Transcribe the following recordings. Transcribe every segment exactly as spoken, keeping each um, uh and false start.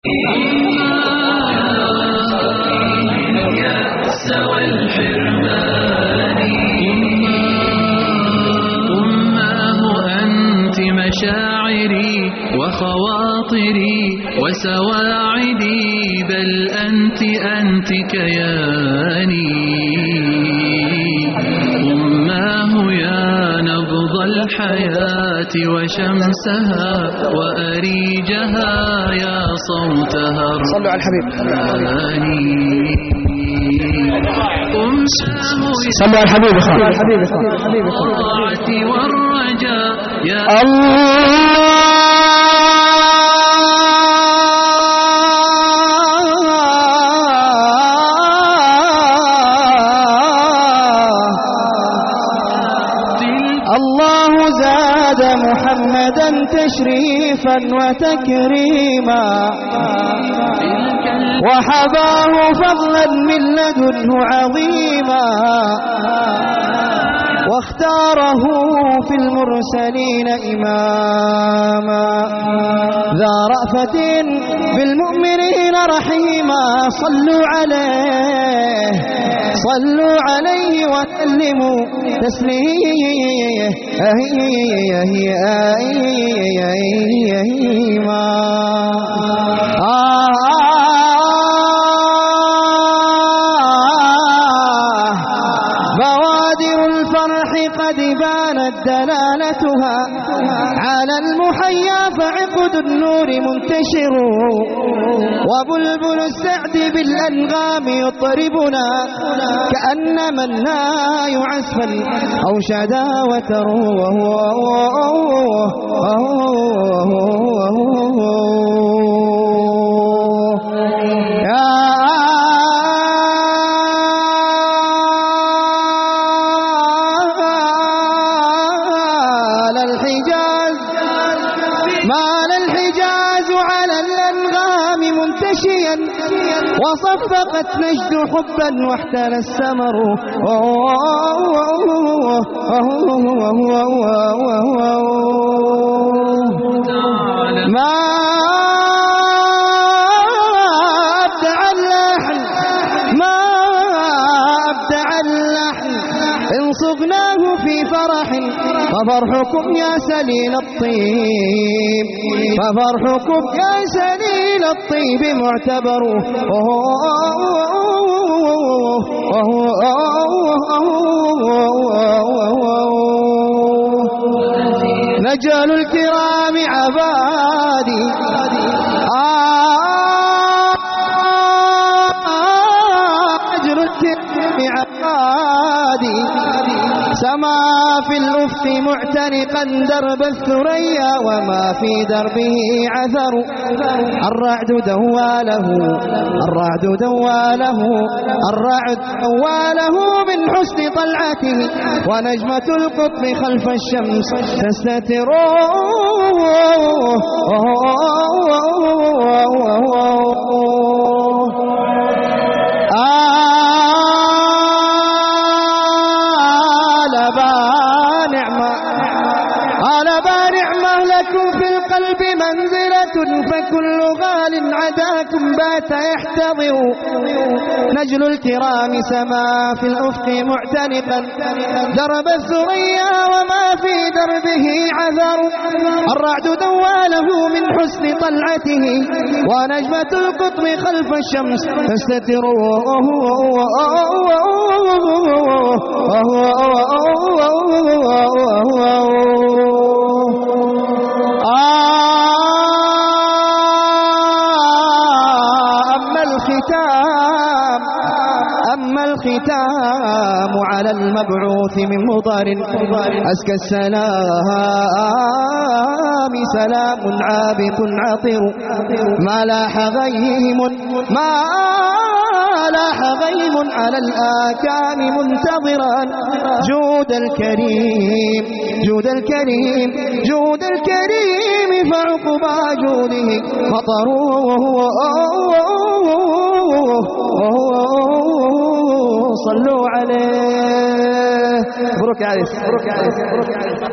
سوى الحرمان أماه أنت مشاعري وخواطري وسواعدي بل أنت أنت كياني أماه يا نبض الحياة وشمسها وأريجها يا صوتها صلوا على الحبيب. صلوا على الحبيب الطاعة والرجاء يا الله الله زاد محمدا تشريفا وتكريما وحباه فضلا من لدنه عظيما واختاره في المرسلين إماما ذا رأفة بالمؤمنين رحيما صلوا عليه صلوا عليه وسلموا تسليما. بوادر الفرح قد بانت دلالتها على المحيا فعقد النور منتشر وبلبل السعد بالأنغام يطربنا كأنما الناي عزفا أو شدا وتروه مال الحجاز على الأنغام منتشيا وصفقت نجد حبا واحتل السمر ما أبدع اللحن ما أبدع اللحن إن صغناه في فرح ففرحكم يا سليل الطيب ففرحكم يا سليل الطيب معتبر نجال الكرام عبادي أجر الكرام عبادي سما في الأفق معتنقا درب الثريا وما في دربه عثر الرعد دواله الرعد دواله الرعد دواله من حسن طلعته ونجمة القطب خلف الشمس تستتر في القلب منزلة فكل غال عداكم بات يحتضر نجل الكرام سما في الأفق معتنقا درب الثريا وما في دربه عذر الرعد دواله من حسن طلعته ونجمة القطب خلف الشمس تستتر أما الختام على المبعوث من مضر أزكى السلام سلام عابق عطر ما لاح غيم ما لاح غيم على الآكام منتظرا جود الكريم جود الكريم جود الكريم فعقبى جوده مطروه صلوا عليه. مبروك يا عريس مبروك يا عريس مبروك يا عريس.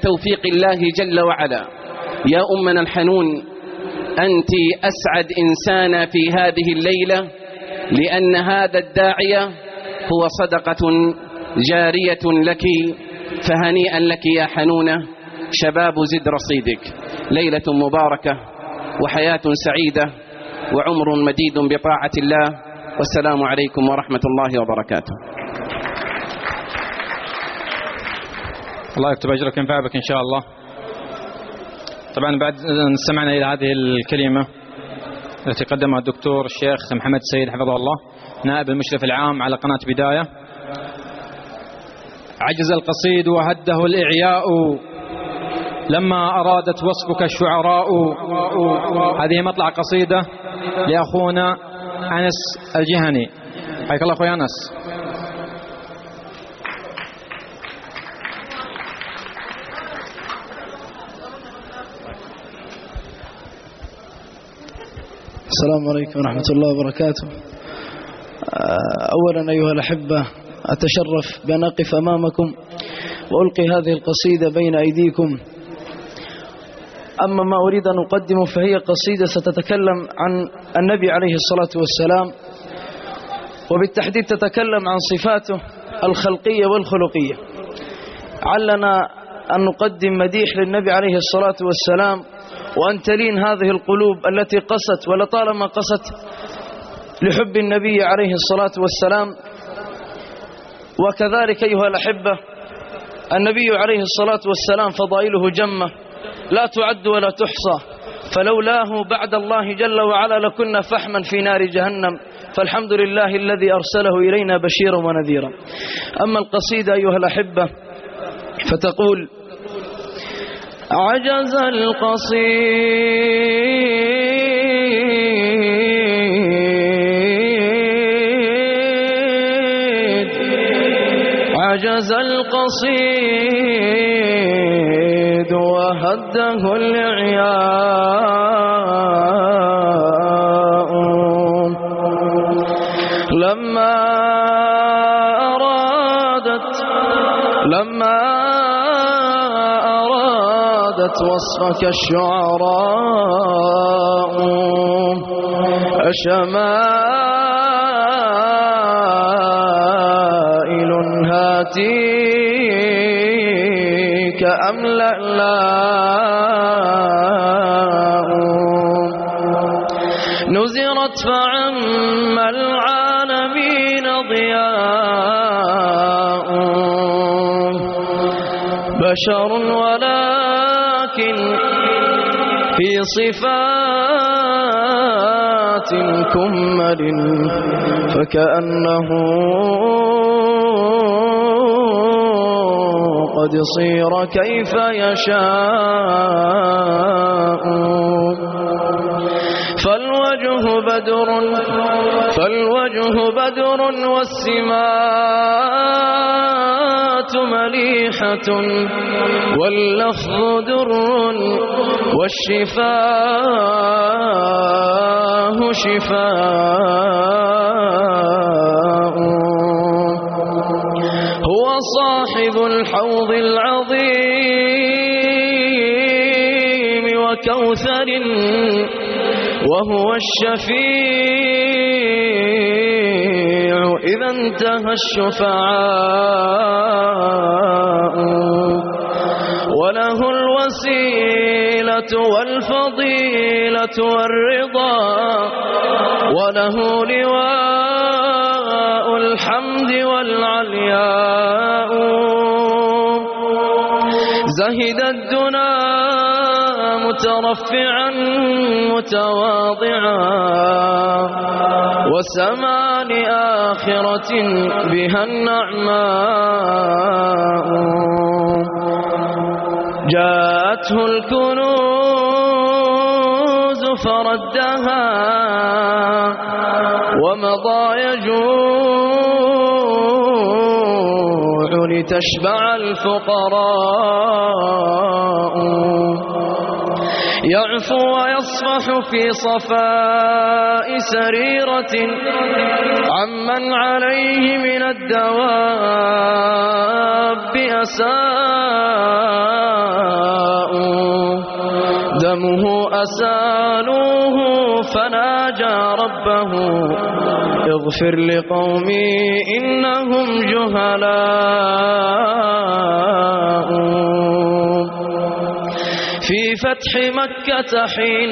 توفيق الله جل وعلا. يا أمنا الحنون، أنت أسعد إنسانة في هذه الليلة، لأن هذا الداعية هو صدقة جارية لك، فهنيئا لك يا حنونة. شباب زد رصيدك، ليلة مباركة وحياة سعيدة وعمر مديد بطاعة الله، والسلام عليكم ورحمة الله وبركاته. الله يكتب أجرك وينفع بك إن شاء الله. طبعا بعد استمعنا إلى هذه الكلمة التي قدمها الدكتور الشيخ محمد السيد حفظه الله، نائب المشرف العام على قناة بداية. عجز القصيد وهده الإعياء لما أرادت وصفك الشعراء. هذه مطلع قصيدة لأخونا أنس الجهني. حياك الله أخوي أنس. السلام عليكم ورحمة الله وبركاته. أولا أيها الأحبة، أتشرف بأن أقف أمامكم وألقي هذه القصيدة بين أيديكم. أما ما أريد أن أقدمه فهي قصيدة ستتكلم عن النبي عليه الصلاة والسلام، وبالتحديد تتكلم عن صفاته الخلقية والخلقية. علنا أن نقدم مديح للنبي عليه الصلاة والسلام، وأن تلين هذه القلوب التي قست ولطالما قست لحب النبي عليه الصلاة والسلام. وكذلك أيها الأحبة، النبي عليه الصلاة والسلام فضائله جمة لا تعد ولا تحصى، فلولاه بعد الله جل وعلا لكنا فحما في نار جهنم، فالحمد لله الذي أرسله إلينا بشيرا ونذيرا. أما القصيدة أيها الأحبة فتقول: عجز القصيد عجز القصيد وهده الإعياء لما أرادت لما أرادت وصفك الشعراء شمائل هاتيك أم لألاء نزرت فعم العالمين ضياء بشر ولكن في صفات كمل فكأنه قد صير كيف يشاء فالوجه بدر فالوجه بدر والسمات مليحة واللفظ در والشفاه شفاء هو صاحب الحوض العظيم وكوثر وهو الشفيع إذا انتهى الشفعاء وله الوسيلة والفضيلة والرضا وله لواء الحمد والعلياء زهد الدنا مترفعا متواضعا وسما لآخرة بها النعماء جاءته الكنوز فردها ومضى يجوع لتشبع الفقراء يعفو ويصفح في صفاء سريرة عمن عليه من الدواب أساء دمه أسالوه فناجى ربه اغفر لقومي إنهم جهلاء في فتح مكة حين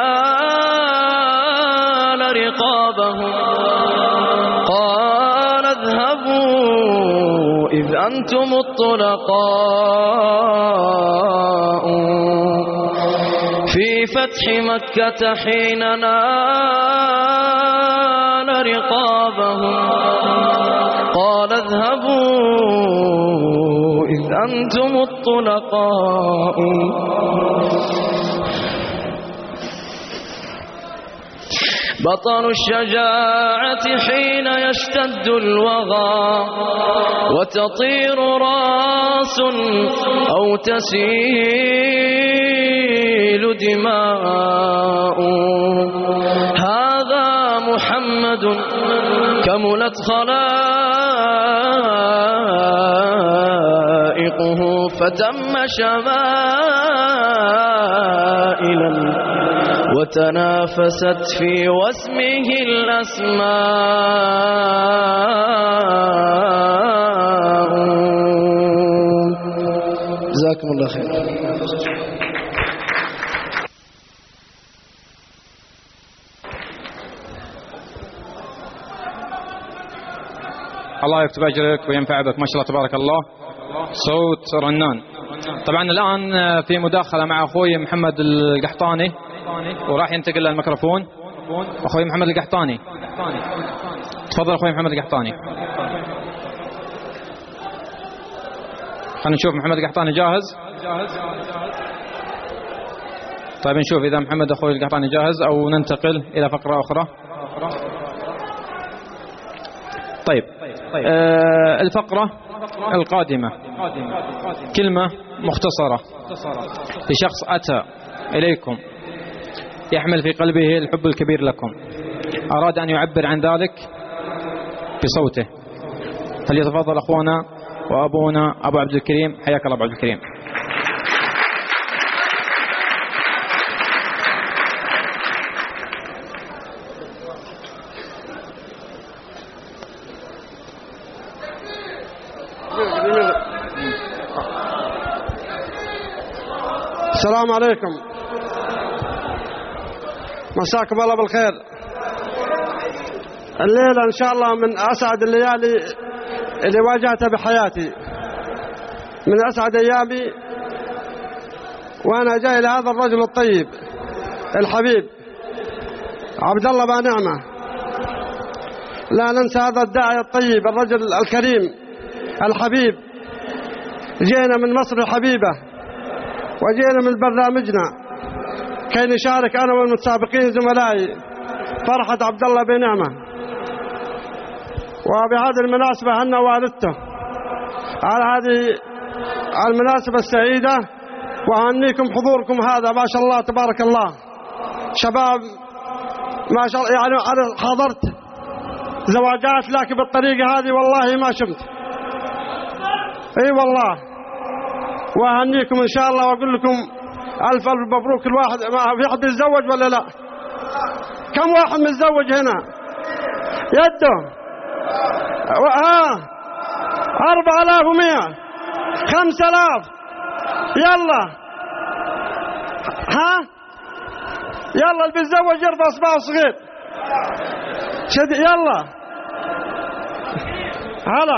نال رقابهم قال اذهبوا إذ أنتم الطلقاء في فتح مكة حين نال رقابهم قال اذهبوا إذ أنتم الطلقاء بطل الشجاعة حين يشتد الوغى وتطير راس أو تسيل دماء هذا محمد كملت خلائقه فتم شمائلا وتنافست في واسمه الأسماء. جزاكم الله خير. الله يكتب أجرك وينفع بك، ما شاء الله تبارك الله، صوت رنان. طبعا الآن في مداخلة مع أخوي محمد القحطاني وراح ينتقل للميكروفون. أخوي محمد القحطاني، تفضل أخوي محمد القحطاني. خلينا نشوف محمد القحطاني جاهز. طيب نشوف إذا محمد أخوي القحطاني جاهز أو ننتقل إلى فقرة أخرى. طيب آه الفقرة القادمة كلمة مختصرة لشخص أتى إليكم يحمل في قلبه الحب الكبير لكم، أراد أن يعبر عن ذلك بصوته، فليتفضل أخونا وأبونا أبو عبد الكريم. حياك الله أبو عبد الكريم. السلام عليكم، مساكم الله بالخير. الليلة إن شاء الله من أسعد الليالي اللي واجهتها بحياتي، من أسعد أيامي وأنا جاي لهذا الرجل الطيب الحبيب عبد الله بن نعمة. لا ننسى هذا الداعي الطيب الرجل الكريم الحبيب. جينا من مصر الحبيبة وجينا من برنامجنا كي نشارك أنا والمتسابقين زملائي فرحة عبد الله بن نعمة. وبهذه المناسبة هنا والدته على هذه المناسبة السعيدة، وأهنيكم حضوركم هذا ما شاء الله تبارك الله، شباب ما شاء الله. يعني أنا حضرت زواجات لكن بالطريقة هذه والله ما شمت. اي والله. وأهنيكم إن شاء الله وأقول لكم ألف ألف مبروك. الواحد ما في أحد يتزوج ولا لا؟ كم واحد متزوج هنا؟ يده ها أربعة آلاف ومئة، خمسة آلاف. يلا ها يلا اللي بيتزوج يرفع إصبعه صغير شد. يلا هلا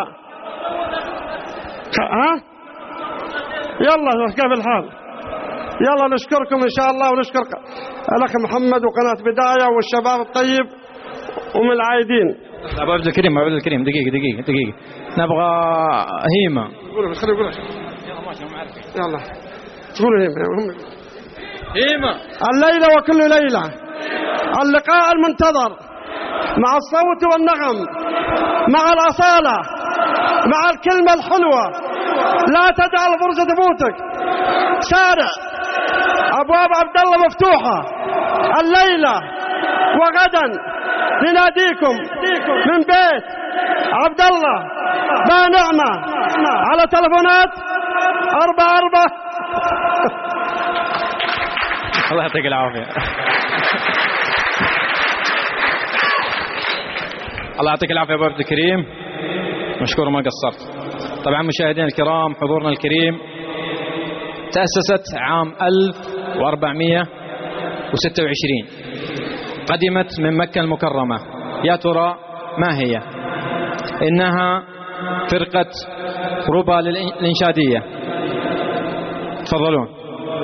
ها يلا كيف الحال؟ يلا نشكركم إن شاء الله، ونشكر الأخ محمد وقناة بداية والشباب الطيب ومن العايدين. أبو عبد الكريم أبو عبد الكريم دقيقة دقيقة دقيقة نبغى هيمة. قولوا خلي قولوا يلا تقولوا هيمة. هيمة الليلة وكل ليلة اللقاء المنتظر مع الصوت والنغم مع الأصالة مع الكلمة الحلوة. لا تجعل فرصة تفوتك. سارع أبواب عبد الله مفتوحة الليلة وغدا. نناديكم من بيت عبد الله با نعمة على تلفونات أربعة أربعة. الله يعطيك العافية. الله يعطيك العافية أبو عبد الكريم، مشكور ما قصرت. طبعا مشاهدينا الكرام، حضورنا الكريم، تأسست عام ألف وأربعمئة وستة وعشرين، قدمت من مكة المكرمة. يا ترى ما هي؟ إنها فرقة ربا للإنشادية. تفضلون.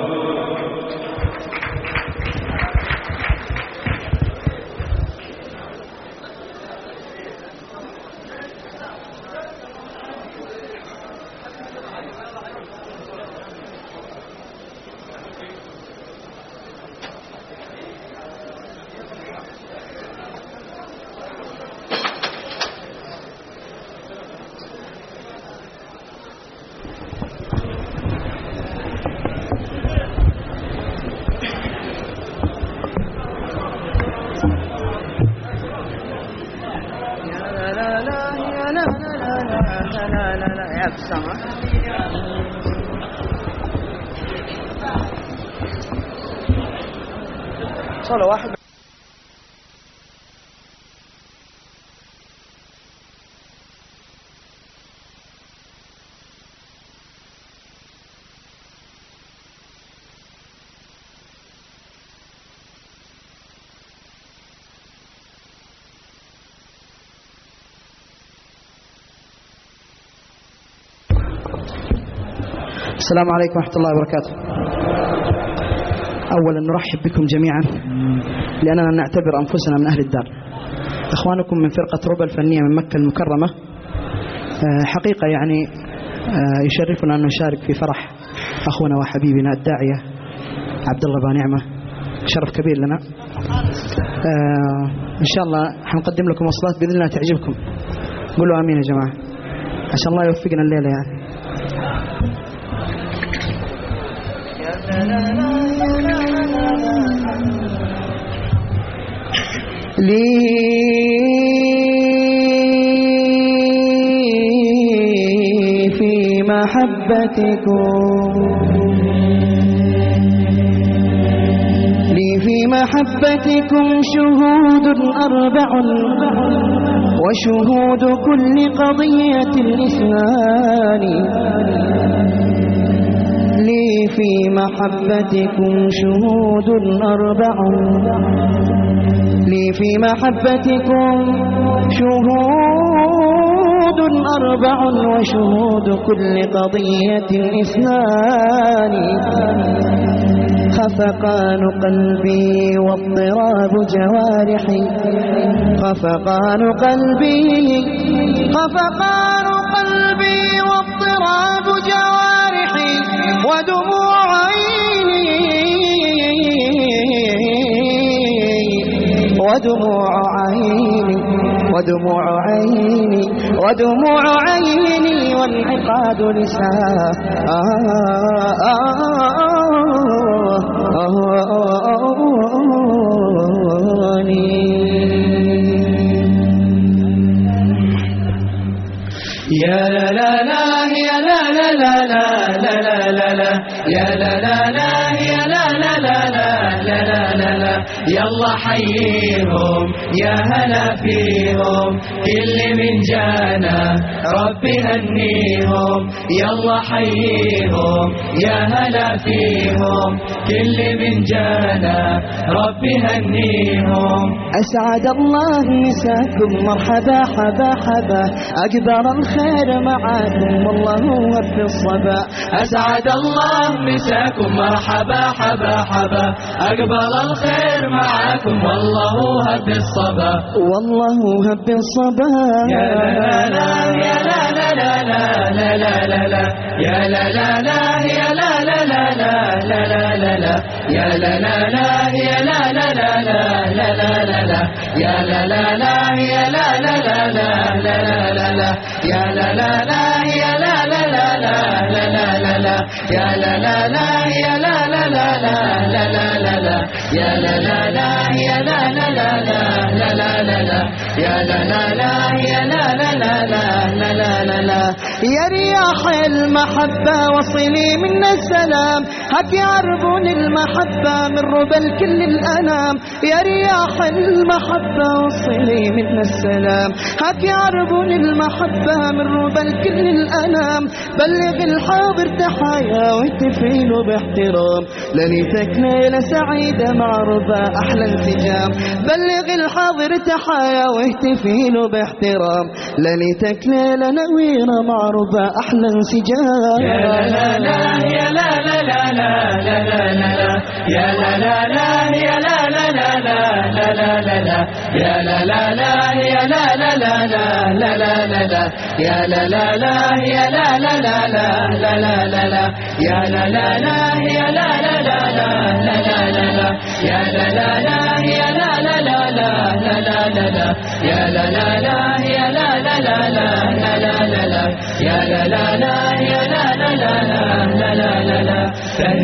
صلوا واحد. السلام عليكم ورحمة الله وبركاته. أولا نرحب بكم جميعا لأننا نعتبر أنفسنا من أهل الدار. إخوانكم من فرقة ربا الفنية من مكة المكرمة. حقيقة يعني يشرفنا أن نشارك في فرح أخونا وحبيبنا الداعية عبد الله با نعمة، شرف كبير لنا. إن شاء الله حنقدم لكم وصلات بإذن الله تعجبكم. قولوا آمين يا جماعة عشان الله يوفقنا الليلة. يعني لي في محبتكم لي في محبتكم شهود أربع وشهود كل قضية الإسلام. لي في محبتكم شهود أربع لي في محبتكم شهود أربع وشهود كل قضية إثنان. خفقان قلبي واضطراب جوارحي خفقان قلبي خفقان قلبي واضطراب جوارحي ودموع عيني ودموع عيني ودموع عيني ودموع عيني والعقاد لساني. يا لا لا لا يا لا لا لا لا لا لا لا يا لا لا لا يا لا لا لا لا لا لا لا يلا حييهم يا هلا فيهم كل من جانا ربي هنيهم. يلا حييهم يا هلا فيهم كل من جانا ربي هنيهم. أسعد الله مساكم مرحبا حبا حبا أقدر الخير معاكم والله هو في الصبا. أسعد الله مساكم مرحبا حبا حبا أقبل الخير معاكم والله هب الصبا والله هب الصبا. يا لا لا يا لا لا لا لا لا لا لا يا لا لا لا يا لا لا لا لا لا لا لا يا لا لا لا يا لا لا لا لا لا لا لا يا لا لا لا يا لا لا لا لا لا لا لا يا لا لا لا يا لا لا لا لا لا لا لا يا لا لا لا يا لا لا لا لا يا لا لا لا يا لا لا لا لا لا لا لا يا لا لا لا يا لا لا لا لا لا لا لا يا رياح المحبة وصلي منا السلام هك عربون المحبة من ربل كل الأنام يا رياح المحبة وصلي منا السلام هك عربون المحبة من ربل كل الأنام بلغ الحاضر تحايا واحتفلوا باحترام ليلتك ليلة سعيدة مع ربا أحلى انسجام بلغ الحاضر تحايا واحتفلوا باحترام ليلتك ليلة نويرة مع ربا أحلى انسجام يا لا لا يا لا لا لا لا لا لا لا يا لا لا لا يا لا لا لا لا لا لا لا يا لا لا لا يا لا لا لا لا لا لا لا يا لا لا لا يا لا لا لا لا لا لا لا يا لا لا لا يا لا لا لا لا لا لا لا يا لا لا لا يا لا لا لا لا لا لا لا يا لا لا لا يا لا لا لا لا لا لا لا يا لا لا لا يا لا لا لا لا لا لا لا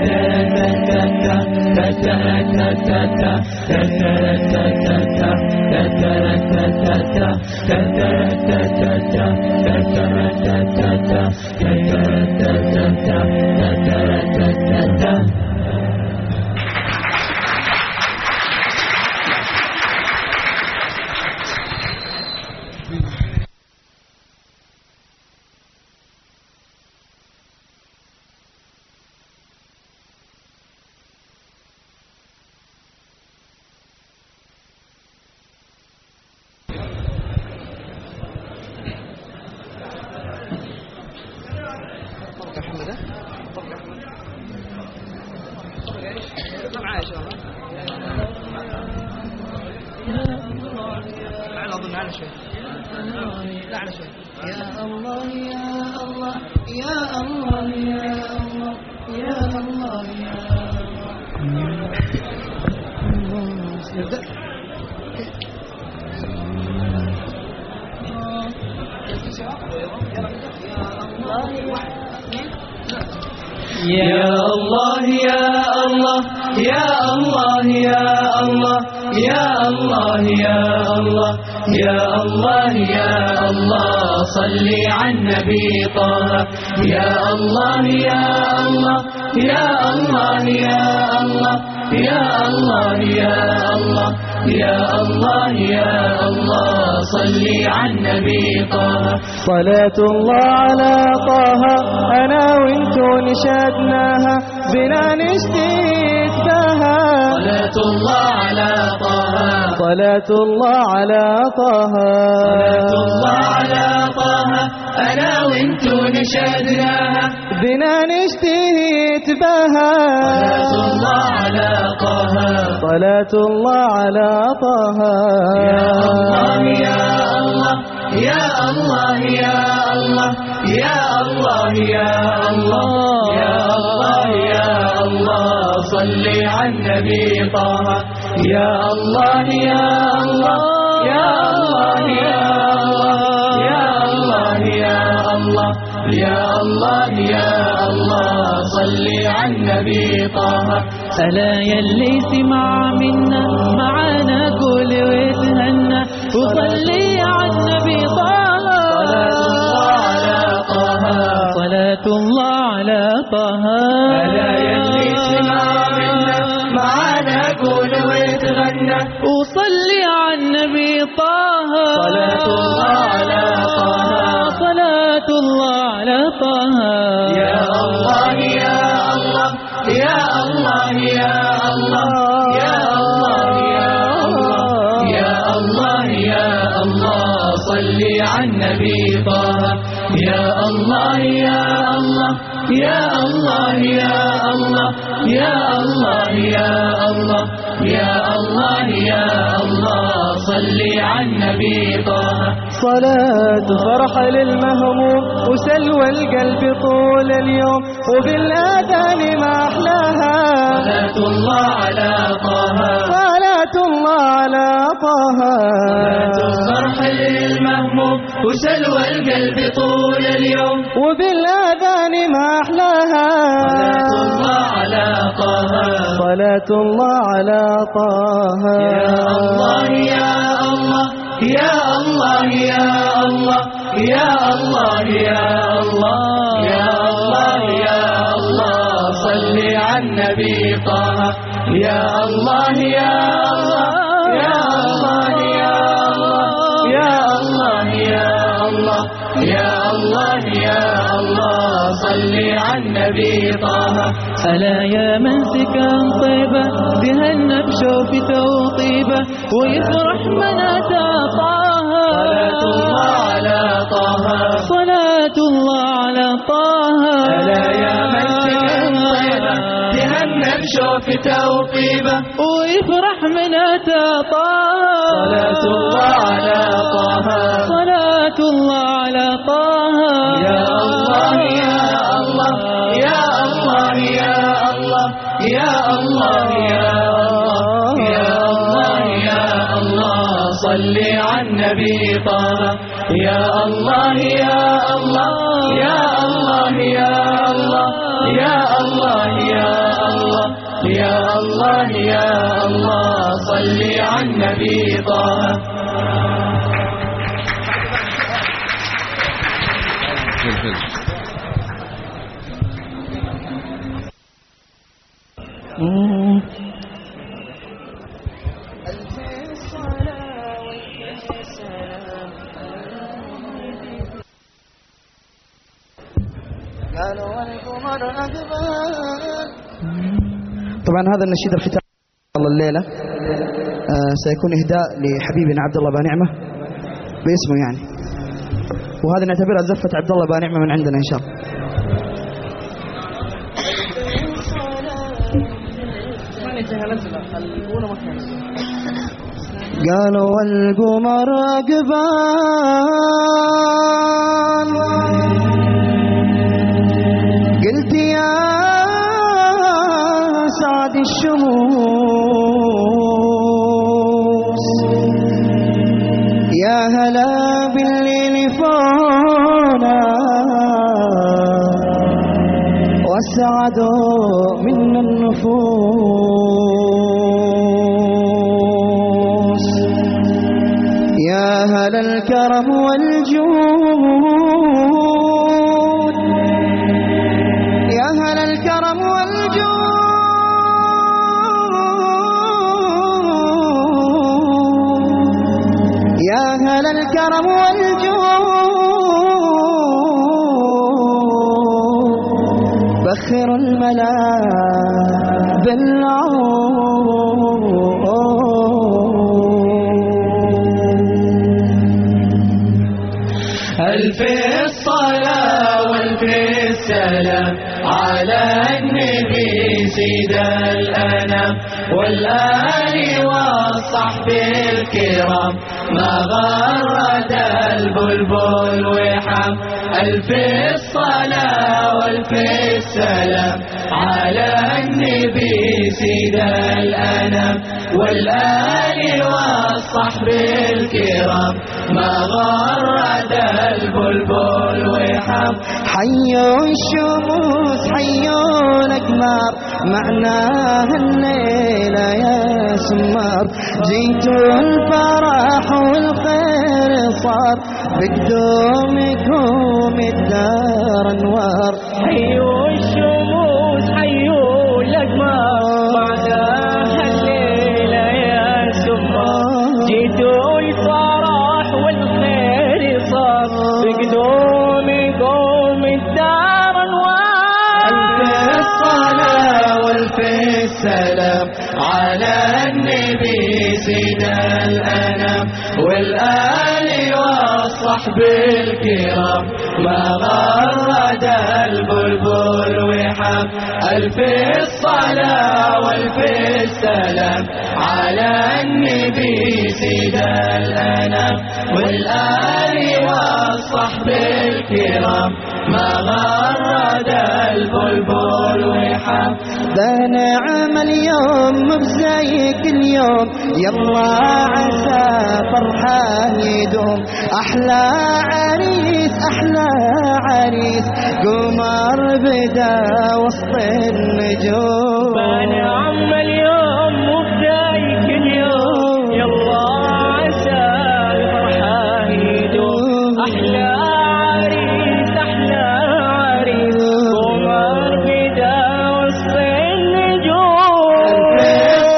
يا الله يا الله يا الله يا الله يا الله يا الله يا الله يا الله صلي على النبي طه يا الله يا الله يا الله يا الله يا الله يا الله يا الله يا الله صلي على النبي طه صلاة الله على طه أنا وانتو نشدناها بنا نشتيتها صلاة الله على طه صلاة الله على طه صلاة الله على طه أنا وانتو نشدناها بنا نشتيتها صلاة الله على طه صلاة الله على طه يا الله يا الله يا الله يا الله يا الله يا الله يا الله صلي على النبي طه يا الله يا الله يا الله يا الله يا الله يا الله يا الله صلي على النبي طه ألا يلي سمع منا معانا قول وتهنى وصلي على النبي طه صلاة الله على طه ألا يلي سمع منا معانا قول وتغنى وصلي على النبي طه صلاة الله على طه صلاة الله على طه يا الله يا الله يا الله يا الله يا الله يا الله يا الله يا الله صلي على النبي طه يا الله يا الله يا الله يا الله يا الله يا الله يا الله يا الله صلي على النبي طه صلاة فرح للمهموم وسلوى القلب طول اليوم وبالآذان ما أحلاها صلاة الله على طه صلاة الله على طه صلاة الفرح للمهموم وسلوى القلب طول اليوم وبالآذان ما أحلاها صلاة الله على طه صلاة الله على طه. يا الله يا الله يا الله يا الله يا الله يا الله يا الله صل على النبي طه. يا الله يا الله يا الله يا الله يا الله يا الله يا الله يا الله صل على النبي طه. ألا يا من سكن طيبة بها النبش في توطيبة ويفرح من أتى طه. صلاة الله على طه. صلاة الله على طه. ألا يا من سكن طيبة بها النبش في توطيبة ويفرح من أتى طه. صلاة الله على طه. صلاة الله على طه. يا الله يا الله يا الله يا الله يا الله يا الله يا الله يا الله صل على النبي طه. يا الله يا الله يا الله يا الله يا الله يا الله يا الله يا الله صل على النبي طه. طبعا هذا النشيد الختام الليلة آه سيكون إهداء لحبيبنا عبد الله بانعمة باسمه يعني، وهذا نعتبرها زفة عبد الله بانعمة من عندنا إن شاء الله. قالوا القمر قبان قلت يا سعد الشموس يا هلا بالليل فونا والسعد من النفوس يا هلا الكرم والجود يا هلا الكرم والجود يا هلا الكرم والجود بخر الملا بالعود ألف الصلاة والف السلام على النبي سيد الأنام والآل والصحب الكرام ما غرد البلبل وحام. ألف الصلاة والف السلام على النبي سيد الأنام والآل والصحب الكرام ما غرد البلبل وحام. حيوا الشموس حيوا الأقمار معناها الليلة يا سمار جيتوا الفرح والخير صار بقدومكم الدار انوار. حيوا الشموس حيوا الأقمار معناها الليلة يا سمار جيتوا الفرح والخير صار بقدومكم الدار انوار. ألف الصلاة والف السلام على النبي سيد الأنام والآل والصحب الكرام ما غرد البلبل وحام. ألف الصلاة والف السلام على النبي سيد الأنام والآل والصحب الكرام ما غرد البلبل وحام. بنعم اليوم بزيك اليوم يلا عسى فرحه يدوم. أحلى عريس أحلى عريس قمر بدا وسط النجوم. بنعم اليوم وبزيك اليوم يلا عسى فرحه يدوم. أحلى عريس أحلى عريس قمر بدا وسط النجوم.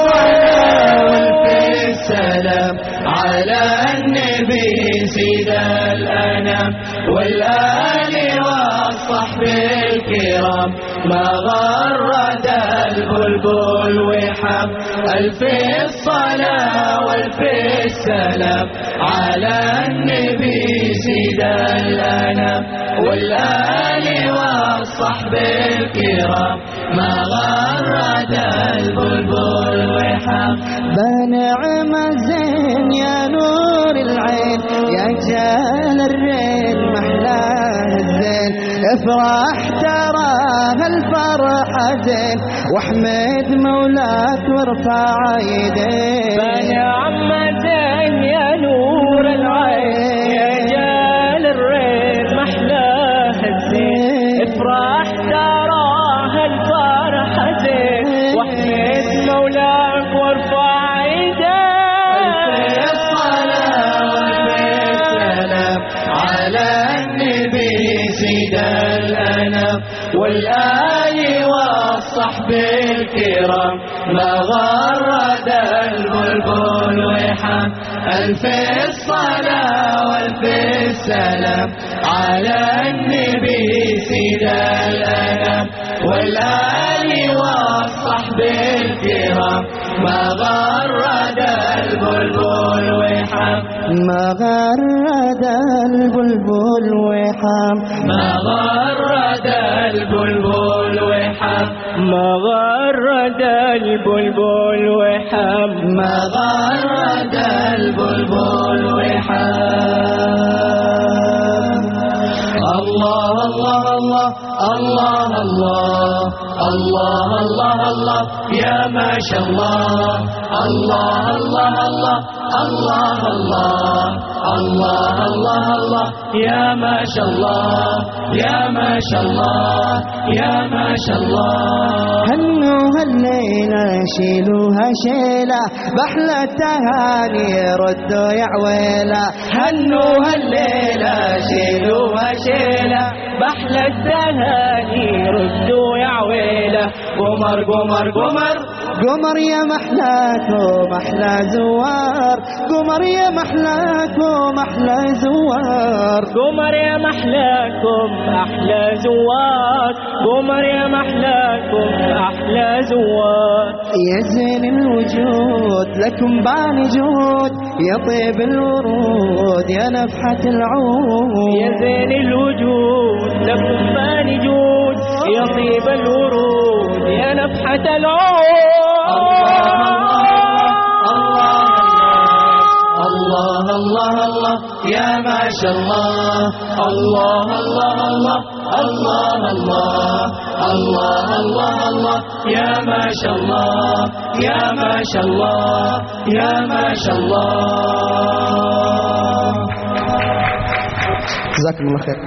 والف السلام على النبي سيد الأنام والآل والصحب الكرام. ما غرد البلبل وحام. ألف الصلاة والف السلام على النبي سيد الأنام والآل والصحب الكرام. ما غرد البلبل وحام. بنعم الزين يا نور العين يا جال الرين محلاه الزين. افرح ترى هالفرحة زين واحمد مولاك وارفع يدين. بنعم الزين يا نور العين يا جال الرين محلاه الزين. افرح ترى هالفرحة زين واحمد مولاك وارفع يدين. والآل والصحب الكرام. ما غرد البلبل وحام. ألف الصلاة والف السلام على النبي سيد الأنام والآل والصحب الكرام. ما غرد البلبل وحام. ما غرد البلبل وحام. ما غرد البلبل وحام. ما غرد البلبل وحام. ما غرد البلبل وحام. الله الله الله الله الله الله الله يا ما شاء الله. الله الله الله الله الله الله الله الله يا ما شاء الله يا ما شاء الله يا ما شاء الله. هنوا هالليلة شيلوها شيلة بحلى التهاني ردوا يا عويلة. هنوا هالليلة شيلوها شيلة بحلى التهاني ردوا يا عويلة. قمر قمر قمر قمر يا محلاكم أحلى زوار. قمر يا محلاكم أحلى زوار. قمر يا محلاكم أحلى زوار. قمر يا محلاكم أحلى زوار. يا زين الوجود لكم بان جود يا طيب الورود يا نفحة العود. يا زين الوجود لكم بان جود يا طيب الورود يا نفحة العود. الله الله الله يا ما شاء الله. الله الله الله الله الله الله الله الله يا ما شاء الله يا ما شاء الله يا ما شاء الله. جزاكم الله خير.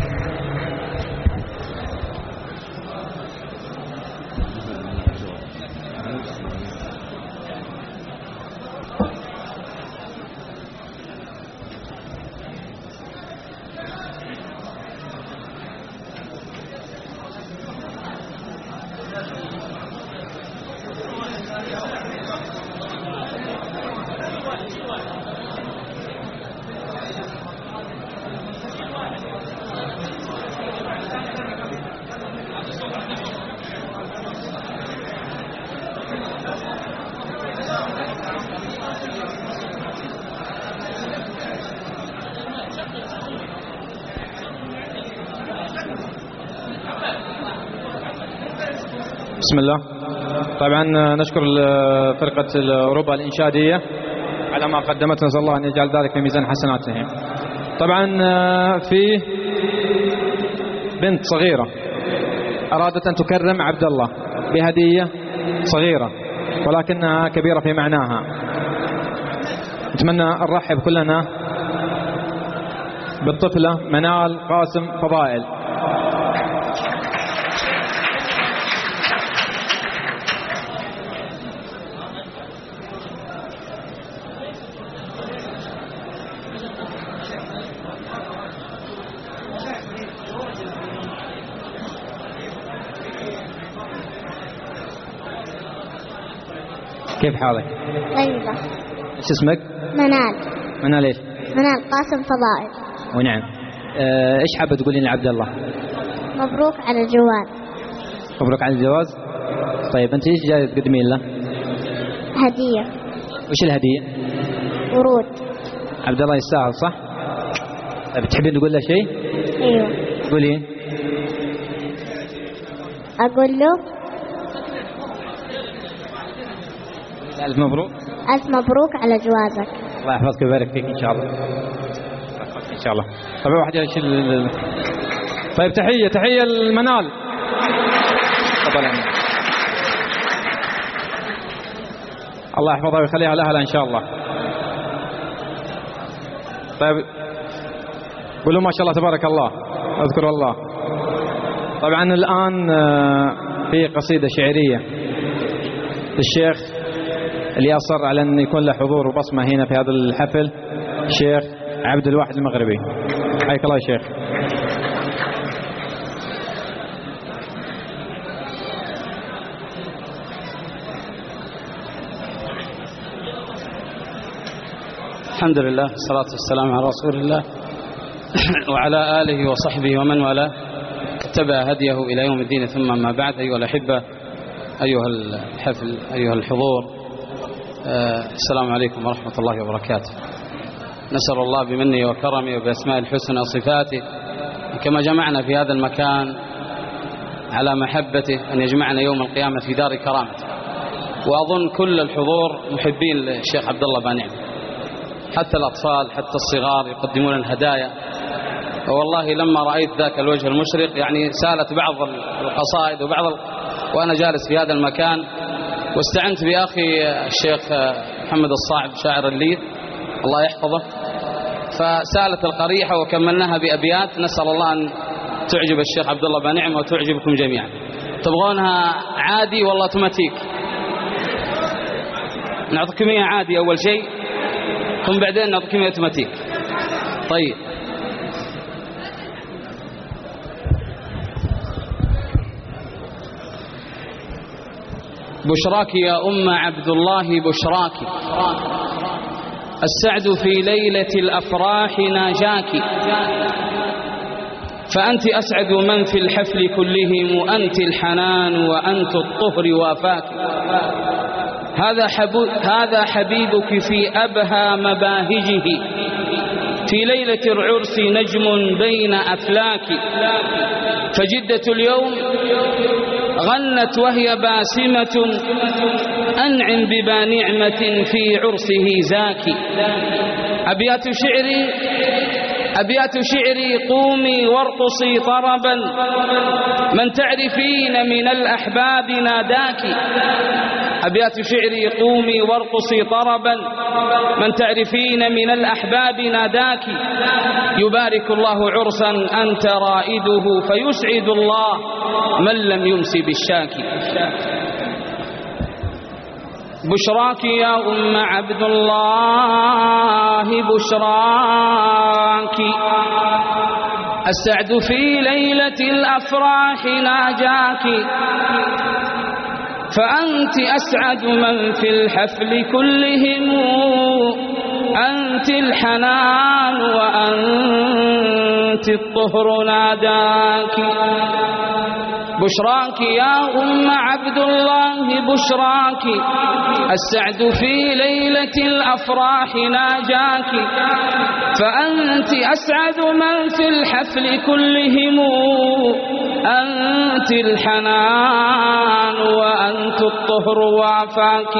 بسم الله. طبعا نشكر فرقة أوروبا الإنشادية على ما قدمت، نسأل الله أن يجعل ذلك في ميزان حسناتهم. طبعا في بنت صغيرة أرادت أن تكرم عبد الله بهدية صغيرة ولكنها كبيرة في معناها. نتمنى نرحب كلنا بالطفلة منال قاسم فضائل. كيف حالك؟ طيبة. ايش اسمك؟ منال. منال ايش؟ منال قاسم فضائل. ونعم. اه ايش حابة تقولين لعبد الله؟ مبروك على الجواز. مبروك على الجواز. طيب انت ايش جاي تقدمين له؟ هدية. وش الهدية؟ ورود. عبد الله يستاهل صح؟ طيب تحبين تقول له شيء؟ ايوه. قولي. اقول له ألف مبروك. ألف مبروك على جوازك. الله يحفظك ويبارك فيك إن شاء الله. إن شاء الله. طيب واحد يشيل. طيب تحية تحية المنال. تفضل. الله يحفظها ويخليها لها إن شاء الله. طيب قولوا ما شاء الله تبارك الله. اذكروا الله. طبعا الآن في قصيدة شعرية للشيخ اللي أصر على أن يكون له حضور وبصمة هنا في هذا الحفل، الشيخ عبد الواحد المغربي. حياك الله يا شيخ. الحمد لله والصلاة والسلام على رسول الله وعلى آله وصحبه ومن والاه اتبع هديه إلى يوم الدين. ثم ما بعد، أيها الأحبة، أيها الحفل، أيها الحضور، آه السلام عليكم ورحمة الله وبركاته. نسأل الله بمنه وكرمه وبأسماء الحسنى وصفاته كما جمعنا في هذا المكان على محبته أن يجمعنا يوم القيامة في دار كرامته. وأظن كل الحضور محبين للشيخ عبد الله بانعم، حتى الأطفال حتى الصغار يقدمون الهدايا. والله لما رأيت ذاك الوجه المشرق يعني سالت بعض القصائد وبعض ال... وأنا جالس في هذا المكان، واستعنت بأخي الشيخ محمد الصاعب شاعر الليث الله يحفظه، فسالت القريحة وكملناها بأبيات نسأل الله أن تعجب الشيخ عبد الله بانعم وتعجبكم جميعا. تبغونها عادي والله اوتوماتيك؟ نعطيكم اياها عادي أول شيء، ثم بعدين نعطيكم اياها اوتوماتيك. طيب بشراك يا أم عبد الله بشراك، السعد في ليلة الأفراح ناجاك، فأنت أسعد من في الحفل كلهم، أنت الحنان وأنت الطهر وافاك. هذا, حبو هذا حبيبك في أبهى مباهجه، في ليلة العرس نجم بين أفلاك، فجدة اليوم غنت وهي باسمة، أنعم ببا نعمة في عرسه زاكي. أبيات شعري أبيات شعري قومي وارقصي طربا، من تعرفين من الأحباب ناداك. أبيات شعري قومي وارقصي طربا، من تعرفين من الأحباب ناداك. يبارك الله عرسا أنت رائده، فيسعد الله من لم يمس بالشاكي. بشراك يا أم عبد الله بشراك، السعد في ليلة الأفراح ناجاك، فأنت أسعد من في الحفل كلهم، أنت الحنان وأنت الطهر ناداك. بشراك يا أم عبد الله بشراك، السعد في ليلة الأفراح ناجاك، فأنت أسعد من في الحفل كلهم، أنت الحنان وأنت الطهر وعفاك.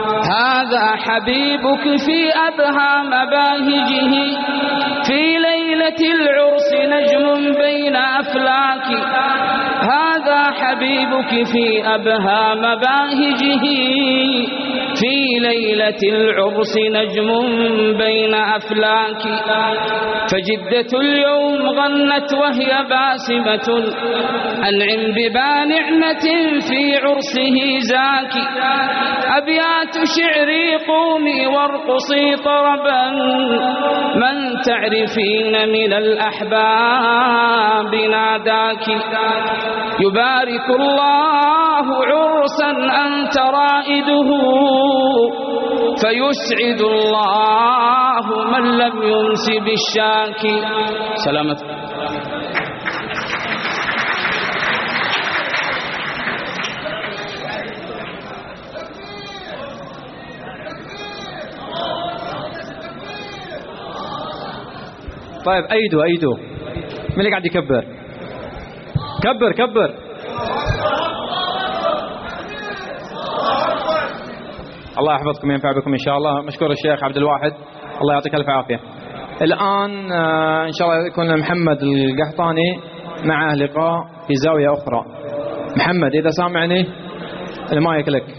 هذا حبيبك في أبهى مباهجه، في ليلة ليلة العرس نجم بين أفلاك، هذا حبيبك في أبهى مباهجه، في ليلة العرس نجم بين أفلاك. فجدة اليوم غنت وهي باسمة، أنعم ببا نعمة في عرسه زاكي. أبيات شعري قومي وارقصي طربا، من تعرفين من الأحباب ناداك. يبارك الله عرسا أنت رائده، فيسعد الله من لم ينس بالشاك. سلامت. طيب أيدوا أيدوا، من اللي قاعد يكبر؟ كبر كبر. الله يحفظكم وينفع بكم إن شاء الله. مشكور الشيخ عبد الواحد، الله يعطيك ألف عافية. الآن إن شاء الله يكون محمد القحطاني معه لقاء في زاوية أخرى. محمد إذا سامعني المايك لك.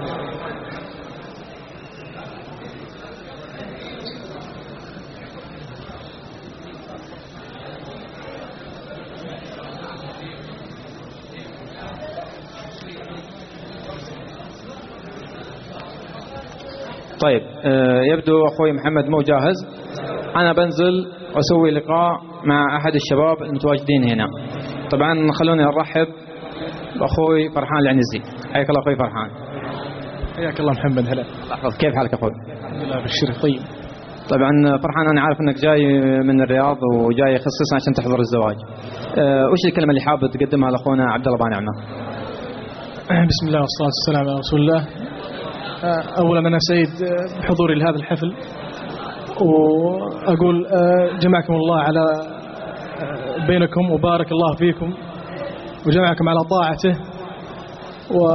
طيب يبدو أخوي محمد مو جاهز. أنا بنزل وأسوي لقاء مع أحد الشباب المتواجدين هنا. طبعا خلوني أرحب بأخوي فرحان العنزي. حياك الله أخوي فرحان. حياك الله محمد. هلا. كيف حالك أخوي؟ الحمد لله بالشر طيب. طبعا فرحان أنا عارف أنك جاي من الرياض وجاي خصيصا عشان تحضر الزواج. أه وش الكلمة اللي حابب تقدمها لأخونا عبد الله بانعمة؟ بسم الله والصلاة والسلام على رسول الله. أولا أنا سعيد بحضوري لهذا الحفل، وأقول جمعكم الله على بينكم وبارك الله فيكم وجمعكم على طاعته. و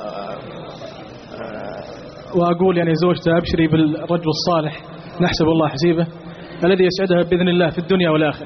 وأقول يعني زوجته أبشري بالرجل الصالح نحسب الله حسيبه الذي يسعدها بإذن الله في الدنيا والآخرة.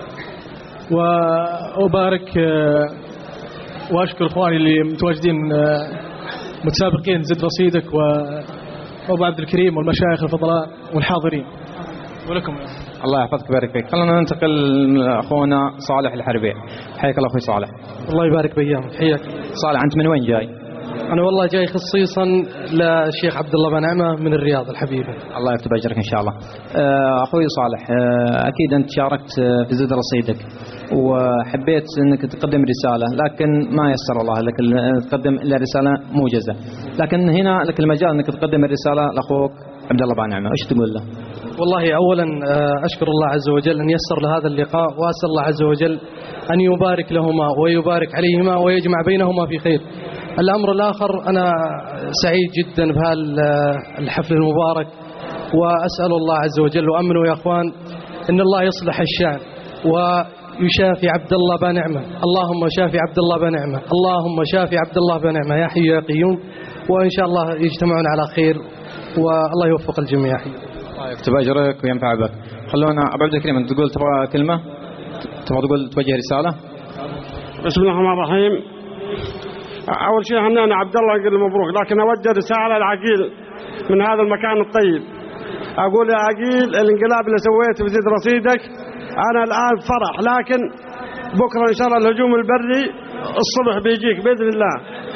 وأبارك وأشكر إخواني اللي متواجدين متسابقين زد رصيدك وأبو عبد الكريم والمشايخ الفضلاء والحاضرين ولكم. الله يحفظك ويبارك فيك. خلونا ننتقل لأخونا صالح الحربي. حياك الله أخوي صالح. الله يبارك بيامك. حياك صالح. أنت من وين جاي؟ أنا والله جاي خصيصا للشيخ عبد الله بانعمة من الرياض الحبيبة. الله يكتب أجرك إن شاء الله. أخوي صالح، أكيد أنت شاركت في زد رصيدك وحبيت أنك تقدم رسالة، لكن ما يسر الله لك تقدم إلا رسالة موجزة، لكن هنا لك المجال أنك تقدم الرسالة لأخوك عبد الله بانعمة. إيش تقول له؟ والله أولا أشكر الله عز وجل أن يسر لهذا اللقاء، وأسأل الله عز وجل أن يبارك لهما ويبارك عليهما ويجمع بينهما في خير. الأمر الآخر أنا سعيد جدا بهالحفل المبارك، وأسأل الله عز وجل وأمنوا يا أخوان إن الله يصلح الشأن ويشافي عبد الله بانعمة. اللهم شافي عبد الله بانعمة، اللهم شافي عبد الله بانعمة يا حي يا قيوم، وإن شاء الله يجتمعون على خير والله يوفق الجميع. الله يكتب أجرك وينفع بك. خلونا أبو عبد الكريم، أنت تقول تبغى كلمة، تبغى تقول توجه رسالة. بسم الله الرحمن الرحيم. أول شيء هنانا عبد الله يقول مبروك، لكن أوجه رسالة لعقيل من هذا المكان الطيب. أقول يا عقيل الانقلاب اللي سويته في زيد رصيدك أنا الآن فرح، لكن بكرة إن شاء الله الهجوم البري الصبح بيجيك بإذن الله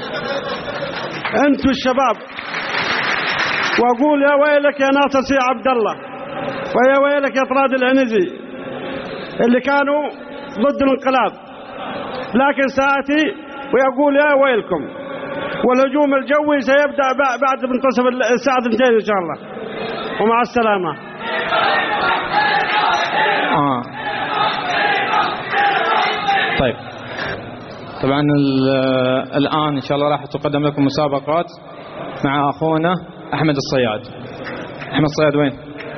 أنتوا الشباب. وأقول يا ويلك يا ناصر سي عبد الله، ويا ويلك يا طراد العنزي اللي كانوا ضد الانقلاب، لكن سآتي ويقول يا ويلكم. والهجوم الجوي سيبدأ بعد منتصف الساعة اثنتين إن شاء الله، ومع السلامة. آه. طيب طبعا الآن إن شاء الله راح تقدم لكم مسابقات مع أخونا أحمد الصياد. أحمد الصياد وين؟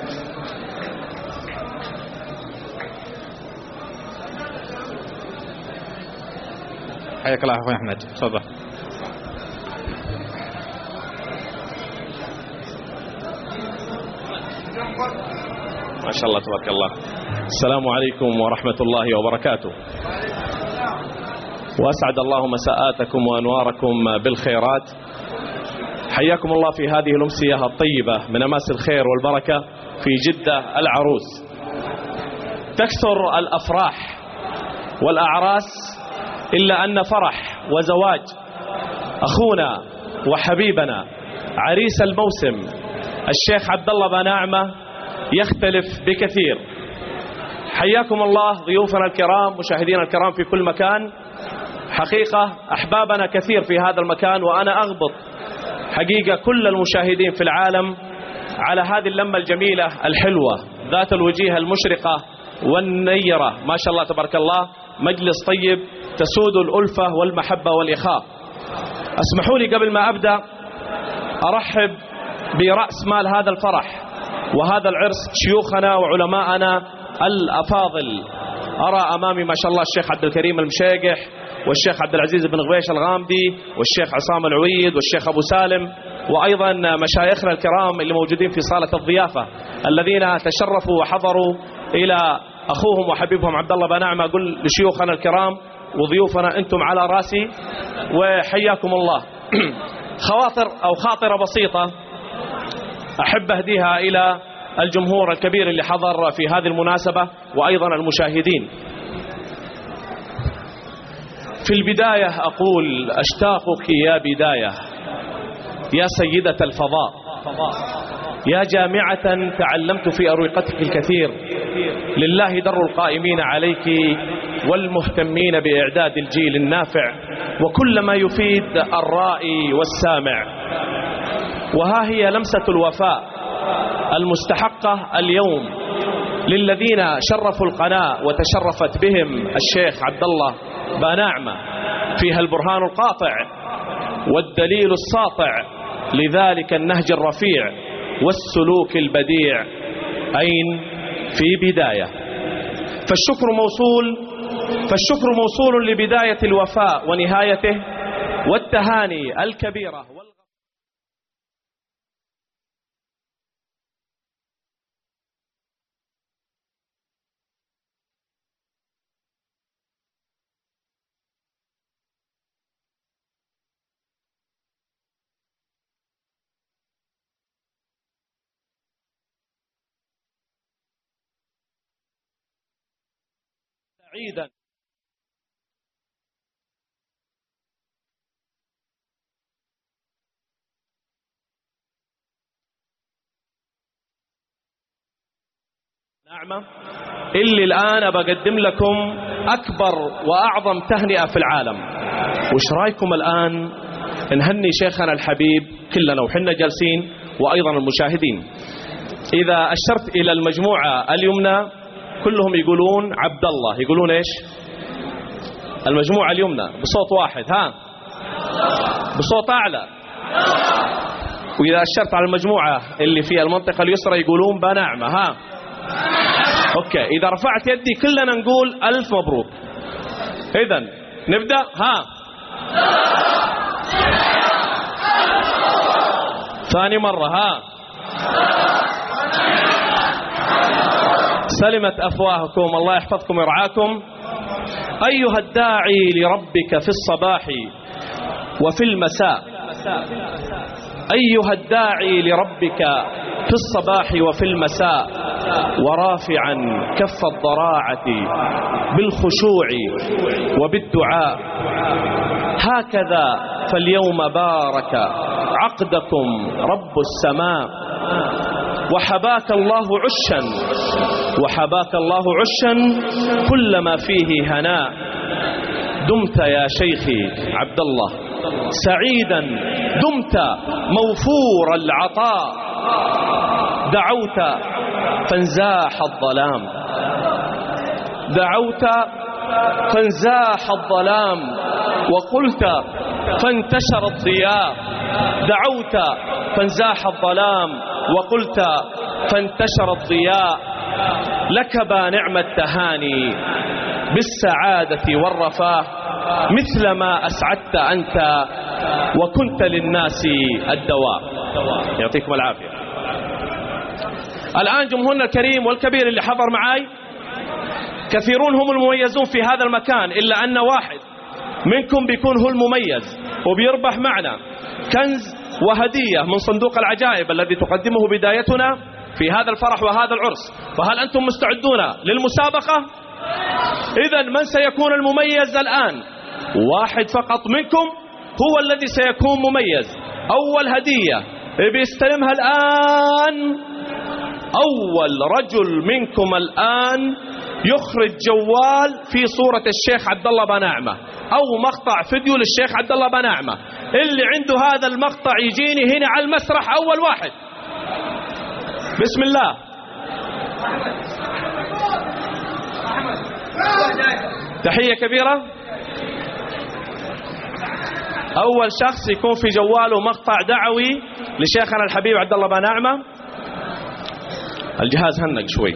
حياك الله أخوي أحمد، تفضل. ما شاء الله تبارك الله. السلام عليكم ورحمة الله وبركاته. وأسعد الله مساءاتكم وأنواركم بالخيرات. حياكم الله في هذه الأمسية الطيبة من أماس الخير والبركة في جدة العروس. تكثر الأفراح والأعراس إلا أن فرح وزواج أخونا وحبيبنا عريس الموسم الشيخ عبد الله بناعمة يختلف بكثير. حياكم الله ضيوفنا الكرام، مشاهدينا الكرام في كل مكان. حقيقة أحبابنا كثير في هذا المكان، وأنا أغبط حقيقة كل المشاهدين في العالم على هذه اللمة الجميلة الحلوة ذات الوجيه المشرقة والنيرة، ما شاء الله تبارك الله. مجلس طيب تسود الألفة والمحبة والإخاء. اسمحوا لي قبل ما أبدأ أرحب برأس مال هذا الفرح وهذا العرس شيوخنا وعلماءنا الأفاضل. أرى أمامي ما شاء الله الشيخ عبد الكريم المشيقح والشيخ عبد العزيز بن غبيش الغامدي والشيخ عصام العويد والشيخ أبو سالم، وأيضا مشايخنا الكرام اللي موجودين في صالة الضيافة الذين تشرفوا وحضروا إلى أخوهم وحبيبهم عبد الله بناعمة. أقول لشيوخنا الكرام وضيوفنا أنتم على راسي وحياكم الله. خواطر أو خاطرة بسيطة أحب أهديها إلى الجمهور الكبير اللي حضر في هذه المناسبة وأيضا المشاهدين. في البداية أقول أشتاقك يا بداية، يا سيدة الفضاء، يا جامعة تعلمت في أروقتك الكثير. لله در القائمين عليك والمهتمين بإعداد الجيل النافع وكل ما يفيد الرائي والسامع. وها هي لمسة الوفاء المستحقة اليوم للذين شرفوا القناة وتشرفت بهم الشيخ عبد الله بناعمة، فيها البرهان القاطع والدليل الساطع لذلك النهج الرفيع والسلوك البديع. أين؟ في بداية. فالشكر موصول فالشكر موصول لبداية الوفاء ونهايته والتهاني الكبيرة. سعيدا نعمة اللي الآن بقدم لكم أكبر وأعظم تهنئة في العالم. وش رأيكم الآن نهني شيخنا الحبيب كلنا وحنا جالسين وأيضا المشاهدين؟ إذا أشرت إلى المجموعة اليمنى كلهم يقولون عبد الله، يقولون إيش؟ المجموعة اليمنى بصوت واحد، ها بصوت أعلى. وإذا أشرت على المجموعة اللي في المنطقة اليسرى يقولون بناعمة، ها أوكي. إذا رفعت يدي كلنا نقول ألف مبروك. إذن نبدأ، ها ثاني مرة، ها سلمت أفواهكم، الله يحفظكم ويرعاكم. أيها الداعي لربك في الصباح وفي المساء، أيها الداعي لربك في الصباح وفي المساء، ورافعا كف الضراعة بالخشوع وبالدعاء، هكذا فاليوم بارك عقدكم رب السماء، وحباك الله عشا وحباك الله عشا كلما فيه هناء. دمت يا شيخي عبد الله سعيدا، دمت موفور العطاء، دعوت فانزاح الظلام، دعوت فانزاح الظلام، وقلت فانتشر الضياء، دعوت فانزاح الظلام وقلت فانتشر الضياء. لك بانعم التهاني بالسعادة والرفاه، مثل ما أسعدت أنت وكنت للناس الدواء. يعطيكم العافية. الآن جمهورنا الكريم والكبير اللي حضر معاي كثيرون هم المميزون في هذا المكان، إلا أن واحد منكم بيكون هو المميز وبيربح معنا كنز وهدية من صندوق العجائب الذي تقدمه بدايتنا في هذا الفرح وهذا العرس. فهل أنتم مستعدون للمسابقة؟ إذن من سيكون المميز الآن؟ واحد فقط منكم هو الذي سيكون مميز. أول هدية بيستلمها الآن، أول رجل منكم الآن يخرج جوال في صورة الشيخ عبد الله بناعمة أو مقطع فيديو للشيخ عبد الله بناعمة. اللي عنده هذا المقطع يجيني هنا على المسرح أول واحد. بسم الله. تحية كبيرة. أول شخص يكون في جواله مقطع دعوي لشيخنا الحبيب عبد الله بناعمة. الجهاز هنق شوي.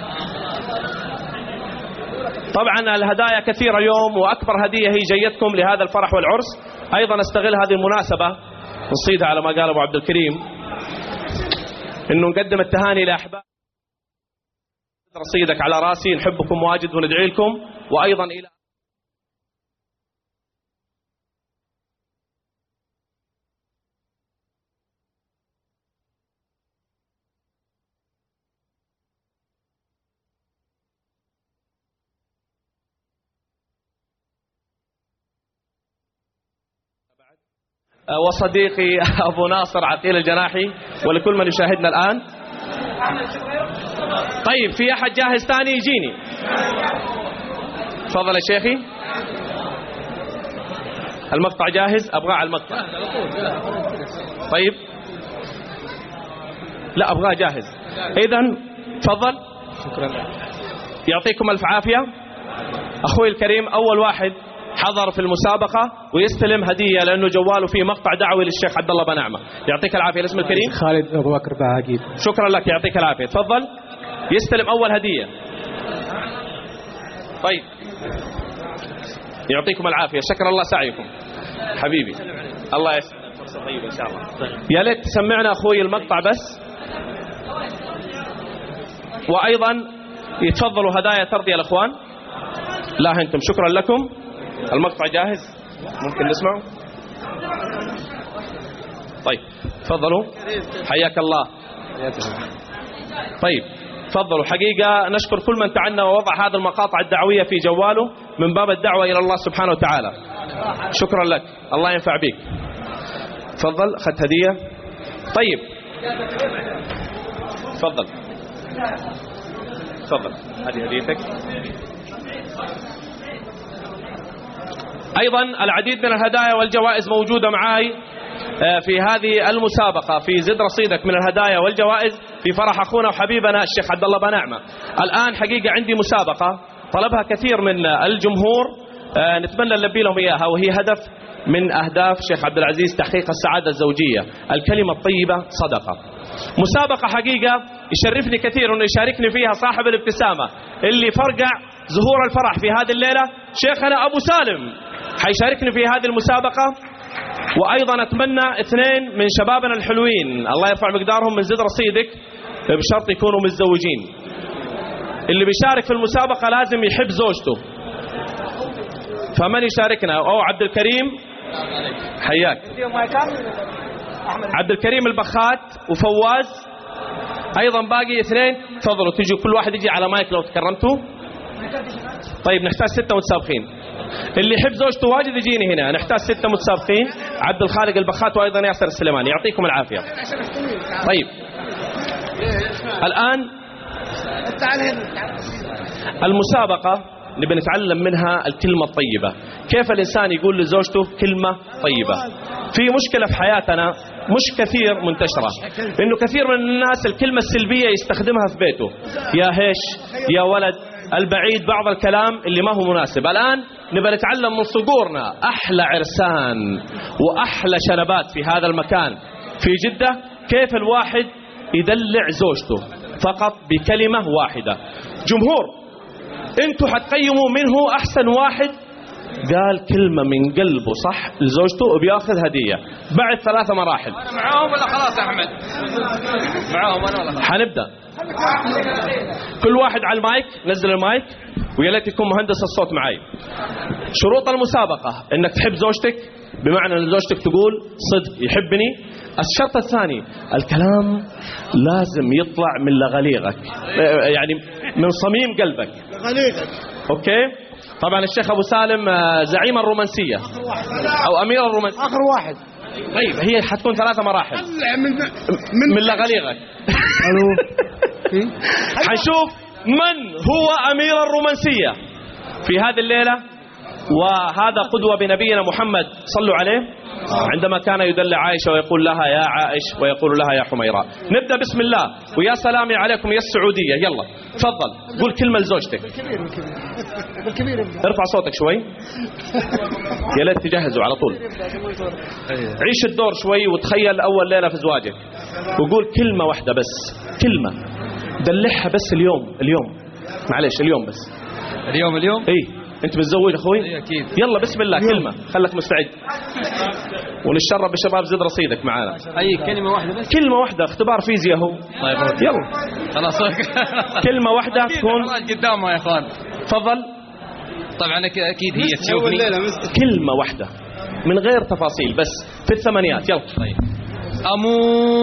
طبعا الهدايا كثيرة اليوم، وأكبر هدية هي جيتكم لهذا الفرح والعرس. أيضا استغل هذه المناسبة نصيدها على ما قال أبو عبد الكريم إنه نقدم التهاني لأحباب رصيدك على راسي، نحبكم واجد وندعي لكم. وأيضا إلى وصديقي أبو ناصر عقيل الجناحي ولكل من يشاهدنا الآن. طيب في أحد جاهز ثاني يجيني؟ تفضل يا شيخي. المقطع جاهز؟ أبغاه على المقطع. طيب لا أبغاه جاهز. إذن تفضل. شكرا. يعطيكم ألف عافية. أخوي الكريم أول واحد حضر في المسابقة ويستلم هدية لأنه جواله فيه مقطع دعوي للشيخ عبد الله بناعمة. يعطيك العافية. الاسم الكريم خالد أبو بكر بعاقيد. شكرا لك، يعطيك العافية. تفضل يستلم أول هدية. طيب يعطيكم العافية، شكر الله سعيكم حبيبي. الله يسعدك، فرصة طيبة إن شاء الله. يا ليت تسمعنا أخوي المقطع بس. وأيضا يتفضلوا هدايا ترضي الأخوان. لا أنتم شكرا لكم. المقطع جاهز ممكن نسمعه؟ طيب تفضلوا حياك الله. طيب تفضلوا. حقيقة نشكر كل من تعنى ووضع هذه المقاطع الدعوية في جواله من باب الدعوة إلى الله سبحانه وتعالى. شكرا لك، الله ينفع بك. تفضل أخذت هدية. طيب تفضل تفضل هذه هديتك. أيضا العديد من الهدايا والجوائز موجودة معي في هذه المسابقة في زد رصيدك من الهدايا والجوائز في فرح أخونا وحبيبنا الشيخ عبد الله بناعمة. الآن حقيقة عندي مسابقة طلبها كثير من الجمهور، نتمنى نلبي لهم إياها، وهي هدف من أهداف الشيخ عبد العزيز تحقيق السعادة الزوجية. الكلمة الطيبة صدقة. مسابقة حقيقة يشرفني كثير أنه يشاركني فيها صاحب الابتسامة اللي فرقع ظهور الفرح في هذه الليلة، شيخنا أبو سالم حيشاركني في هذه المسابقة. وأيضا أتمنى اثنين من شبابنا الحلوين الله يرفع مقدارهم من زد رصيدك بشرط يكونوا متزوجين. اللي بيشارك في المسابقة لازم يحب زوجته. فمن يشاركنا؟ أو عبد الكريم حياك، عبد الكريم البخات وفواز. أيضا باقي اثنين. تفضلوا تيجوا كل واحد يجي على مايك لو تكرمتوا. طيب نحتاج ستة متسابقين. اللي يحب زوجته واجد يجيني هنا. نحتاج ستة متسابقين. عبد الخالق البخات وأيضا ياسر السليماني. يعطيكم العافية. طيب الآن المسابقة نبي نتعلم منها الكلمة الطيبة. كيف الإنسان يقول لزوجته كلمة طيبة. في مشكلة في حياتنا مش كثير منتشرة، إنه كثير من الناس الكلمة السلبية يستخدمها في بيته. يا هيش، يا ولد، البعيد، بعض الكلام اللي ما هو مناسب. الآن نبي نتعلم من صقورنا أحلى عرسان وأحلى شنبات في هذا المكان في جدة كيف الواحد يدلع زوجته فقط بكلمة واحدة. جمهور انتوا حتقيموا منه أحسن واحد قال كلمة من قلبه صح لزوجته وبياخذ هدية بعد ثلاثة مراحل. معاهم ولا خلاص يا أحمد؟ معاهم أنا ولا خلاص؟ حنبدأ. كل واحد على المايك، نزل المايك ويا ليت يكون مهندس الصوت معي. شروط المسابقة انك تحب زوجتك، بمعنى ان زوجتك تقول صدق يحبني. الشرط الثاني الكلام لازم يطلع من لغليغك، يعني من صميم قلبك. لغليغك. اوكي. طبعا الشيخ ابو سالم زعيم الرومانسية او امير الرومانسية، اخر واحد. طيب هي حتكون ثلاثة مراحل من من, من لغليغك. حنشوف من هو امير الرومانسية في هذه الليلة، وهذا قدوة بنبينا محمد صلوا عليه عندما كان يدلع عائشة ويقول لها يا عائش ويقول لها يا حميراء. نبدأ بسم الله ويا سلامي عليكم يا السعودية. يلا تفضل قول كلمة لزوجتك. ارفع صوتك شوي يا ليت تجهزوا على طول. عيش الدور شوي وتخيل أول ليلة في زواجك وقول كلمة واحدة بس، كلمة دلعها بس اليوم اليوم معلش اليوم بس اليوم اليوم ايه انت متزوج اخوي؟ ايه اكيد. يلا بسم الله كلمة، خلك مستعد ونتشرب بالشباب. زد رصيدك معانا. اي كلمة واحدة بس. كلمة واحدة، اختبار فيزياء هو. طيب يلا خلاص كلمة واحدة تكون قدامه يا اخوان. تفضل. طبعا اكيد هي تشوفني. كلمة واحدة من غير تفاصيل بس في الثمانيات. يلا. طيب. اموت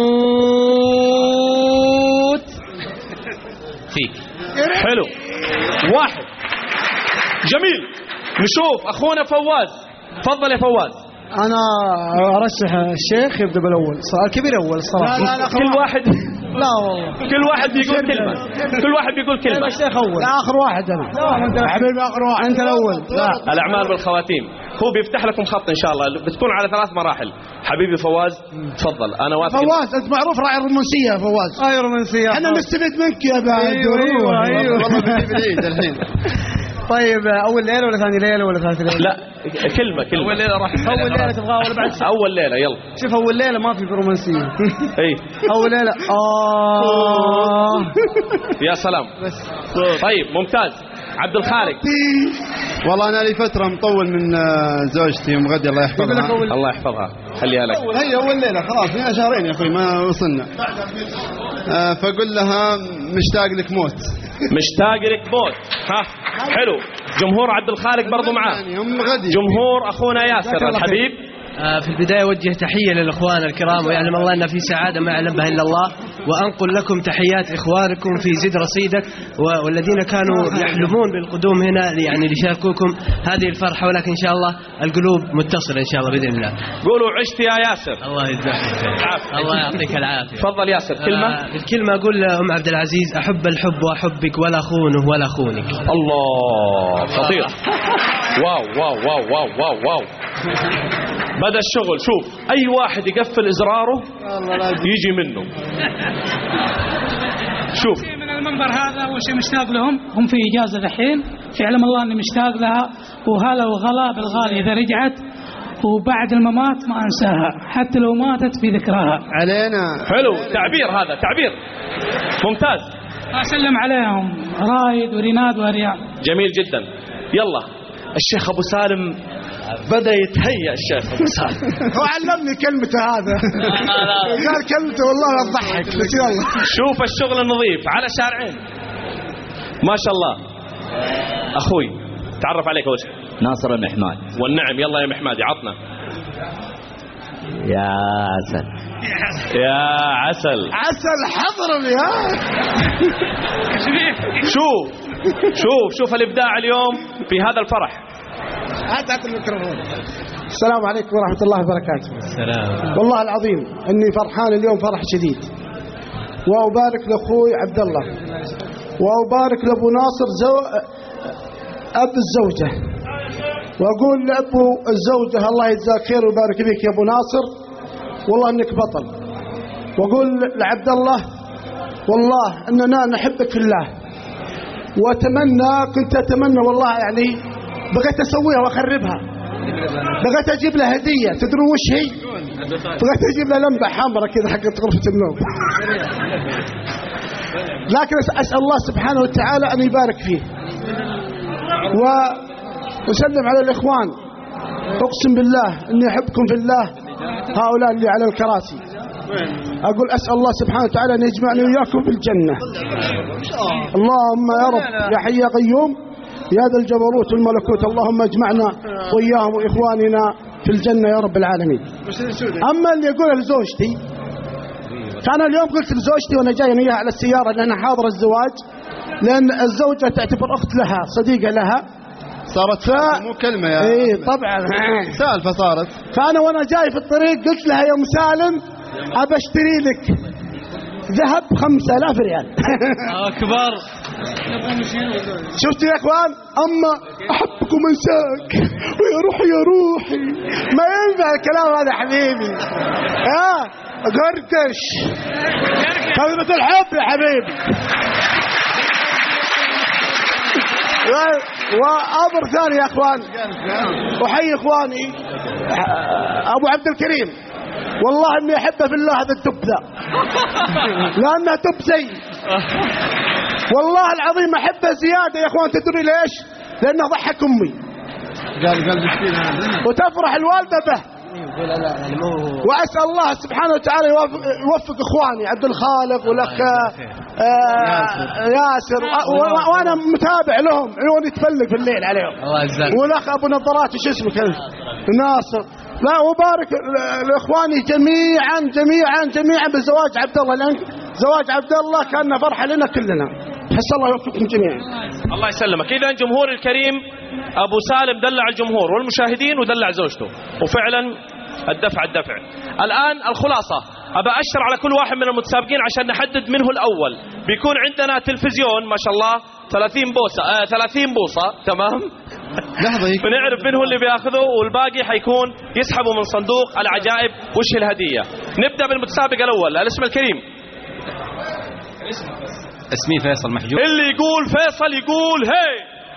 فيك. حلو. واحد. جميل. نشوف اخونا فواز. تفضل يا فواز. انا ارشح الشيخ يبدا بالاول، سؤال كبير اول الصراحه. لا لا كل واحد لا والله كل واحد بيقول كلمه، كل واحد بيقول كلمه. الشيخ اول. لا اخر واحد انا. لا حبيبي اخر واحد انت الاول. لا الاعمال بالخواتيم. هو بيفتح لكم خط ان شاء الله بتكون على ثلاث مراحل. حبيبي فواز تفضل. انا واثق فواز انت معروف راعي الرومانسيه يا فواز. اي رومانسيه احنا نستفيد منك يا بعد. ايوه ايوه ايوه والله بدي بالعيد الحين. طيب اول ليله ولا ثاني ليله ولا ثالث ليله؟ لا كلمه كلمه. اول ليله راح. اول ليله تبغاها ولا بعد؟ اول ليله يلا. شوف اول ليله ما في رومانسيه. اي اول ليله اه يا سلام. طيب ممتاز. عبد الخالق. والله انا لي فتره مطول من زوجتي ام غدي الله يحفظها. الله يحفظها خليها لك. هي اول ليله خلاص فيها شهرين يا اخوي ما وصلنا. آه فقل لها مشتاق لك موت. مشتاق لك موت. ها حلو. جمهور عبد الخالق برضو معاه. جمهور اخونا ياسر الحبيب. في البداية أوجه تحية للإخوان الكرام ويعلم الله أن في سعادة ما يعلم بها إلا الله، وأنقل لكم تحيات إخوانكم في زد رصيدك والذين كانوا يحلمون بالقدوم هنا يعني ليشاركوكم هذه الفرحة، ولكن إن شاء الله القلوب متصلة إن شاء الله بإذن الله. قولوا عشت يا ياسر. الله يجزاك الله يعطيك العافية. تفضل ياسر كلمة. آه الكلمة أقول لأم عبد العزيز أحب الحب وأحبك ولا خونه ولا خونك. الله خطير. واو واو واو واو واو واو. بدأ الشغل. شوف أي واحد يقفل إزراره يجي منه. شوف من المنبر هذا أول شيء مشتاق لهم، هم في إجازة الحين في علم الله أني مشتاق لها، وهلا وغلا بالغالي إذا رجعت، وبعد الممات ما أنساها حتى لو ماتت في ذكراها. علينا. حلو تعبير هذا تعبير ممتاز. أسلم عليهم رايد وريناد وريان. جميل جدا. يلا الشيخ أبو سالم بدأ يتهيأ. الشيخ أبو سالم هو علمني كلمته هذا. قال كلمته والله تضحك بس يلا. شوف الشغل النظيف على شارعين ما شاء الله. أخوي تعرف عليك وش؟ ناصر المحماد. والنعم. يلا يا محمادي عطنا. يا عسل يا عسل عسل حضرني ها. شوف شوف شوف الإبداع اليوم في هذا الفرح. هات هات الميكروفون. السلام عليكم ورحمة الله وبركاته. السلام. والله العظيم اني فرحان اليوم فرح شديد، وأبارك لأخوي عبد الله، وأبارك لأبو ناصر زو... أب الزوجة، وأقول لأبو الزوجة الله يجزاك خير ويبارك فيك يا أبو ناصر، والله إنك بطل. وأقول لعبد الله والله أننا نحبك في الله، وأتمنى كنت أتمنى والله يعني بغيت أسويها وأخربها، بغيت أجيب له هدية تدرون وش هي؟ بغيت أجيب له لمبة حمراء كذا حقت غرفة النوم. لكن أسأل الله سبحانه وتعالى أن يبارك فيه، وأسلم على الإخوان. أقسم بالله أني أحبكم في الله هؤلاء اللي على الكراسي، أقول أسأل الله سبحانه وتعالى أن يجمعني وإياكم في الجنة. اللهم يا رب يا حي يا قيوم يا ذا الجبروت والملكوت، اللهم اجمعنا وإياهم وإخواننا في الجنة يا رب العالمين. أما اللي يقول لزوجتي، فأنا اليوم قلت لزوجتي وأنا جاي وياها على السيارة لأن حاضر الزواج، لأن الزوجة تعتبر أخت لها صديقة لها، صارت ف... مو كلمة يا ايه طبعا سالفة صارت. فأنا وأنا جاي في الطريق قلت لها يا أم سالم أبى أشتري لك ذهب خمسة آلاف ريال. أكبر. شفتوا يا اخوان؟ اما احبكم انساك ويا روحي يا روحي، ما ينفع الكلام هذا حبيبي. ها قرقش كلمة الحب يا حبيبي. وامر ثاني يا اخوان، احيي اخواني ابو عبد الكريم، والله اني احبه في الله هذا الدب ذا لانه دب زي، والله العظيم احبه زياده يا اخوان. تدري ليش؟ لانه ضحك امي قال قال وتفرح الوالده به. واسال الله سبحانه وتعالى يوفق, يوفق اخواني عبد الخالق والاخ ياسر، وانا متابع لهم، عيوني تفلق في الليل عليهم، والاخ ابو نظارات وش اسمه كذا ناصر. لا وبارك لاخواني جميعا جميعا جميعا بزواج عبد الله، لان زواج عبد الله كان فرحه لنا كلنا. حس الله يوفقكم جميعا. الله يسلمك. اذا جمهور الكريم ابو سالم دلع الجمهور والمشاهدين ودلع زوجته، وفعلا الدفع الدفع. الان الخلاصه، ابى اشر على كل واحد من المتسابقين عشان نحدد منه الاول. بيكون عندنا تلفزيون ما شاء الله ثلاثين بوصه آه ثلاثين بوصه، تمام؟ لحظه بنعرف منه اللي بياخذه، والباقي حيكون يسحبوا من صندوق العجائب وش الهديه. نبدا بالمتسابق الاول، الاسم الكريم. اسمي فيصل محجوب. اللي يقول فيصل يقول هي.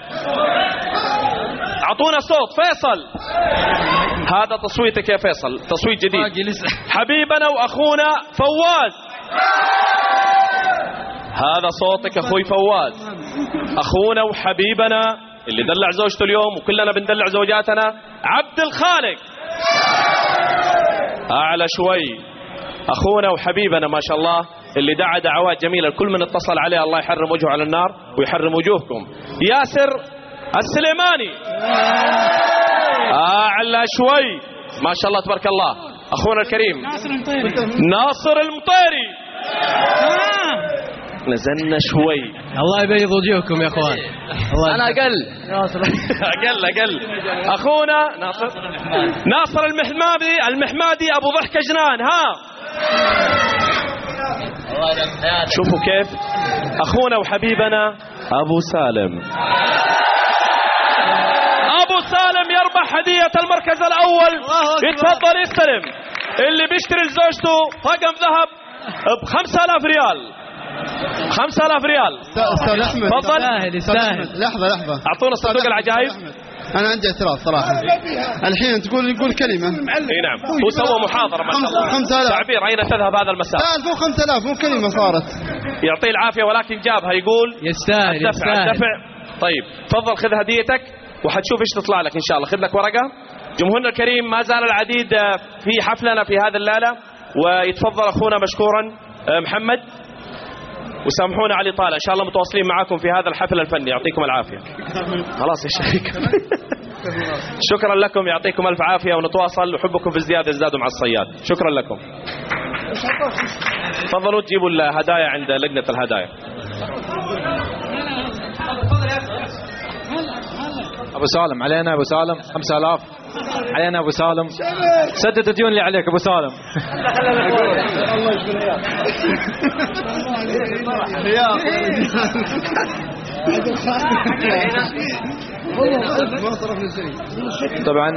اعطونا صوت فيصل. هذا تصويتك يا فيصل، تصويت جديد. حبيبنا واخونا فواز. هذا صوتك اخوي فواز، اخونا وحبيبنا اللي دلع زوجته اليوم وكلنا بندلع زوجاتنا، عبد الخالق. اعلى شوي، اخونا وحبيبنا ما شاء الله اللي دعا دعوات جميله، الكل من اتصل عليه الله يحرم وجهه على النار ويحرم وجوهكم، ياسر السليماني. اعلى شوي ما شاء الله تبارك الله، اخونا الكريم ناصر المطيري. نزلنا شوي. الله يبيض وجوهكم يا اخوان. انا اقل اقل اقل اخونا ناصر ناصر المحمادي المحمادي ابو ضحكه جنان. ها شوفوا كيف اخونا وحبيبنا ابو سالم. ابو سالم يربح هديه المركز الاول. يتفضل يستلم. اللي بيشتري لزوجته طقم ذهب ب خمسة آلاف ريال. خمسة آلاف ريال. استاذ احمد تفضل. لحظه لحظه اعطونا صندوق العجائب. انا عندي اعتراض صراحه. الحين تقول يقول كلمه. اي نعم، هو سوى محاضره ما شاء الله. خمسة آلاف تعبير اين تذهب هذا المساء. لا مو خمسة آلاف، مو كلمه صارت. يعطيه العافيه، ولكن جابها يقول يستاهل الدفع يستاهل. الدفع. طيب تفضل خذ هديتك وحتشوف ايش تطلع لك ان شاء الله. خذ لك ورقه. جمهورنا الكريم ما زال العديد في حفلنا في هذا الليله، ويتفضل اخونا مشكورا محمد، وسامحونا على الإطالة، إن شاء الله متواصلين معاكم في هذا الحفل الفني. يعطيكم العافية. خلاص يا شريك. شكرا لكم، يعطيكم ألف عافية، ونتواصل، وحبكم في ازدياد ازدادوا مع الصياد. شكرا لكم. تفضلوا تجيبوا الهدايا عند لجنة الهدايا. أبو سالم علينا، أبو سالم خمسة آلاف علينا. أبو سالم سدد الديون اللي عليك أبو سالم. طبعا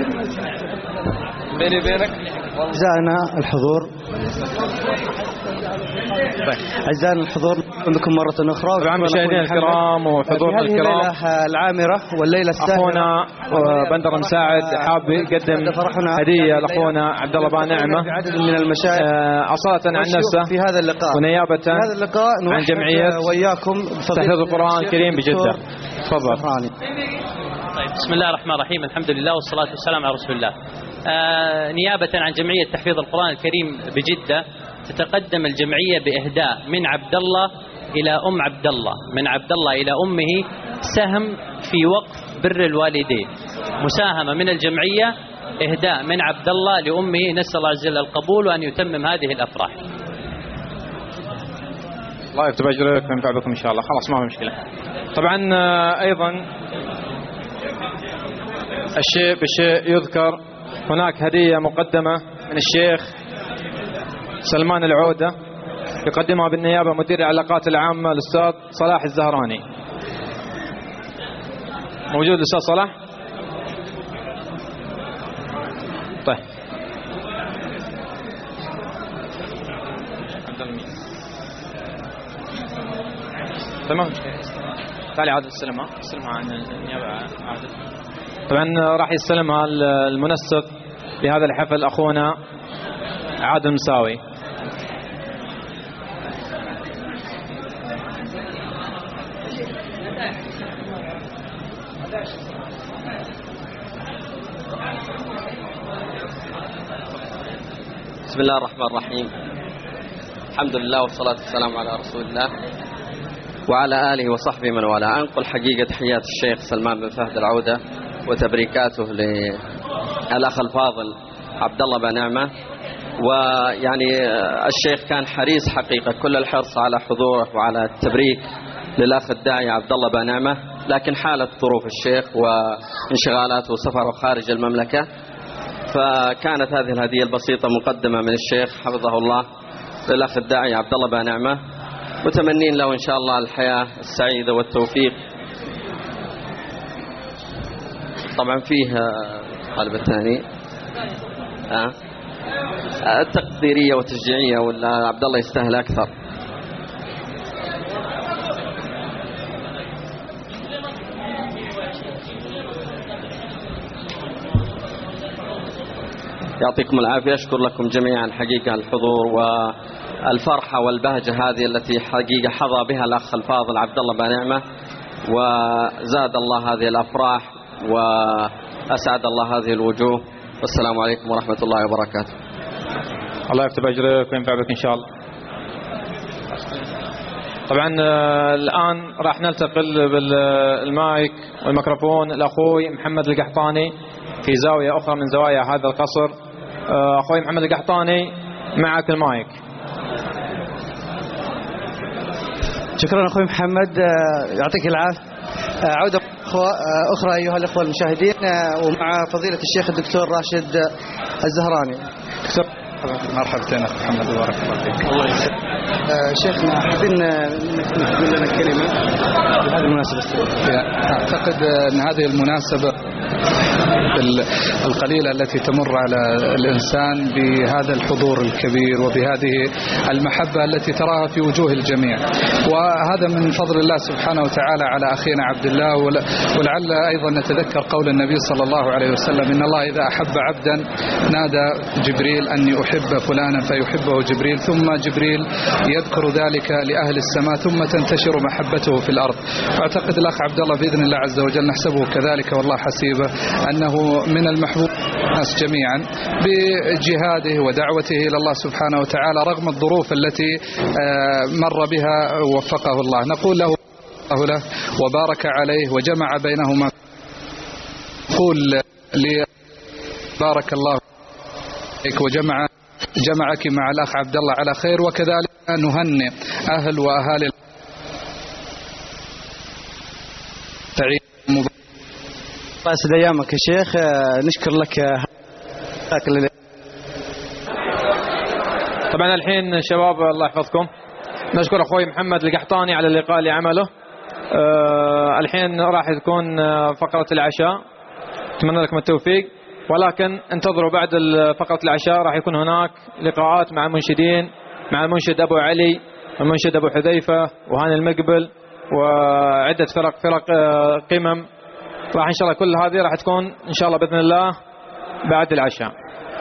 بيني بينك أعزائنا الحضور، أعزائنا الحضور بكم مرة أخرى. طبعا مشاهدينا الكرام وحضورنا الكرام، الليلة العامرة والليلة الساهرة، أخونا بندر مساعد حاب يقدم هدية لأخونا عبد الله بانعمة عدد من المشايخ أصالة عن نفسه في هذا اللقاء ونيابة في هذا اللقاء عن جمعية وياكم تحفيظ القرآن الكريم بجدة. تفضل. طيب، بسم الله الرحمن الرحيم، الحمد لله والصلاة والسلام على رسول الله. آه نيابة عن جمعية تحفيظ القرآن الكريم بجدة، تتقدم الجمعية بإهداء من عبد الله إلى أم عبد الله، من عبد الله إلى أمه، سهم في وقف بر الوالدين، مساهمة من الجمعية، إهداء من عبد الله لأمه. نسأل الله عز وجل القبول وأن يتمم هذه الأفراح. الله يكتب أجرك وينفع بكم إن شاء الله. خلاص ما في مشكلة. طبعا أيضا الشيء بالشيء يذكر، هناك هدية مقدمة من الشيخ سلمان العودة يقدمها بالنيابة مدير العلاقات العامة الأستاذ صلاح الزهراني. موجود الأستاذ صلاح؟ طيب. تمام. تعالي عادل استلمها، استلمها عن النيابة عادل. طبعا راح يستلمها المنسق لهذا الحفل أخونا عادل مساوي. بسم الله الرحمن الرحيم، الحمد لله والصلاة والسلام على رسول الله وعلى آله وصحبه من والاه. أنقل حقيقة تحيات الشيخ سلمان بن فهد العودة وتبريكاته للأخ الفاضل عبد الله بانعمة. ويعني الشيخ كان حريص حقيقة كل الحرص على حضوره وعلى التبريك للأخ الداعي عبد الله بانعمة، لكن حالت ظروف الشيخ وانشغالاته وسفره خارج المملكة، فكانت هذه الهدية البسيطة مقدمة من الشيخ حفظه الله للأخ الداعي عبد الله بانعمة، متمنين له إن شاء الله الحياة السعيدة والتوفيق. طبعا فيه الطالب الثاني أه؟ التقديرية والتشجيعية، ولا عبد الله يستاهل أكثر. يعطيكم العافية. أشكر لكم جميعا حقيقة الحضور والفرحة والبهجة هذه التي حقيقة حظى بها الأخ الفاضل عبد الله بانعمة، وزاد الله هذه الأفراح وأسعد الله هذه الوجوه. والسلام عليكم ورحمة الله وبركاته. الله يكتب أجرك وينفع بك إن شاء الله. طبعا الآن راح نلتقل بالمايك والميكروفون الأخوي محمد القحطاني في زاوية أخرى من زوايا هذا القصر. أخوي محمد القحطاني معك المايك. شكرا أخوي محمد، يعطيك العافية. عودة أخرى أيها الأخوة المشاهدين، ومع فضيلة الشيخ الدكتور راشد الزهراني. مرحبتين أخي محمد، بارك الله فيك. الله يسلمك. شيخنا حابين تقول لنا كلمة بهذه المناسبة. أعتقد أن هذه المناسبة القليلة التي تمر على الإنسان بهذا الحضور الكبير وبهذه المحبة التي تراها في وجوه الجميع، وهذا من فضل الله سبحانه وتعالى على أخينا عبد الله. ولعل أيضا نتذكر قول النبي صلى الله عليه وسلم: إن الله إذا أحب عبدا نادى جبريل أني أحب فلانا فيحبه جبريل، ثم جبريل يذكر ذلك لأهل السماء، ثم تنتشر محبته في الأرض. أعتقد الأخ عبد الله بإذن الله عز وجل نحسبه كذلك والله حسيبه، أنه من المحبوب الناس جميعا بجهاده ودعوته إلى الله سبحانه وتعالى رغم الظروف التي مر بها ووفقه الله. نقول له له وبارك عليه وجمع بينهما. نقول لي بارك الله فيك وجمع جمعك مع الأخ عبد الله على خير، وكذلك نهنئ أهل وأهالي تعيد فاسد أيامك يا شيخ. نشكر لك. طبعا الحين شباب الله يحفظكم، نشكر أخوي محمد القحطاني على اللقاء اللي عمله. أه الحين راح تكون فقرة العشاء، أتمنى لكم التوفيق، ولكن انتظروا بعد فقرة العشاء راح يكون هناك لقاءات مع منشدين مع المنشد أبو علي والمنشد أبو حذيفة وهاني المقبل وعدة فرق فرق قمم. راح إن شاء الله كل هذه راح تكون إن شاء الله بإذن الله بعد العشاء.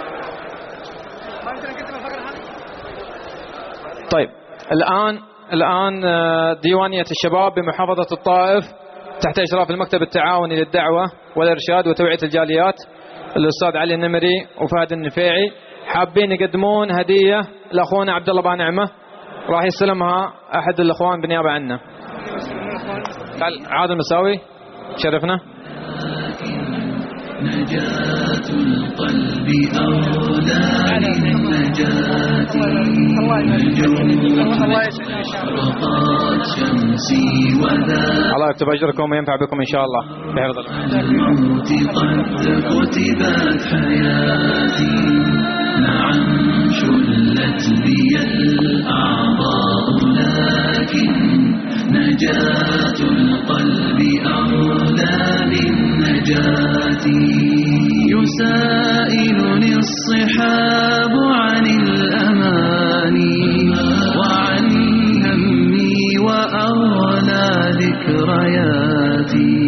طيب الآن الآن ديوانية الشباب بمحافظة الطائف تحت إشراف المكتب التعاوني للدعوة والإرشاد وتوعية الجاليات الأستاذ علي النمري وفهد النفيعي حابين يقدمون هدية لأخونا عبد الله بانعمة، راح يستلمها أحد الأخوان بالنيابة عنه. عادل مساوي شرفنا. نجاة القلب أولى للنجاة رقات شمسي وذا الله يكتب أجركم وينفع بكم إن شاء الله بحفظ الله. الموت قد كتبت حياتي نعم شلت بي الأعضاء لكن نجاة القلب أولى للنجاة. يسائلني الصحاب عن الأماني وعن همي وأغلى ذكرياتي.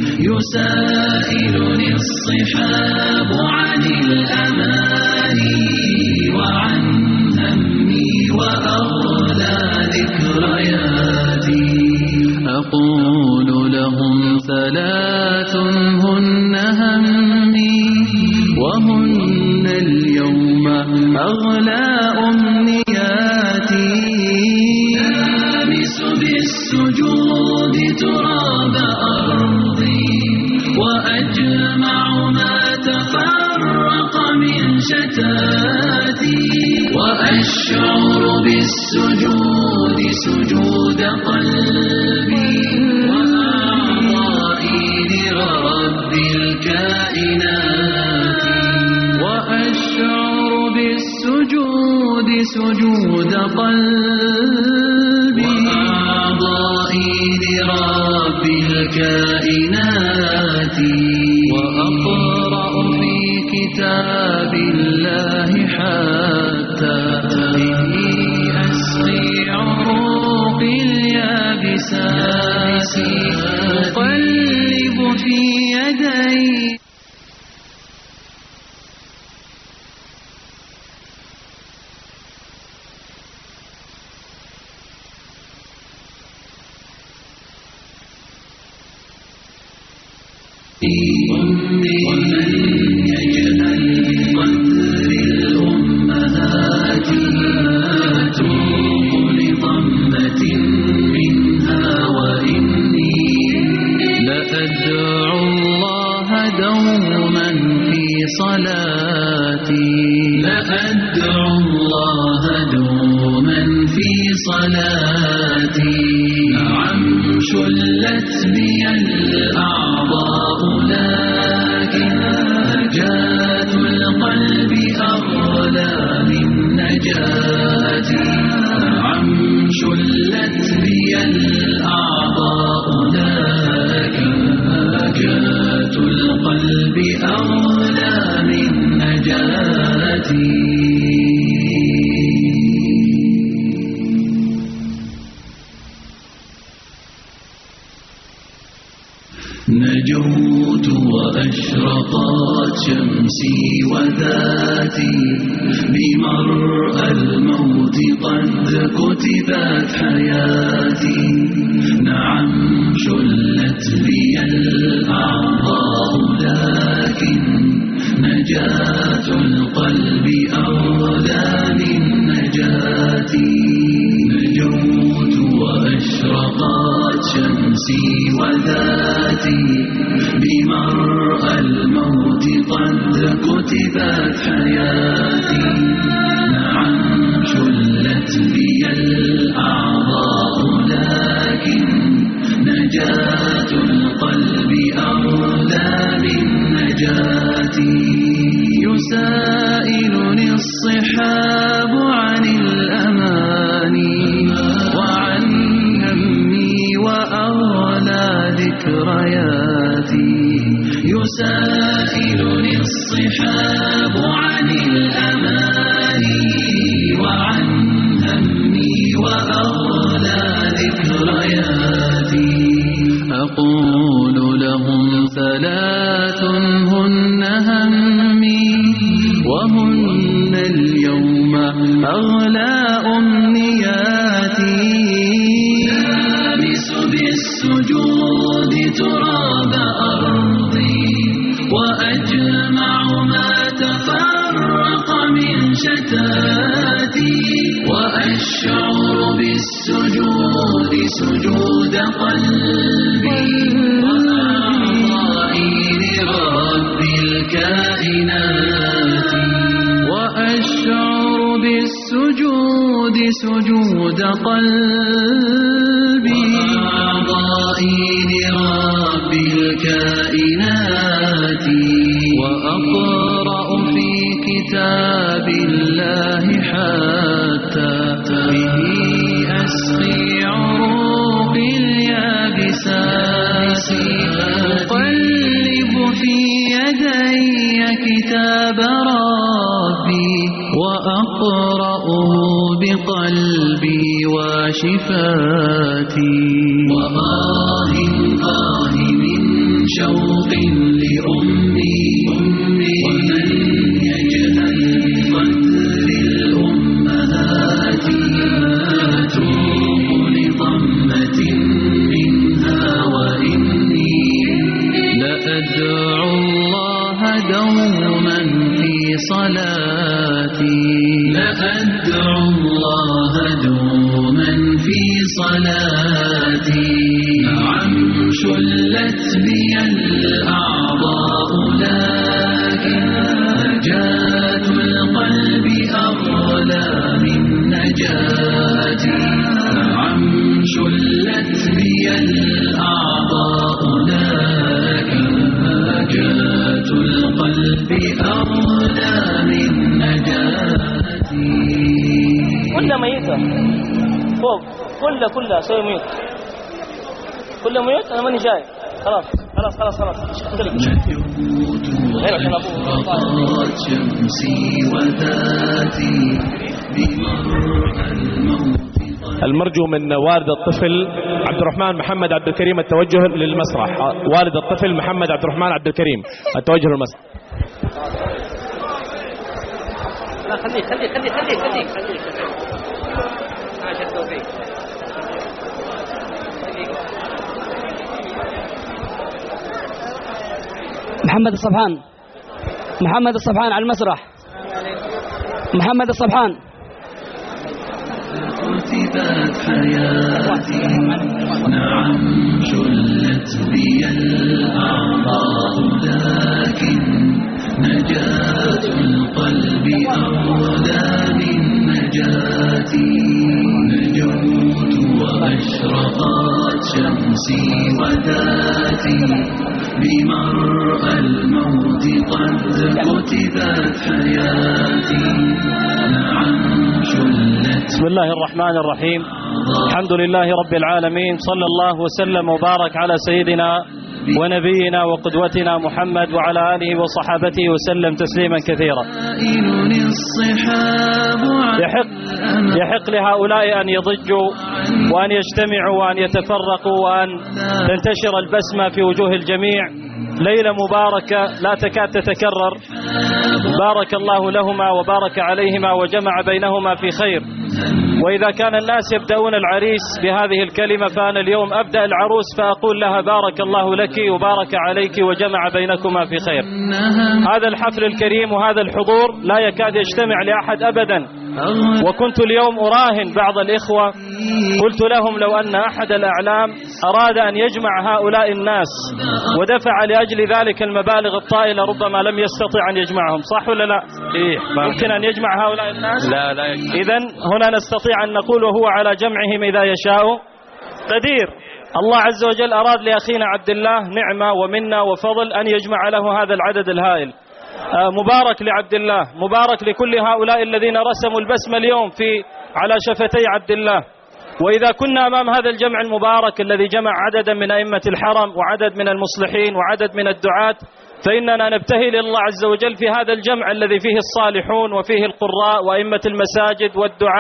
يسائلني الصحاب عن الأماني وعن همي وأغلى ذكرياتي. أقول لهم ثلاث هن همي وهن اليوم أغلى أمنياتي. آمس بالسجود تراب أرضي وأجمع ما تفرق من شتاتي. وأشعر بالسجود سجود قلبي وأعضائي لرب الكائنات. وأشعر بالسجود سجود قلبي وأعضائي لرب الكائنات. وأقرأ في كتاب الله حتى به أسقي عروقي اليابسات. أقلب في يدي ومن يجهل بقدر الأمهات أتوب لضمة منها وإني لأدعو الله دوما في صلاتي. لأدعو الله دوما في صلاتي. نعم شلت بي الأعضاء لكن نجاة القلب أغلى من نجاتي. نعم شلت بي الأعضاء لكن نجاة القلب أغلى من نجاتي. نجوت وأشرقت شمسي وذاتي بمرأى الموت قد كتبت حياتي. نعم شلت بي الأعضاء لكن نجاة القلب أولى من نجاتي. نجوت وأشرقت شمسي وذاتي بمرأى الموت قد كتبت حياتي. نعم شلت بي الأعضاء لكن نجاة القلب أولى من نجاتي. يسائلني الصحاب عن الأماني وعن همي وأغلى ذكرياتي. يسائلني الصحاب عن الأماني وعن ذكرياتي أقول لهم ثلاث هن همي وهن اليوم أغلى أمنياتي لامس بالسجود تراب أرضي وأجمع ما تفرق من شتاتي وأشعر بالسجود سجود قلبي وأعضائي لرب الكائنات وأشعر بالسجود سجود قلبي وأعضائي لرب الكائنات وأقرأ في كتاب الله حتى به أسقي عروقي اليابسات أقلب في يدي كتاب ربي وأقرأه بقلبي وشفاتي وآه آه من شوق لأمي ومن يجهل بقدر الأمهات أتوق لضمة منها وإني لأدعو الله دوما في صلاتي لأدعو الله دوما في صلاتي نعم شلت بي الأعضاء لكن نجاة القلب أغلى من نجاتي نعم شلت بي الأعضاء لكن نجاة القلب أغلى من نجاتي كل ميتة فوق كل كل سوي ميت كل ميت أنا ماني جاي خلاص خلاص خلاص خلاص أشرقت شمسي وذاتي بمرء الموت المرجو من والد الطفل عبد الرحمن محمد عبد الكريم التوجه للمسرح. والد الطفل محمد عبد الرحمن عبد الكريم التوجه للمسرح. لا خليك خليك خليك خليك خليك خليك عاش التوفيق. محمد الصبحان محمد الصبحان على المسرح. محمد الصبحان. كتبت حياتي نعم شلت بي الأعضاء لكن نجاة القلب أولى من نجاتي نجوت وأشرقت شمسي وذاتي بمرء الموت قد كتبت حياتي نعم شلت. بسم الله الرحمن الرحيم. الحمد لله رب العالمين، صلى الله وسلم وبارك على سيدنا ونبينا وقدوتنا محمد وعلى آله وصحابته وسلم تسليما كثيرا. يحق, يحق لهؤلاء أن يضجوا وأن يجتمعوا وأن يتفرقوا وأن تنتشر البسمة في وجوه الجميع. ليلة مباركة لا تكاد تتكرر، بارك الله لهما وبارك عليهما وجمع بينهما في خير. وإذا كان الناس يبدأون العريس بهذه الكلمة فأنا اليوم أبدأ العروس فأقول لها بارك الله لك وبارك عليك وجمع بينكما في خير. هذا الحفل الكريم وهذا الحضور لا يكاد يجتمع لأحد أبدا. وكنت اليوم أراهن بعض الإخوة، قلت لهم لو أن أحد الأعلام أراد أن يجمع هؤلاء الناس ودفع لأجل ذلك المبالغ الطائلة ربما لم يستطع أن يجمعهم، صح ولا لا؟ ممكن أن يجمع هؤلاء الناس؟ لا لا. إذن هنا نستطيع أن نقول وهو على جمعهم إذا يشاء قدير. الله عز وجل أراد لأخينا عبد الله نعمة ومنة وفضل أن يجمع له هذا العدد الهائل. مبارك لعبد الله، مبارك لكل هؤلاء الذين رسموا البسمة اليوم في على شفتي عبد الله. وإذا كنا أمام هذا الجمع المبارك الذي جمع عددا من أئمة الحرم وعدد من المصلحين وعدد من الدعاة، فإننا نبتهل الله عز وجل في هذا الجمع الذي فيه الصالحون وفيه القراء وأئمة المساجد والدعاة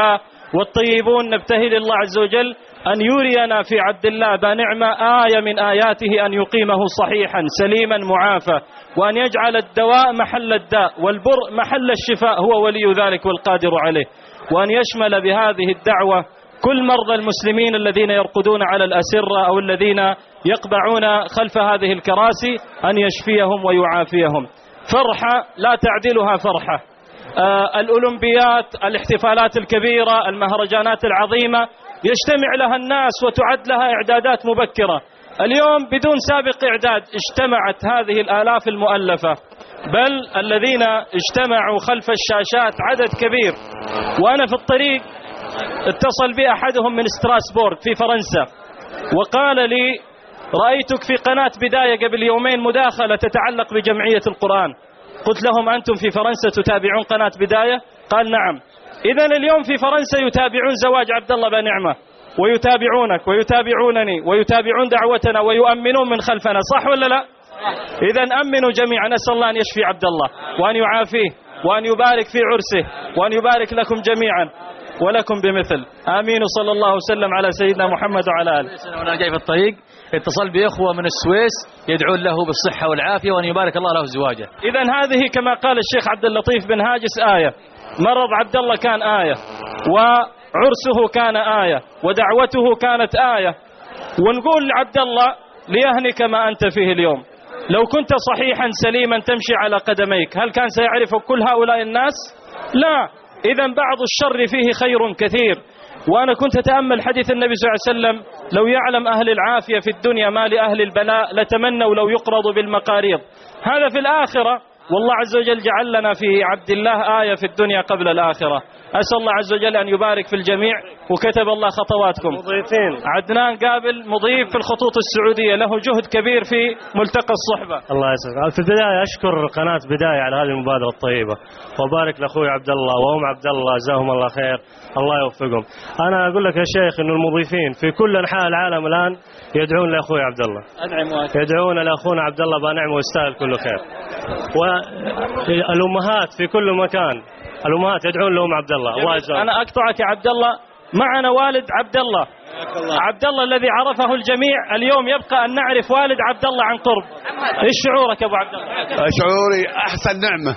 والطيبون نبتهل الله عز وجل أن يرينا في عبد الله بنعمة آية من آياته أن يقيمه صحيحا سليما معافى، وأن يجعل الدواء محل الداء والبر محل الشفاء، هو ولي ذلك والقادر عليه، وأن يشمل بهذه الدعوة كل مرضى المسلمين الذين يرقدون على الأسرة أو الذين يقبعون خلف هذه الكراسي، أن يشفيهم ويعافيهم. فرحة لا تعدلها فرحة. آه الأولمبيات، الاحتفالات الكبيرة، المهرجانات العظيمة يجتمع لها الناس وتعد لها إعدادات مبكرة. اليوم بدون سابق إعداد اجتمعت هذه الآلاف المؤلفة، بل الذين اجتمعوا خلف الشاشات عدد كبير. وأنا في الطريق اتصل بي أحدهم من ستراسبورغ في فرنسا وقال لي: رأيتك في قناة بداية قبل يومين مداخلة تتعلق بجمعية القرآن. قلت لهم: أنتم في فرنسا تتابعون قناة بداية؟ قال: نعم. إذن اليوم في فرنسا يتابعون زواج عبد الله بنعمة، ويتابعونك ويتابعونني ويتابعون دعوتنا ويؤمنون من خلفنا، صح ولا لا؟ إذن أمنوا جميعا. نسأل الله أن يشفي عبد الله وأن يعافيه وأن يبارك في عرسه وأن يبارك لكم جميعا ولكم بمثل. آمين. صلى الله وسلم على سيدنا محمد وعلى آله. وأنا جاي في الطريق اتصل بإخوة من السويس يدعون له بالصحة والعافية وأن يبارك الله له زواجه. إذن هذه كما قال الشيخ عبد اللطيف بن هاجس آية. مرض عبد الله كان آية، وعرسه كان آية، ودعوته كانت آية. ونقول لعبد الله: ليهنك ما أنت فيه اليوم. لو كنت صحيحا سليما تمشي على قدميك هل كان سيعرف كل هؤلاء الناس؟ لا. إذن بعض الشر فيه خير كثير. وأنا كنت أتأمل حديث النبي صلى الله عليه وسلم: لو يعلم أهل العافية في الدنيا ما لأهل البلاء لتمنوا لو يقرضوا بالمقاريض. هذا في الآخرة، والله عز وجل جعل لنا في عبد الله آية في الدنيا قبل الآخرة. أسأل الله عز وجل أن يبارك في الجميع، وكتب الله خطواتكم. مضيفين عدنان قابل مضيف في الخطوط السعودية، له جهد كبير في ملتقى الصحبة. الله يسعدك. في البداية أشكر قناة بداية على هذه المبادرة الطيبة، وبارك لأخوي عبد الله وأم عبد الله، جزاهم الله خير، الله يوفقهم. أنا أقول لك يا شيخ إنه المضيفين في كل أنحاء العالم الآن يدعون لأخوي عبد الله، يدعون لأخونا عبد الله بنعمة، ويستاهل كل خير. والأمهات في كل مكان، الأمهات يدعون لهم عبد الله. الله يجزاك. أنا أقطعك يا عبد الله، معنا والد عبد الله، عبد الله الذي عرفه الجميع، اليوم يبقى أن نعرف والد عبد الله عن قرب. إيش شعورك يا أبو عبد الله؟ شعوري أحسن نعمة.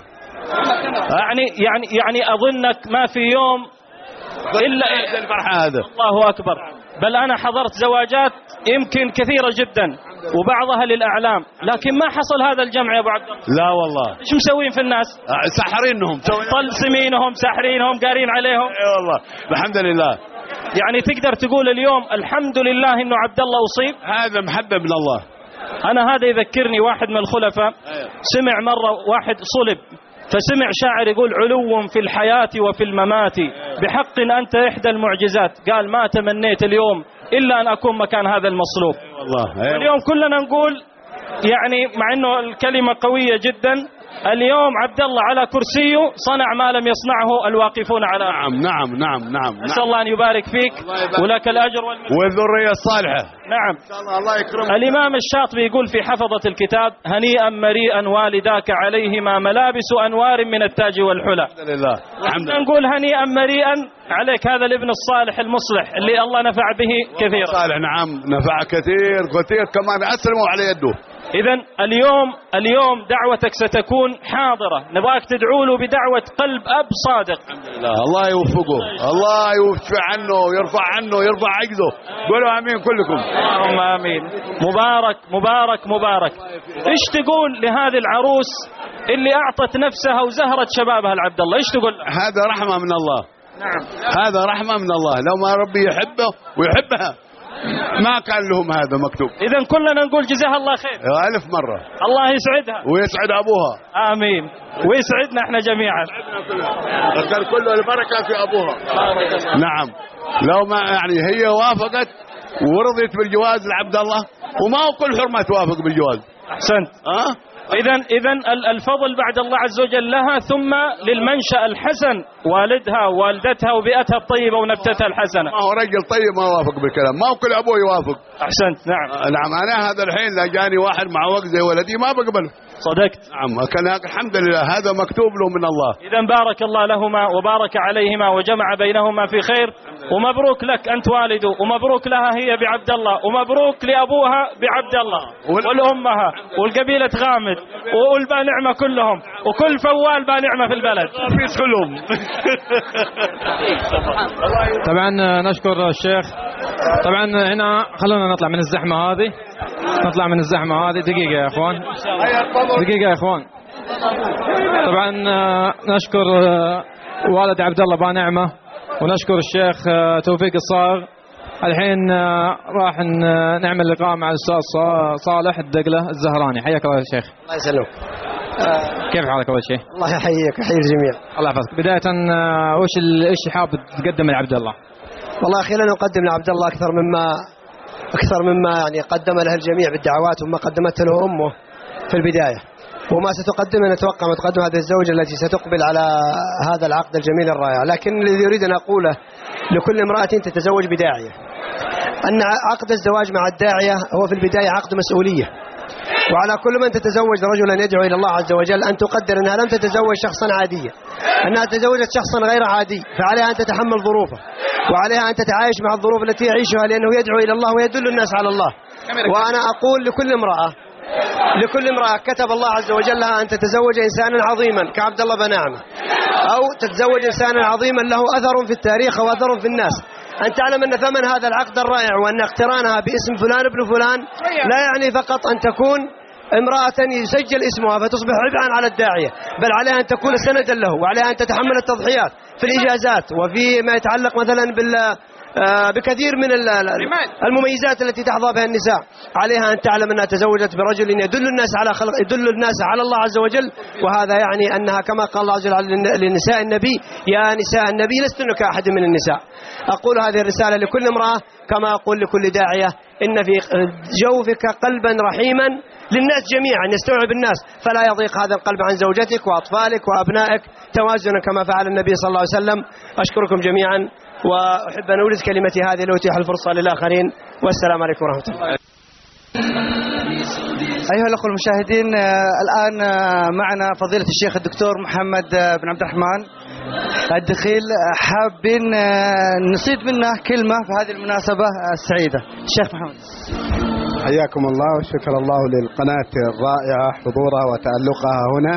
يعني يعني يعني أظنك ما في يوم إلا الفرحة هذا. الله أكبر. بل أنا حضرت زواجات يمكن كثيرة جدا وبعضها للأعلام، لكن ما حصل هذا الجمع يا أبو عبد الله. لا والله. إيش مسوين في الناس؟ سحرينهم، طلسمينهم، ساحرينهم، قارين عليهم. اي والله الحمد لله. يعني تقدر تقول اليوم الحمد لله إنه عبد الله أصيب. هذا محبة من الله. أنا هذا يذكرني واحد من الخلفاء، سمع مرة واحد صلب، فسمع شاعر يقول: علو في الحياة وفي الممات بحق أنت إحدى المعجزات. قال: ما تمنيت اليوم إلا أن أكون مكان هذا المصلوب. والله اليوم كلنا نقول، يعني مع أنه الكلمة قوية جدا، اليوم عبد الله على كرسيه صنع ما لم يصنعه الواقفون على. نعم نعم نعم نعم. نسأل الله أن يبارك فيك ولك الأجر والمثوبة والذرية الصالحة. نعم. الله يكرمك. الإمام الشاطبي يقول في حفظة الكتاب: هنيئا مريئا والداك عليهما ملابس أنوار من التاج والحلى. الحمد لله. الحمد لله. نقول هنيئا مريئا عليك هذا الابن الصالح المصلح اللي الله نفع به كثيرا. صالح نعم، نفع كثير كثير، كمان أسلموا على يده. إذن اليوم اليوم دعوتك ستكون حاضرة، نبغاك تدعو له بدعوة قلب أب صادق. لا الله يوفقه، الله يوفق عنه، يرفع عنه، يرفع عجزه. قولوا آمين كلكم. اللهم آمين. مبارك مبارك مبارك. إيش تقول لهذه العروس اللي أعطت نفسها وزهرت شبابها العبد الله؟ إيش تقول؟ هذا رحمة من الله. نعم. هذا رحمة من الله، لو ما ربي يحبه ويحبها ما كان لهم هذا مكتوب. إذن كلنا نقول جزاها الله خير ألف مرة. الله يسعدها ويسعد أبوها. آمين. ويسعدنا احنا جميعا. كان كله البركة في أبوها. نعم. لو ما يعني هي وافقت ورضيت بالجواز لعبد الله، وما كل حرمة توافق بالجواز. أحسنت. أه؟ إذن إذن الفضل بعد الله عز وجل لها، ثم للمنشأ الحسن، والدها ووالدتها وبيئتها الطيبة ونبتتها الحسنة. ما هو رجل طيب ما وافق بالكلام، ما هو كل أبوه يوافق. أحسنت. نعم. نعم. أنا هذا الحين لا جاني واحد معوق زي ولدي ما بقبله. صدقت. نعم كان الحمد لله هذا مكتوب له من الله. إذا بارك الله لهما وبارك عليهما وجمع بينهما في خير، ومبروك لك أنت والده، ومبروك لها هي بعبد الله، ومبروك لأبوها بعبد الله والأمها والقبيلة غامد والبانعمة كلهم وكل فوال بانعمة في البلد. كلهم. طبعا نشكر الشيخ. طبعا هنا خلونا نطلع من الزحمة هذه، نطلع من الزحمة هذه دقيقة يا اخوان، دقيقة يا اخوان. طبعا نشكر والد عبد الله بانعمة، ونشكر الشيخ توفيق الصاغ. الحين راح نعمل لقاء مع الاستاذ صالح الدقلة الزهراني. حياك الله يا شيخ. الله يسلمك. كيف حالك اول شيء؟ الله يحييك ويحيي الجميع. الله يحفظك. بداية وش ايش حاب تقدم لعبد الله؟ والله اخي لن نقدم لعبد الله اكثر مما اكثر مما يعني قدم له الجميع بالدعوات وما قدمت له امه في البدايه، وما ستقدم نتوقع ما تقدم هذه الزوجه التي ستقبل على هذا العقد الجميل الرائع. لكن الذي اريد ان اقوله لكل امراه تتزوج بداعيه ان عقد الزواج مع الداعيه هو في البدايه عقد مسؤوليه، وعلى كل من تتزوج رجلا يدعو إلى الله عز وجل أن تقدر أنها لم تتزوج شخصا عاديا، أنها تزوجت شخصا غير عادي، فعليها أن تتحمل ظروفه، وعليها أن تتعايش مع الظروف التي يعيشها، لأنه يدعو إلى الله ويدل الناس على الله. وأنا أقول لكل امرأة لكل امرأة كتب الله عز وجل لها أن تتزوج إنسانا عظيما كعبد الله بن نعمة، أو تتزوج إنسانا عظيما له أثر في التاريخ وأثر في الناس، أن تعلم أن ثمن هذا العقد الرائع وأن اقترانها باسم فلان ابن فلان لا يعني فقط أن تكون امرأة يسجل اسمها فتصبح عبئا على الداعية، بل عليها أن تكون سندا له، وعليها أن تتحمل التضحيات في الإجازات وفي ما يتعلق مثلا بال بكثير من المميزات التي تحظى بها النساء. عليها أن تعلم أنها تزوجت برجل يدل الناس على خلق يدل الناس على الله عز وجل، وهذا يعني أنها كما قال الله عز وجل للنساء النبي: يا نساء النبي لستن كأحد من النساء. أقول هذه الرسالة لكل امرأة كما أقول لكل داعية: إن في جوفك قلبا رحيما للناس جميعا يستوعب الناس، فلا يضيق هذا القلب عن زوجتك وأطفالك وأبنائك توازنا كما فعل النبي صلى الله عليه وسلم. أشكركم جميعا، وأحب أن أورد كلمتي هذه لأتيح الفرصة للآخرين، والسلام عليكم ورحمة الله. أيها الأخوة المشاهدين، الآن معنا فضيلة الشيخ الدكتور محمد بن عبد الرحمن الدخيل، حابين نصيد منه كلمة في هذه المناسبة السعيدة. الشيخ محمد. حياكم الله، وشكر الله للقناة الرائعة حضورها وتألقها هنا.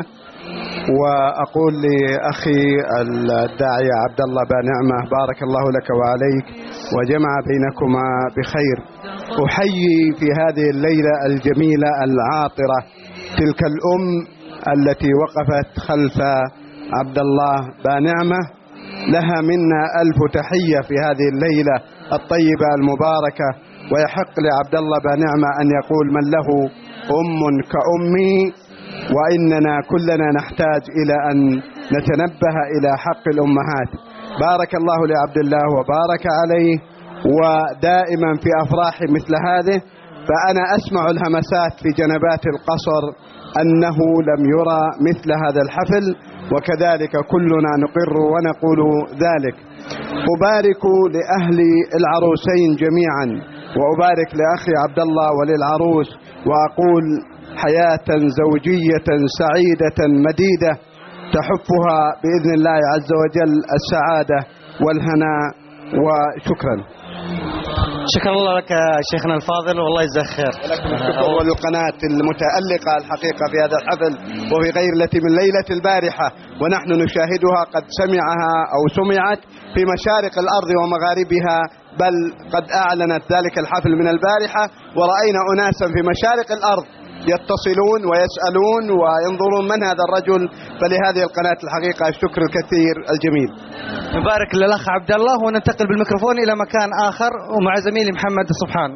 وأقول لأخي الداعية عبد الله بن نعمة: بارك الله لك وعليك وجمع بينكما بخير. أحيي في هذه الليلة الجميلة العاطرة تلك الأم التي وقفت خلف عبد الله بن نعمة، لها منا ألف تحية في هذه الليلة الطيبة المباركة. ويحق لعبد الله بن نعمة أن يقول: من له أم كأمي. وإننا كلنا نحتاج إلى أن نتنبه إلى حق الأمهات. بارك الله لعبد الله وبارك عليه، ودائما في أفراح مثل هذه فأنا أسمع الهمسات في جنبات القصر أنه لم يرى مثل هذا الحفل، وكذلك كلنا نقر ونقول ذلك. أبارك لأهل العروسين جميعا، وأبارك لأخي عبد الله وللعروس، وأقول: حياة زوجية سعيدة مديدة تحفها بإذن الله عز وجل السعادة والهناء. وشكرا. شكرا الله لك شيخنا الفاضل، والله يجزاك خير. والقناة المتألقة الحقيقة في هذا الحفل وفي غير التي من ليلة البارحة، ونحن نشاهدها قد سمعها أو سمعت في مشارق الأرض ومغاربها، بل قد أعلنت ذلك الحفل من البارحة، ورأينا أناسا في مشارق الأرض يتصلون ويسألون وينظرون من هذا الرجل. فلهذه القناة الحقيقة الشكر الكثير الجميل. نبارك للأخ عبد الله، وننتقل بالميكروفون إلى مكان آخر ومع زميلي محمد الصبحان.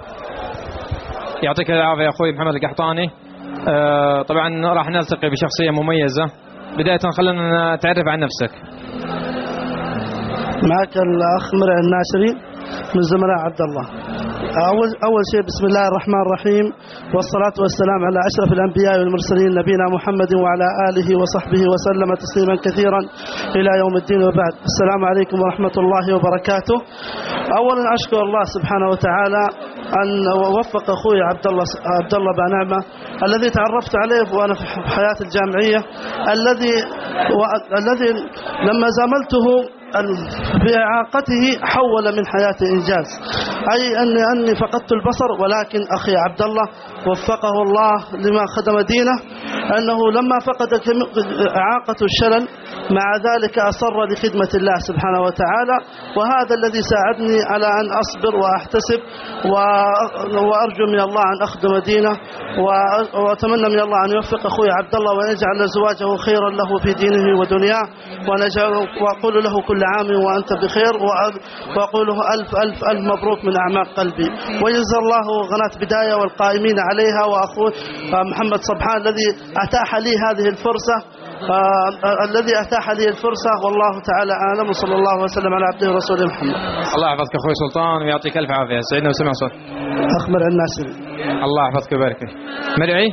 يعطيك العافية يا أخوي محمد القحطاني. آه طبعا راح نلتقي بشخصية مميزة. بداية خلينا نتعرف عن نفسك. معك الأخ مرعي الناصري من زملاء عبد الله. أول, أول شيء بسم الله الرحمن الرحيم، والصلاة والسلام على أشرف الأنبياء والمرسلين نبينا محمد وعلى آله وصحبه وسلم تسليما كثيرا إلى يوم الدين وبعد. السلام عليكم ورحمة الله وبركاته. أولا أشكر الله سبحانه وتعالى أن وفق أخوي عبد الله عبد الله بنعمة الذي تعرفت عليه وأنا في حياة الجامعية، الذي الذي لما زاملته بإعاقته حول من حياته إنجاز، أي أني أني فقدت البصر، ولكن أخي عبد الله وفقه الله لما خدم دينه، أنه لما فقد إعاقة الشلل مع ذلك أصر لخدمة الله سبحانه وتعالى، وهذا الذي ساعدني على أن أصبر وأحتسب وأرجو من الله أن أخدم دينه، وأتمنى من الله أن يوفق أخوي عبد الله وأن يجعل زواجه خيرا له في دينه ودنياه، وأقول له كل عام وأنت بخير، وأقول له ألف ألف ألف مبروك من أعماق قلبي، ويجزى الله قناة بداية والقائمين عليها وأخوه محمد صبحان الذي أتاح لي هذه الفرصة آه الذي أتاح لي الفرصة، والله تعالى أعلم، وصلى الله وسلم على عبده ورسوله محمد. الله يحفظك أخوي سلطان ويعطيك ألف عافية. سعيدنا وسمع صوت أخبر الناصري. الله يحفظك ويبارك فيك. مرعي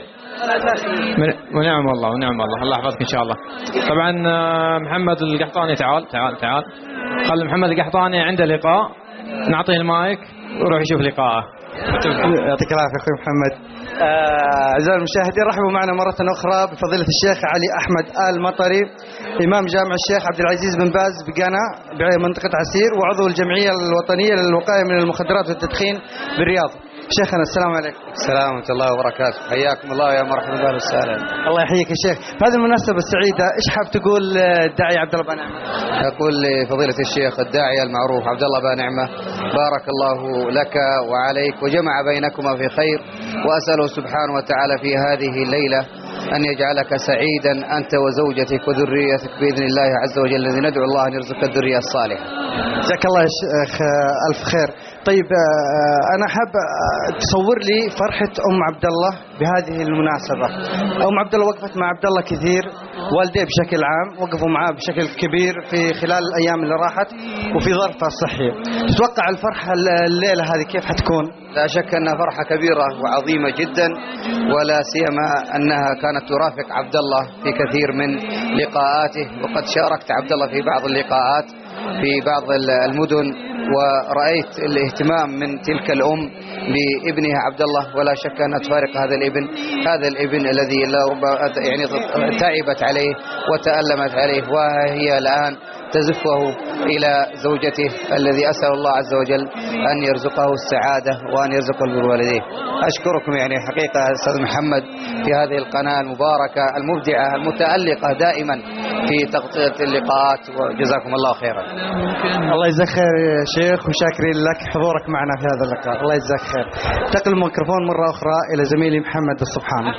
ونعم والله ونعم والله. الله يحفظك إن شاء الله. طبعا محمد القحطاني تعال تعال تعال خلي محمد القحطاني عنده لقاء، نعطيه المايك وروح يشوف لقاءه. يعطيك العافية أخوي محمد. أعزائي المشاهدين، رحبوا معنا مرة أخرى بفضيلة الشيخ علي أحمد آل مطري، إمام جامع الشيخ عبد العزيز بن باز بقنا بمنطقة عسير، وعضو الجمعية الوطنية للوقاية من المخدرات والتدخين بالرياض. شيخنا السلام عليكم. السلام ورحمة الله وبركاته. حياكم الله يا مرحبا بأهلا وسهلا. الله يحييك يا شيخ. في هذه المناسبة السعيدة إيش حاب تقول الداعية عبد الله بنعمة؟ أقول لفضيلة الشيخ الداعية المعروف عبد الله بنعمة بارك الله لك وعليك وجمع بينكما في خير، وأسأله سبحانه وتعالى في هذه الليلة أن يجعلك سعيدا أنت وزوجتك وذريتك بإذن الله عز وجل، الذي ندعو الله أن يرزق الذرية الصالحة. جزاك الله يا شيخ ألف خير. طيب أنا حاب تصور لي فرحة أم عبد الله بهذه المناسبة. أم عبد الله وقفت مع عبد الله كثير، والديه بشكل عام وقفوا معاه بشكل كبير في خلال الأيام اللي راحت وفي ظرفها الصحي. تتوقع الفرحة الليلة هذه كيف حتكون؟ لا شك أنها فرحة كبيرة وعظيمة جدا، ولا سيما أنها كانت ترافق عبد الله في كثير من لقاءاته، وقد شاركت عبد الله في بعض اللقاءات في بعض المدن، ورأيت الاهتمام من تلك الأم بابنها عبد الله، ولا شك أنها تفارق هذا الابن هذا الابن الذي لا رب يعني تعبت عليه وتألمت عليه، وهي الآن تزفه إلى زوجته الذي أسأل الله عز وجل أن يرزقه السعادة وأن يرزقه البر والديه. أشكركم يعني حقيقة أستاذ محمد في هذه القناة المباركة المبدعة المتألقة دائما في تغطية اللقاءات، وجزاكم الله خيرا. الله يجزاك خير يا شيخ، وشاكرين لك حضورك معنا في هذا اللقاء. الله يجزاك خير. انتقل الميكروفون مرة أخرى إلى زميلي محمد الصبحاني.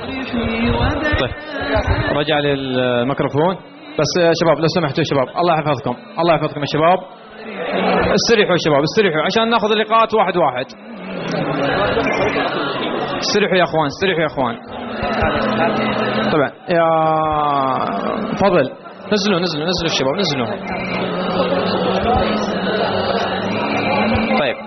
طيب رجع للميكروفون بس يا شباب لو سمحتوا شباب، الله يحفظكم الله يحفظكم يا شباب، استريحوا يا شباب استريحوا عشان ناخذ اللقاءات واحد واحد. استريحوا يا اخوان استريحوا يا اخوان. طبعا يا فضل نزلوا نزلوا نزلوا الشباب نزلوا. طيب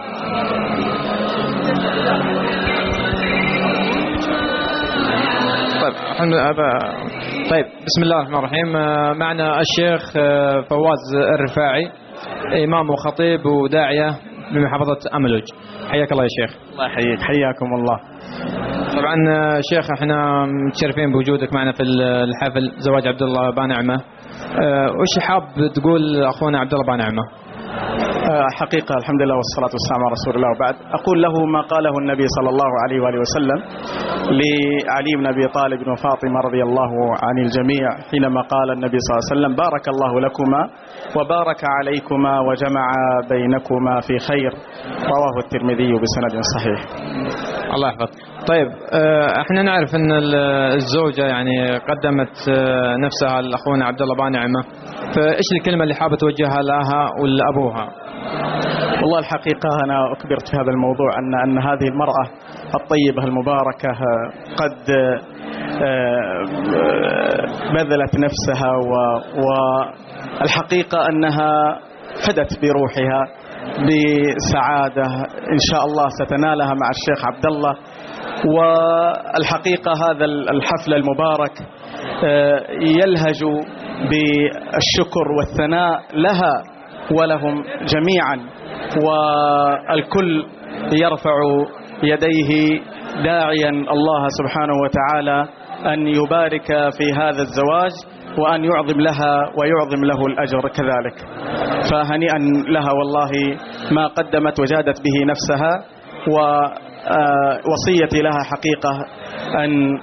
طيب طيب بسم الله الرحمن الرحيم. معنا الشيخ فواز الرفاعي، إمام وخطيب وداعية بمحافظة أملوج. حياك الله يا شيخ. الله يحييك. حياكم الله. طبعا شيخ احنا متشرفين بوجودك معنا في الحفل زواج عبد الله بنعمة. وش حاب تقول أخونا عبد الله بنعمة؟ حقيقة الحمد لله والصلاة والسلام على رسول الله، وبعد أقول له ما قاله النبي صلى الله عليه وآله وسلم لعلي بن أبي طالب وفاطمة رضي الله عن الجميع حينما قال النبي صلى الله عليه وسلم بارك الله لكما وبارك عليكما وجمع بينكما في خير، رواه الترمذي بسند صحيح. الله يحفظ. طيب احنا نعرف ان الزوجة يعني قدمت نفسها لأخونا عبد الله بنعمة، فايش الكلمة اللي حابة توجهها لها ولأبوها؟ والله الحقيقة أنا أكبرت في هذا الموضوع أن أن هذه المرأة الطيبة المباركة قد بذلت نفسها، والحقيقة أنها فدت بروحها بسعادة إن شاء الله ستنالها مع الشيخ عبد الله. والحقيقة هذا الحفل المبارك يلهج بالشكر والثناء لها ولهم جميعا، والكل يرفع يديه داعيا الله سبحانه وتعالى أن يبارك في هذا الزواج وأن يعظم لها ويعظم له الأجر كذلك. فهنيئا لها والله ما قدمت وجادت به نفسها، ووصيتي لها حقيقة أن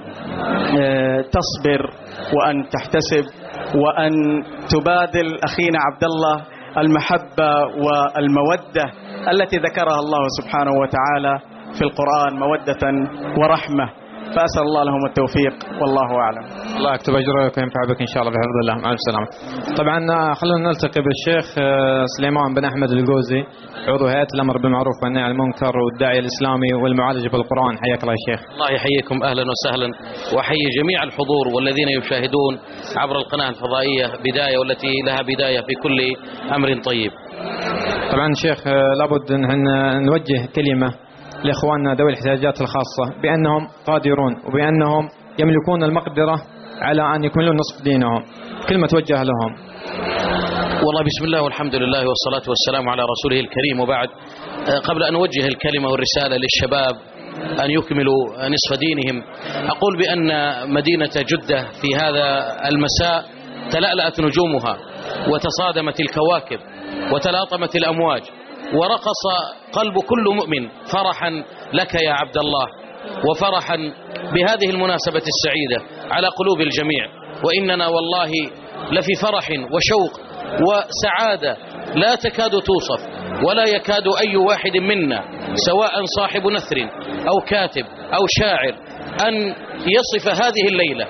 تصبر وأن تحتسب وأن تبادل أخينا عبد الله المحبة والمودة التي ذكرها الله سبحانه وتعالى في القرآن، مودة ورحمة. فأسأل الله لهم التوفيق والله أعلم. الله يكتب أجرك وينفع بك إن شاء الله بحفظ الله. مع السلامة. طبعا خلونا نلتقي بالشيخ سليمان بن أحمد الجوزي، عضو هيئة الأمر بالمعروف والنهي عن المنكر والداعية الإسلامي والمعالج بالقرآن. حياك الله يا شيخ. الله يحييكم أهلا وسهلا، وأحيي جميع الحضور والذين يشاهدون عبر القناة الفضائية بداية والتي لها بداية في كل أمر طيب. طبعا شيخ لابد أن نوجه كلمة لإخواننا ذوي الاحتياجات الخاصة بأنهم قادرون وبأنهم يملكون المقدرة على أن يكملوا نصف دينهم، كلمة توجه لهم. والله بسم الله والحمد لله والصلاة والسلام على رسوله الكريم، وبعد قبل أن أوجه الكلمة والرسالة للشباب أن يكملوا نصف دينهم، أقول بأن مدينة جدة في هذا المساء تلألأت نجومها وتصادمت الكواكب وتلاطمت الأمواج ورقص قلب كل مؤمن فرحا لك يا عبد الله، وفرحا بهذه المناسبة السعيدة على قلوب الجميع. وإننا والله لفي فرح وشوق وسعادة لا تكاد توصف، ولا يكاد أي واحد منا سواء صاحب نثر أو كاتب أو شاعر أن يصف هذه الليلة.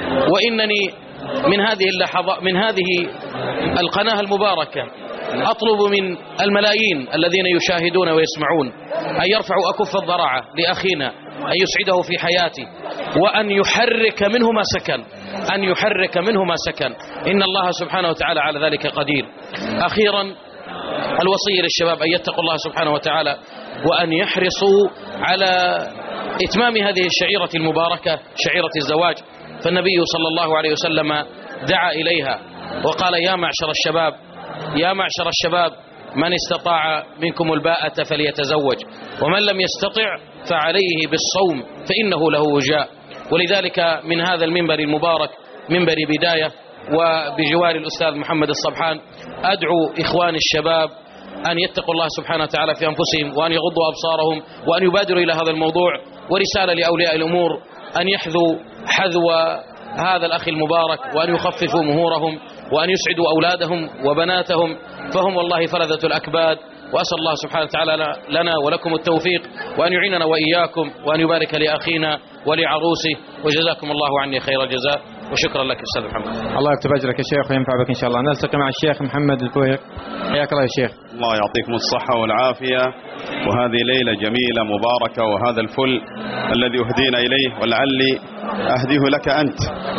وإنني من هذه اللحظة من هذه القناة المباركة أطلب من الملايين الذين يشاهدون ويسمعون أن يرفعوا أكف الضراعة لأخينا، أن يسعده في حياته، وأن يحرك منه ما سكن أن يحرك منه ما سكن إن الله سبحانه وتعالى على ذلك قدير. أخيرا الوصية للشباب أن يتقوا الله سبحانه وتعالى وأن يحرصوا على إتمام هذه الشعيرة المباركة، شعيرة الزواج. فالنبي صلى الله عليه وسلم دعا إليها وقال: يا معشر الشباب يا معشر الشباب من استطاع منكم الباءة فليتزوج، ومن لم يستطع فعليه بالصوم فإنه له وجاء. ولذلك من هذا المنبر المبارك، منبر بداية، وبجوار الأستاذ محمد الصبحان، أدعو إخوان الشباب أن يتقوا الله سبحانه وتعالى في أنفسهم، وأن يغضوا أبصارهم، وأن يبادروا إلى هذا الموضوع. ورسالة لأولياء الأمور أن يحذوا حذو هذا الأخ المبارك، وأن يخففوا مهورهم، وأن يسعدوا أولادهم وبناتهم، فهم والله فلذة الأكباد. وأسأل الله سبحانه وتعالى لنا ولكم التوفيق، وأن يعيننا وإياكم، وأن يبارك لأخينا ولعروسه. وجزاكم الله عني خير الجزاء، وشكرا لك أستاذ محمد. الله يكتب أجرك يا شيخ وينفع بك إن شاء الله. نلتقي مع الشيخ محمد الفويق. حياك الله يا شيخ. الله يعطيكم الصحة والعافية، وهذه ليلة جميلة مباركة، وهذا الفل الذي أهدينا إليه ولعلي أهديه لك أنت.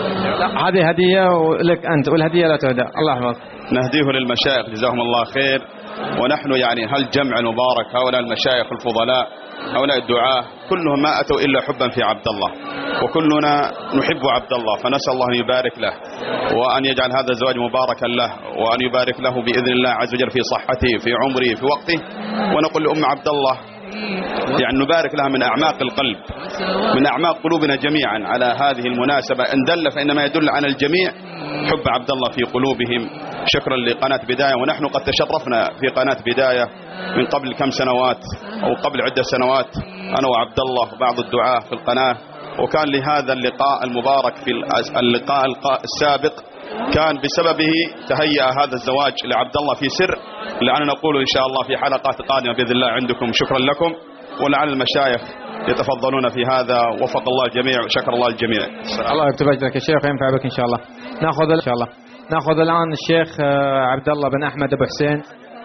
هذه هدية لك أنت، والهدية لا تهدى. الله يحفظك. نهديه للمشايخ جزاهم الله خير. ونحن يعني هالجمع المبارك، هؤلاء المشايخ الفضلاء، هؤلاء الدعاة، كلهم ما أتوا إلا حبا في عبد الله، وكلنا نحب عبد الله، فنسأل الله أن يبارك له، وأن يجعل هذا الزواج مباركا له، وأن يبارك له بإذن الله عز وجل في صحته، في عمره، في وقته. ونقول لأم عبد الله يعني نبارك لها من أعماق القلب، من أعماق قلوبنا جميعا على هذه المناسبة. إن دل فإنما يدل على الجميع حب عبد الله في قلوبهم. شكرا لقناة بداية، ونحن قد تشرفنا في قناة بداية من قبل كم سنوات أو قبل عدة سنوات، أنا وعبد الله وبعض الدعاة في القناة. وكان لهذا اللقاء المبارك في اللقاء السابق كان بسببه تهيأ هذا الزواج لعبد الله في سر، لأننا نقول إن شاء الله في حلقات قادمة بإذن الله عندكم. شكرا لكم، ولعل المشايخ يتفضلون في هذا. وفق الله الجميع وشكر الله الجميع. الله يكتب أجرك يا شيخ وينفع بك إن شاء الله. نأخذ إن شاء الله نأخذ الآن الشيخ عبد الله بن أحمد أبو حسين،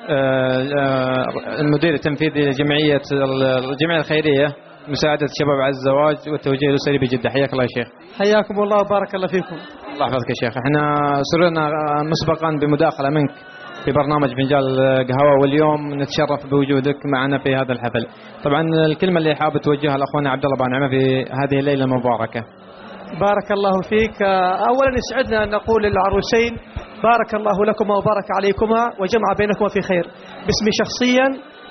المدير التنفيذي لجمعية الجمعية الخيرية مساعدة الشباب على الزواج والتوجيه الأسري بجدة. حياك الله يا شيخ. حياكم الله وبارك الله فيكم. الله يحفظك يا شيخ. احنا سررنا مسبقا بمداخلة منك في برنامج فنجان قهوة، واليوم نتشرف بوجودك معنا في هذا الحفل. طبعا الكلمة اللي حابب توجهها لأخونا عبد الله بن نعمة في هذه الليلة المباركة. بارك الله فيك. أولا يسعدنا أن نقول للعروسين بارك الله لكما وبارك عليكما وجمع بينكما في خير، باسمي شخصيا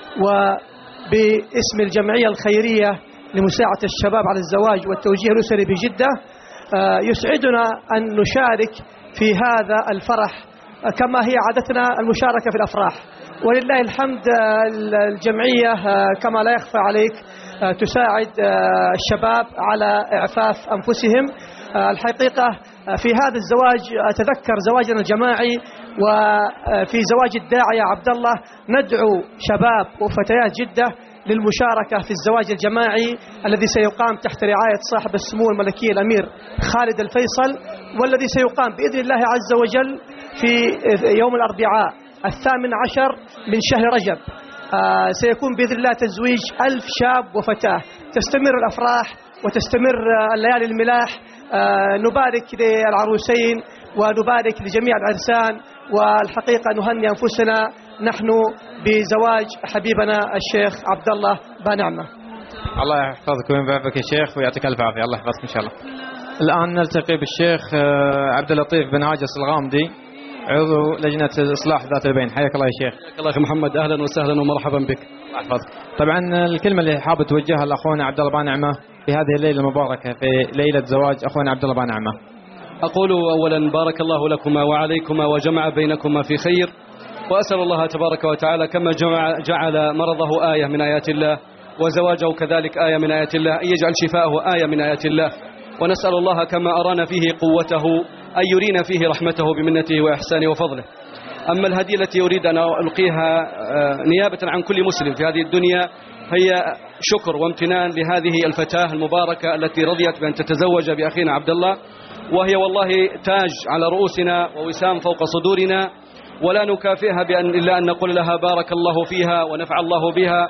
وباسم الجمعية الخيرية لمساعدة الشباب على الزواج والتوجيه الأسري بجدة. يسعدنا أن نشارك في هذا الفرح كما هي عادتنا المشاركة في الأفراح، ولله الحمد. الجمعية كما لا يخفى عليك تساعد الشباب على إعفاف أنفسهم. الحقيقة في هذا الزواج أتذكر زواجنا الجماعي، وفي زواج الداعية عبد الله ندعو شباب وفتيات جدة للمشاركة في الزواج الجماعي الذي سيقام تحت رعاية صاحب السمو الملكي الأمير خالد الفيصل، والذي سيقام بإذن الله عز وجل في يوم الأربعاء الثامن عشر من شهر رجب. آه سيكون بإذن الله تزويج ألف شاب وفتاة، تستمر الأفراح وتستمر الليالي الملاح. آه نبارك للعروسين ونبارك لجميع العرسان، والحقيقة نهني أنفسنا نحن بزواج حبيبنا الشيخ عبد الله بن نعمة. الله يحفظك وينفعك يا شيخ ويعطيك الف عافيه. الله يحفظك ان شاء الله. الان نلتقي بالشيخ عبد اللطيف بن هاجس الغامدي، عضو لجنه اصلاح ذات البين. حياك الله يا شيخ. حياك الله اخي محمد، اهلا وسهلا ومرحبا بك. الله يحفظك. طبعا الكلمه اللي حابب توجهها لاخونا عبد الله بن نعمه في هذه الليله المباركه، في ليله زواج اخونا عبد الله بن نعمه. اقول اولا بارك الله لكما وعليكما وجمع بينكما في خير، وأسأل الله تبارك وتعالى كما جعل مرضه آية من آيات الله وزواجه كذلك آية من آيات الله أن يجعل شفاءه آية من آيات الله، ونسأل الله كما أرانا فيه قوته أن يرينا فيه رحمته بمنته وإحسانه وفضله. أما الهدية التي أريد أن ألقيها نيابة عن كل مسلم في هذه الدنيا هي شكر وامتنان لهذه الفتاة المباركة التي رضيت بأن تتزوج بأخينا عبد الله، وهي والله تاج على رؤوسنا ووسام فوق صدورنا، ولا نكافئها بأن إلا أن نقول لها بارك الله فيها ونفع الله بها.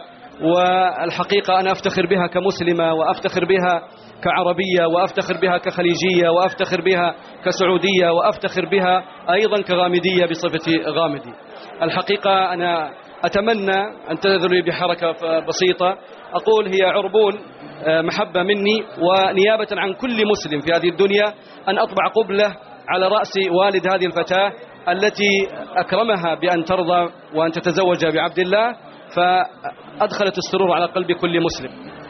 والحقيقة أنا أفتخر بها كمسلمة، وأفتخر بها كعربية، وأفتخر بها كخليجية، وأفتخر بها كسعودية، وأفتخر بها أيضا كغامدية بصفة غامدي. الحقيقة أنا أتمنى أن تذلوا بحركة بسيطة، أقول هي عربون محبة مني ونيابة عن كل مسلم في هذه الدنيا أن أطبع قبلة على رأس والد هذه الفتاة التي أكرمها بأن ترضى وأن تتزوج بعبد الله، فأدخلت السرور على قلب كل مسلم.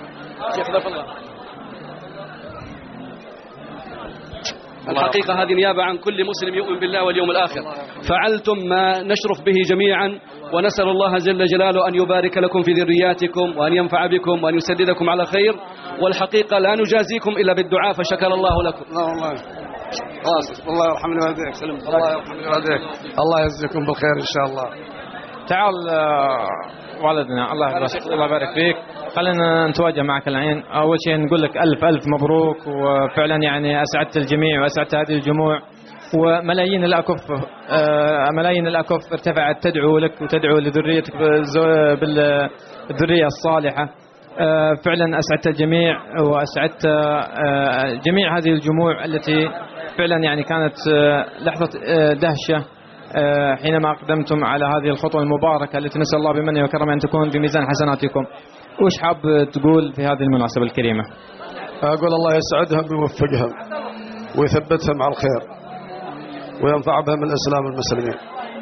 الحقيقة هذه نيابة عن كل مسلم يؤمن بالله واليوم الآخر، فعلتم ما نشرف به جميعا، ونسأل الله جل جلاله أن يبارك لكم في ذرياتكم وأن ينفع بكم وأن يسددكم على خير. والحقيقة لا نجازيكم إلا بالدعاء، فشكر الله لكم. خلاص الله يرحم والديك، سلم الله يرحم والديك، الله يجزيكم بالخير ان شاء الله. تعال والدنا، الله يبارك الله يبارك فيك. خلينا نتواجه معك الحين. اول شيء نقول لك الف الف مبروك، وفعلا يعني اسعدت الجميع واسعدت هذه الجموع، وملايين الاكف ملايين الاكف ارتفعت تدعو لك وتدعو لذريتك بالذريه الصالحه. فعلا اسعدت الجميع واسعدت جميع هذه الجموع التي فعلا يعني كانت لحظة دهشة حينما أقدمتم على هذه الخطوة المباركة التي نسأل الله بمنه وكرمه أن تكون في ميزان حسناتكم. وش حاب تقول في هذه المناسبة الكريمة؟ أقول الله يسعدهم ويوفقهم ويثبتهم على الخير وينفع بهم الإسلام والمسلمين.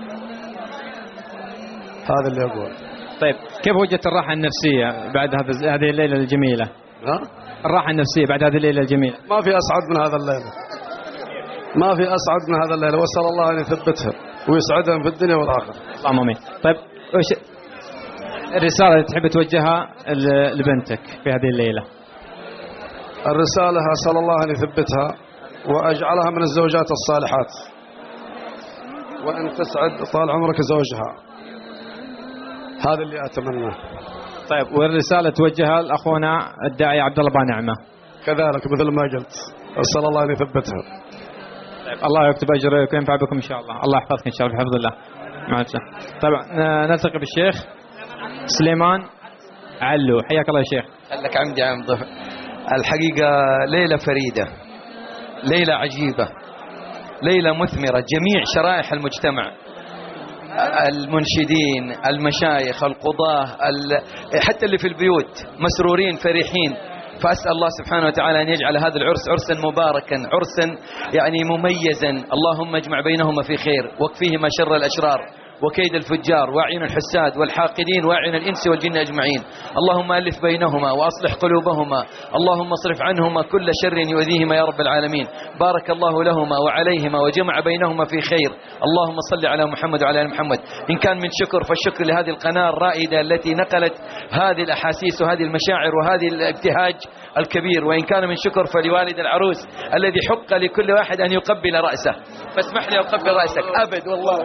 هذا اللي أقول. طيب كيف وجدت الراحة النفسية بعد هذه الليلة الجميلة؟ ها؟ الراحة النفسية بعد هذه الليلة الجميلة. ما في أسعد من هذا الليلة، ما في أسعد من هذا الليلة، وأسأل الله أن يثبتهم ويسعدهم في الدنيا والآخرة. اللهم آمين. طيب وش الرسالة اللي تحب توجهها لبنتك في هذه الليلة؟ الرسالة أسأل الله أن يثبتها وأجعلها من الزوجات الصالحات، وأن تسعد طال عمرك زوجها، هذا اللي أتمناه. طيب والرسالة توجهها لأخونا الداعي عبد الله بن نعمة كذلك مثل ما قلت، أسأل الله أن يثبتها. طيب الله يكتب أجرك وينفع بكم إن شاء الله. الله يحفظك إن شاء الله بحفظ الله. مع السلامة. طبعا نلتقي بالشيخ سليمان علو. حياك الله يا شيخ. خلك عمدي عمد. الحقيقة ليلة فريدة، ليلة عجيبة، ليلة مثمرة، جميع شرائح المجتمع المنشدين، المشايخ، القضاة، حتى اللي في البيوت مسرورين فرحين. فأسأل الله سبحانه وتعالى أن يجعل هذا العرس عرسا مباركا، عرسا يعني مميزا. اللهم اجمع بينهما في خير، واكفيهما شر الأشرار وكيد الفجار وأعين الحساد والحاقدين وأعين الإنس والجن أجمعين. اللهم ألف بينهما وأصلح قلوبهما، اللهم اصرف عنهما كل شر يؤذيهما يا رب العالمين. بارك الله لهما وعليهما وجمع بينهما في خير. اللهم صل على محمد وعلى آل محمد. إن كان من شكر فالشكر لهذه القناة الرائدة التي نقلت هذه الأحاسيس وهذه المشاعر وهذه الابتهاج الكبير، وإن كان من شكر فلوالد العروس الذي حق لكل واحد أن يقبل رأسه. فاسمح لي أقبل رأسك أبد والله.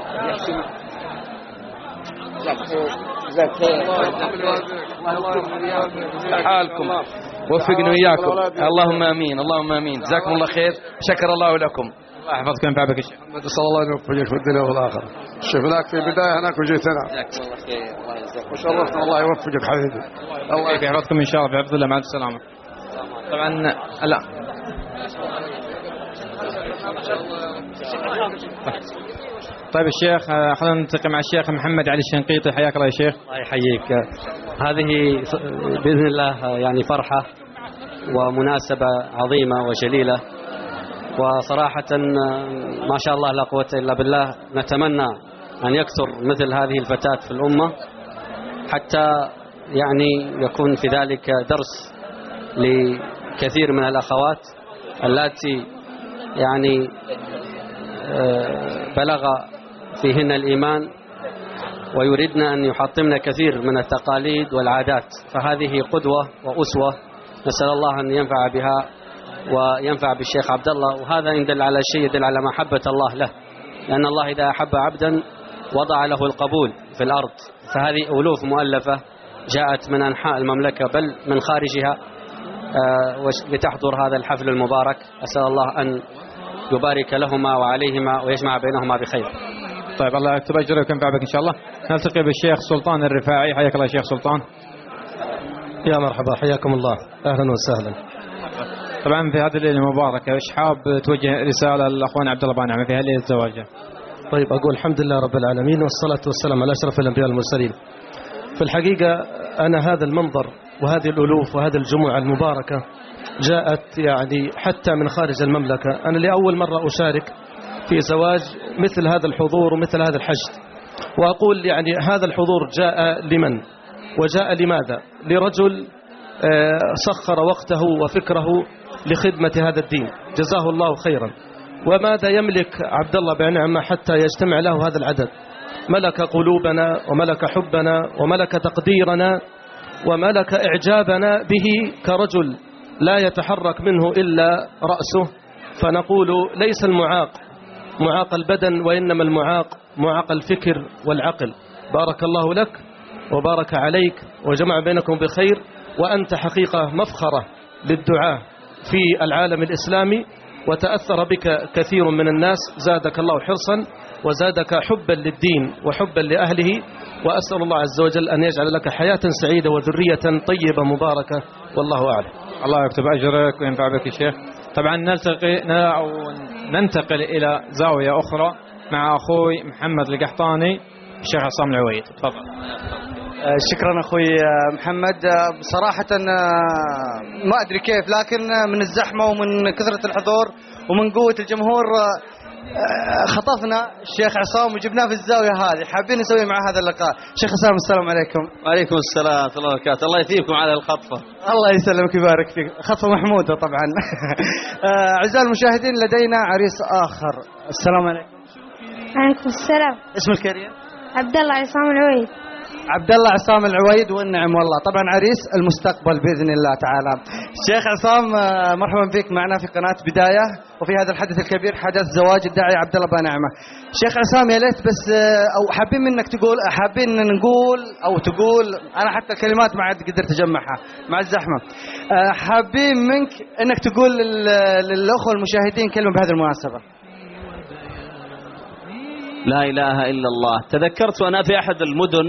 حالكم وفقنا وياكم، اللهم امين اللهم امين. جزاكم الله خير، شكر الله لكم. الله يحفظكم وينفعك الشيخ. صلى الله عليه وسلم في الدنيا والاخره. شفناك في البدايه هناك وجيت هنا. جزاكم الله خير، الله يجزاكم وشرفنا. الله يوفقك حبيبي. الله يحفظكم ان شاء الله في حفظ الله مع السلامه. طبعا لا طيب الشيخ، خلينا ننتقل مع الشيخ محمد علي الشنقيطي. حياك الله يا شيخ. الله يحييك. هذه بإذن الله يعني فرحة ومناسبة عظيمة وجليلة، وصراحة ما شاء الله لا قوة إلا بالله. نتمنى أن يكثر مثل هذه الفتاة في الأمة، حتى يعني يكون في ذلك درس لكثير من الأخوات التي يعني بلغ فيهن الإيمان ويريدن أن يحطمن كثير من التقاليد والعادات. فهذه قدوة وأسوة، نسأل الله أن ينفع بها وينفع بالشيخ عبد الله. وهذا يدل على شيء، يدل على محبة الله له، لأن الله إذا أحب عبدا وضع له القبول في الأرض. فهذه ألوف مؤلفة جاءت من أنحاء المملكة بل من خارجها لتحضر هذا الحفل المبارك. أسأل الله أن يبارك لهما وعليهما ويجمع بينهما بخير. طيب الله يكتب أجرك وينفع بك إن شاء الله. نلتقي بالشيخ سلطان الرفاعي. حياك الله يا شيخ سلطان. يا مرحبا، حياكم الله، أهلا وسهلا. طبعا في هذه الليلة المباركة ايش حاب توجه رسالة للأخوان عبد الله بانعمة في هذه الزواج؟ طيب أقول الحمد لله رب العالمين والصلاة والسلام على أشرف الأنبياء المرسلين. في الحقيقة أنا هذا المنظر وهذه الألوف وهذه الجموع المباركة جاءت يعني حتى من خارج المملكة. أنا لأول مرة أشارك في زواج مثل هذا الحضور ومثل هذا الحشد، وأقول يعني هذا الحضور جاء لمن وجاء لماذا؟ لرجل سخر وقته وفكره لخدمة هذا الدين، جزاه الله خيرا. وماذا يملك عبد الله بانعمة حتى يجتمع له هذا العدد؟ ملك قلوبنا وملك حبنا وملك تقديرنا وملك إعجابنا به كرجل لا يتحرك منه إلا رأسه. فنقول ليس المعاق معاق البدن، وإنما المعاق معاق الفكر والعقل. بارك الله لك وبارك عليك وجمع بينكم بخير، وأنت حقيقة مفخرة للدعاء في العالم الإسلامي، وتأثر بك كثير من الناس. زادك الله حرصا وزادك حبا للدين وحبا لأهله، وأسأل الله عز وجل أن يجعل لك حياة سعيدة وذرية طيبة مباركة، والله أعلم. الله يكتب أجرك وينفع بك يا شيخ. طبعا نلتقي أو ننتقل إلى زاوية أخرى مع أخوي محمد القحطاني الشيخ عصام العويد. تفضل. شكرا أخوي محمد. بصراحة ما أدري كيف، لكن من الزحمة ومن كثرة الحضور ومن قوة الجمهور خطفنا الشيخ عصام وجبناه في الزاوية هذه، حابين نسوي مع هذا اللقاء. شيخ عصام السلام عليكم. وعليكم السلام ورحمة الله وبركاته. الله يثيبكم على الخطفة. الله يسلمك ويبارك فيك، خطفة محمودة طبعا. أعزائي المشاهدين، لدينا عريس آخر. السلام عليكم. عليكم السلام. اسم الكريم؟ عبد الله عصام العويد. عبد الله عصام العويد، والنعم والله. طبعا عريس المستقبل بإذن الله تعالى. شيخ عصام مرحبا بك معنا في قناة بداية وفي هذا الحدث الكبير، حدث زواج الداعية عبد الله بانعمة. شيخ عصام يا ليت بس، او حابين منك تقول، حابين نقول او تقول، انا حتى الكلمات ما عاد قدرت اجمعها مع الزحمة. حابين منك انك تقول للاخوة المشاهدين كلمة بهذه المناسبة. لا إله إلا الله. تذكرت وأنا في أحد المدن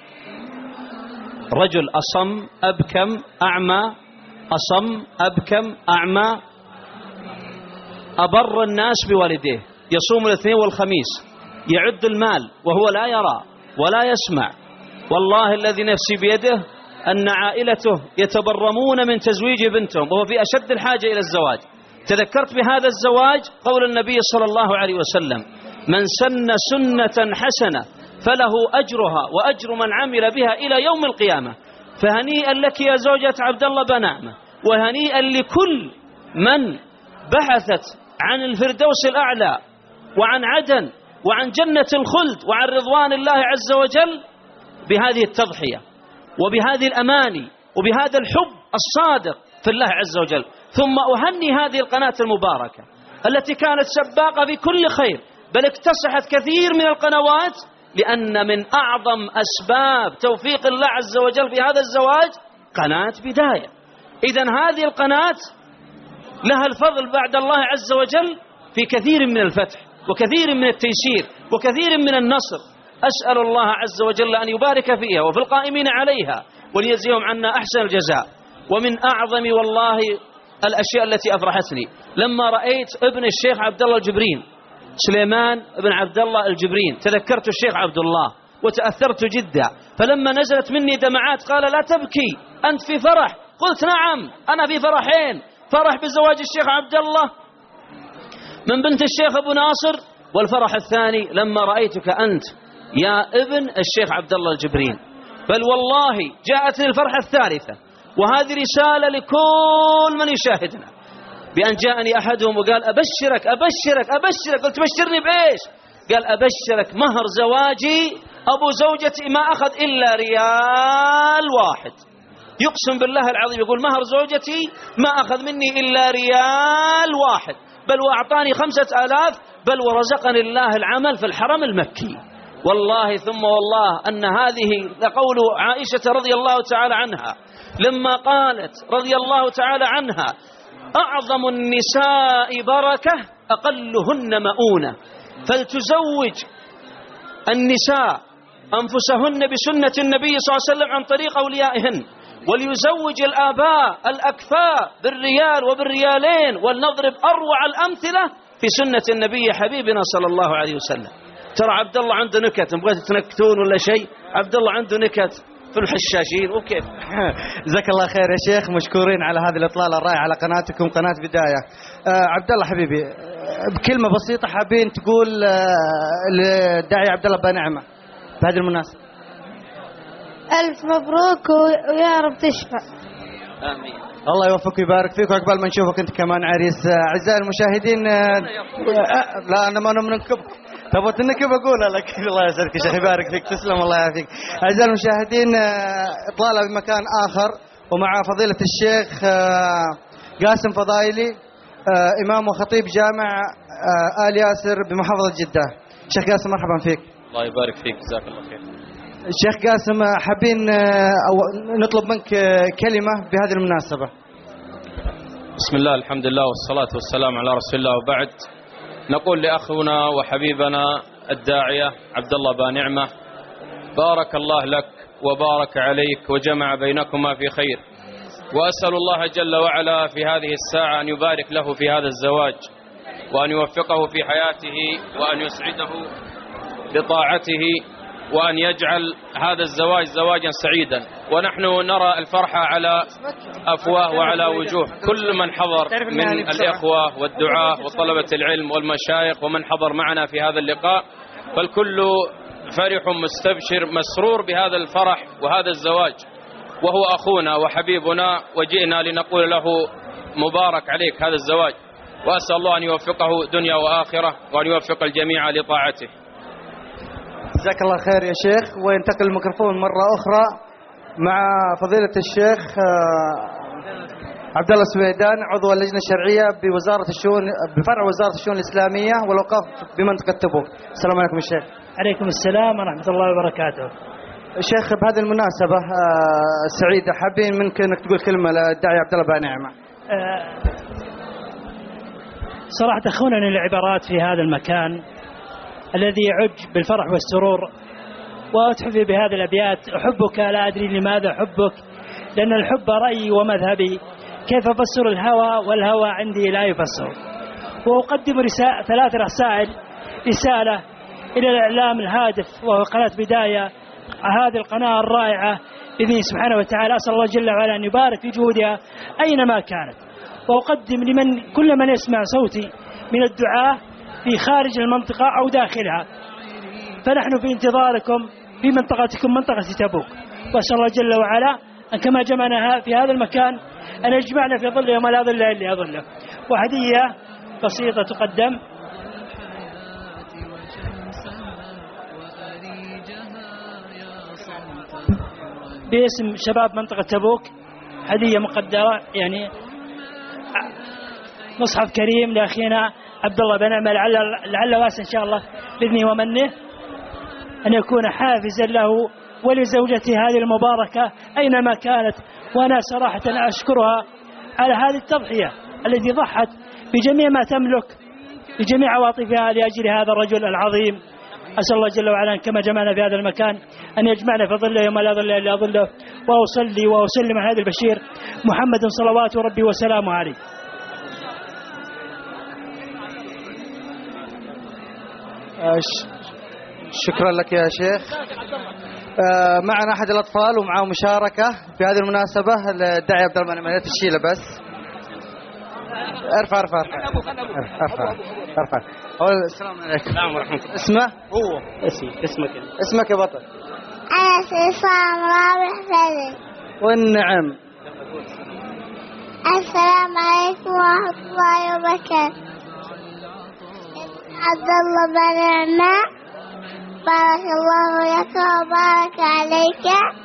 رجل أصم أبكم أعمى، أصم أبكم أعمى، أبر الناس بوالديه، يصوم الاثنين والخميس يعد المال وهو لا يرى ولا يسمع. والله الذي نفسي بيده أن عائلته يتبرمون من تزويج بنتهم وهو في أشد الحاجة إلى الزواج. تذكرت بهذا الزواج قول النبي صلى الله عليه وسلم: من سن سنة حسنة فله أجرها وأجر من عمل بها إلى يوم القيامة. فهنيئا لك يا زوجة عبد الله بن نعمة، وهنيئا لكل من بحثت عن الفردوس الأعلى وعن عدن وعن جنة الخلد وعن رضوان الله عز وجل بهذه التضحية وبهذه الأماني وبهذا الحب الصادق في الله عز وجل. ثم أهني هذه القناة المباركة التي كانت سباقة في كل خير، بل اكتسحت كثير من القنوات، لأن من أعظم أسباب توفيق الله عز وجل في هذا الزواج قناة بداية. إذن هذه القناة لها الفضل بعد الله عز وجل في كثير من الفتح وكثير من التيسير وكثير من النصر. أسأل الله عز وجل أن يبارك فيها وفي القائمين عليها وليجزيهم عنا أحسن الجزاء. ومن أعظم والله الأشياء التي أفرحتني لما رأيت ابن الشيخ عبد الله الجبرين، سليمان بن عبد الله الجبرين، تذكرت الشيخ عبد الله وتأثرت جدا. فلما نزلت مني دمعات قال: لا تبكي، أنت في فرح. قلت: نعم، أنا في فرحين، فرح بزواج الشيخ عبد الله من بنت الشيخ أبو ناصر، والفرح الثاني لما رأيتك أنت يا ابن الشيخ عبد الله الجبرين. بل والله جاءتني الفرحة الثالثة، وهذه رسالة لكل من يشاهدنا، بأن جاءني أحدهم وقال: أبشرك أبشرك أبشرك. قلت: بشرني بإيش؟ قال: أبشرك مهر زواجي أبو زوجتي ما أخذ إلا ريال واحد. يقسم بالله العظيم، يقول: مهر زوجتي ما أخذ مني إلا ريال واحد، بل وأعطاني خمسة آلاف، بل ورزقني الله العمل في الحرم المكي. والله ثم والله أن هذه لقول عائشة رضي الله تعالى عنها لما قالت رضي الله تعالى عنها: أعظم النساء بركة أقلهن مؤونة. فلتزوج النساء أنفسهن بسنة النبي صلى الله عليه وسلم عن طريق أوليائهن، وليزوج الآباء الأكفاء بالريال وبالريالين، ولنضرب أروع الأمثلة في سنة النبي حبيبنا صلى الله عليه وسلم. ترى عبد الله عنده نكت، بغيت تنكتون ولا شيء، عبد الله عنده نكت في الحشاشين. وكيف جزاك الله خير يا شيخ، مشكورين على هذه الإطلالة الرائعة على قناتكم قناة بداية. آه عبد الله حبيبي، بكلمة بسيطة حابين تقول آه للداعي عبد الله بن نعمة بهذه المناسبة. ألف مبروك ويا رب تشفى. آمين. الله يوفقك ويبارك فيك، وعقبال ما نشوفك أنت كمان عريس. أعزائي المشاهدين، آه لا أنا ما ننكبك، تبغى تنكب أقولها لك. الله يسعدك يا شيخ، يبارك فيك، تسلم، الله يعافيك. أعزائي المشاهدين، إطلالة بمكان آخر ومع فضيلة الشيخ قاسم فضايلي، إمام وخطيب جامع آل ياسر بمحافظة جدة. شيخ قاسم مرحبا فيك. الله يبارك فيك، جزاك الله خير. الشيخ قاسم، حابين أو نطلب منك كلمة بهذه المناسبة. بسم الله، الحمد لله والصلاة والسلام على رسول الله، وبعد. نقول لأخونا وحبيبنا الداعية عبد الله بن نعمة: بارك الله لك وبارك عليك وجمع بينكما في خير، وأسأل الله جل وعلا في هذه الساعة أن يبارك له في هذا الزواج، وأن يوفقه في حياته، وأن يسعده بطاعته، وأن يجعل هذا الزواج زواجا سعيدا. ونحن نرى الفرحة على أفواه وعلى وجوه كل من حضر من الإخوة والدعاة وطلبة العلم والمشايخ ومن حضر معنا في هذا اللقاء، فالكل فرح مستبشر مسرور بهذا الفرح وهذا الزواج، وهو أخونا وحبيبنا، وجئنا لنقول له مبارك عليك هذا الزواج، وأسأل الله أن يوفقه دنيا وآخرة، وأن يوفق الجميع لطاعته. جزاك الله خير يا شيخ. وينتقل الميكروفون مرة أخرى مع فضيلة الشيخ عبد الله السويدان، عضو اللجنة الشرعية بوزارة الشؤون بفرع وزارة الشؤون الإسلامية والأوقاف بمنطقة تبوك. السلام عليكم يا شيخ. عليكم السلام ورحمة الله وبركاته. شيخ، بهذه المناسبة سعيدة، حابين منك أنك تقول كلمة للداعي عبد الله بن نعمة. صراحة أخونني العبارات في هذا المكان الذي يعج بالفرح والسرور، وأتحفي بهذه الأبيات: أحبك لا أدري لماذا أحبك، لأن الحب رأيي ومذهبي، كيف أفسر الهوى والهوى عندي لا يفسر. وأقدم رسالة ثلاث رسائل: رسالة إلى الإعلام الهادف وهو قناة بداية، هذه القناة الرائعة بإذنه سبحانه وتعالى. أسأل الله جل وعلا أن يبارك في جهودها أينما كانت. وأقدم لمن كل من يسمع صوتي من الدعاة في خارج المنطقة أو داخلها، فنحن في انتظاركم في منطقتكم منطقة تبوك، وأسأل الله جل وعلا أن كما جمعنا في هذا المكان أن يجمعنا في ظل يوم لا ظل إلا ظله. وهدية بسيطة تقدم باسم شباب منطقة تبوك، هدية مقدرة يعني مصحف كريم لأخينا عبد الله بن نعمة، لعل لعل واسع إن شاء الله بإذنه ومنه أن يكون حافزا له ولزوجته هذه المباركة أينما كانت. وأنا صراحة أشكرها على هذه التضحية التي ضحت بجميع ما تملك بجميع عواطفها لأجل هذا الرجل العظيم. أسأل الله جل وعلا كما جمعنا في هذا المكان أن يجمعنا في ظله يوم لا ظل إلا ظله. وأصلي وأسلم على هذا البشير محمد صلوات ربي وسلامه عليه. شكرا لك يا شيخ. معنا أحد الأطفال ومعه مشاركة في هذه المناسبة، الداعي عبد الله بن نعمة تشيله بس. ارفع ارفع ارفع ارفع ارفع. السلام عليكم. السلام ورحمة الله. اسمه؟ هو اسمي اسمك اسمك يا بطل؟ أنا عصام رابح فهد. والنعم. السلام عليكم ورحمة الله وبركاته. عبد الله بن نعمة، بارك الله لك وبارك عليك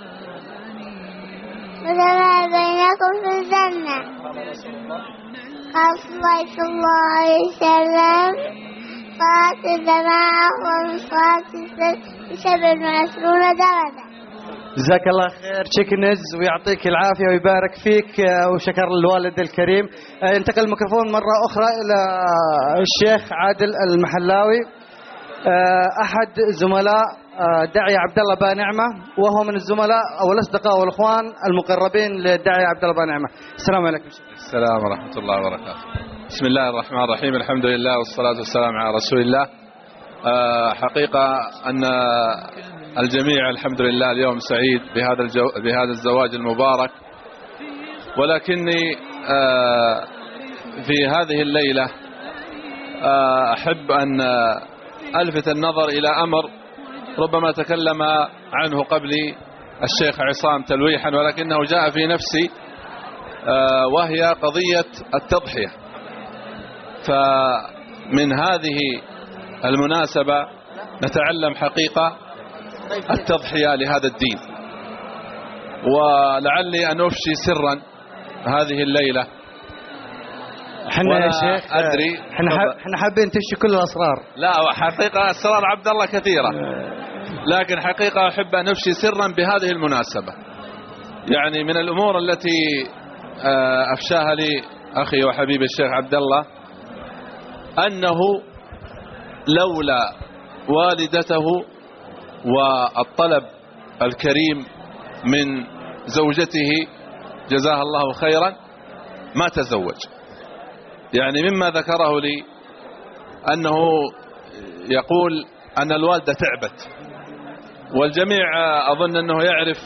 وجمع بينكم في الجنة. قال صلى الله عليه وسلم: صلاة الجماعة ومن صلاة سبع وعشرون درجة. جزاك الله خير تشيكنز ويعطيك العافية ويبارك فيك، وشكر الوالد الكريم. انتقل الميكروفون مرة أخرى إلى الشيخ عادل المحلاوي، أحد زملاء داعية عبد الله بن نعمة، وهو من الزملاء أو الأصدقاء والأخوان المقربين للداعية عبد الله بن نعمة. السلام عليكم. السلام ورحمة الله وبركاته. بسم الله الرحمن الرحيم، الحمد لله والصلاة والسلام على رسول الله. حقيقة أن الجميع الحمد لله اليوم سعيد بهذا الجو بهذا الزواج المبارك، ولكني في هذه الليلة أحب أن ألفت النظر إلى أمر ربما تكلم عنه قبلي الشيخ عصام تلويحا، ولكنه جاء في نفسي، وهي قضية التضحية. فمن هذه المناسبة نتعلم حقيقة التضحية لهذا الدين، ولعلي أن أفشي سرا هذه الليلة. احنا يا شيخ أدري احنا احنا حابين تفشي كل الأسرار. لا، حقيقة أسرار عبد الله كثيرة، لكن حقيقة أحب أن أفشي سرا بهذه المناسبة. يعني من الأمور التي أفشاها لي أخي وحبيب الشيخ عبد الله أنه لولا والدته والطلب الكريم من زوجته جزاها الله خيرا ما تزوج. يعني مما ذكره لي أنه يقول أن الوالدة تعبت، والجميع أظن أنه يعرف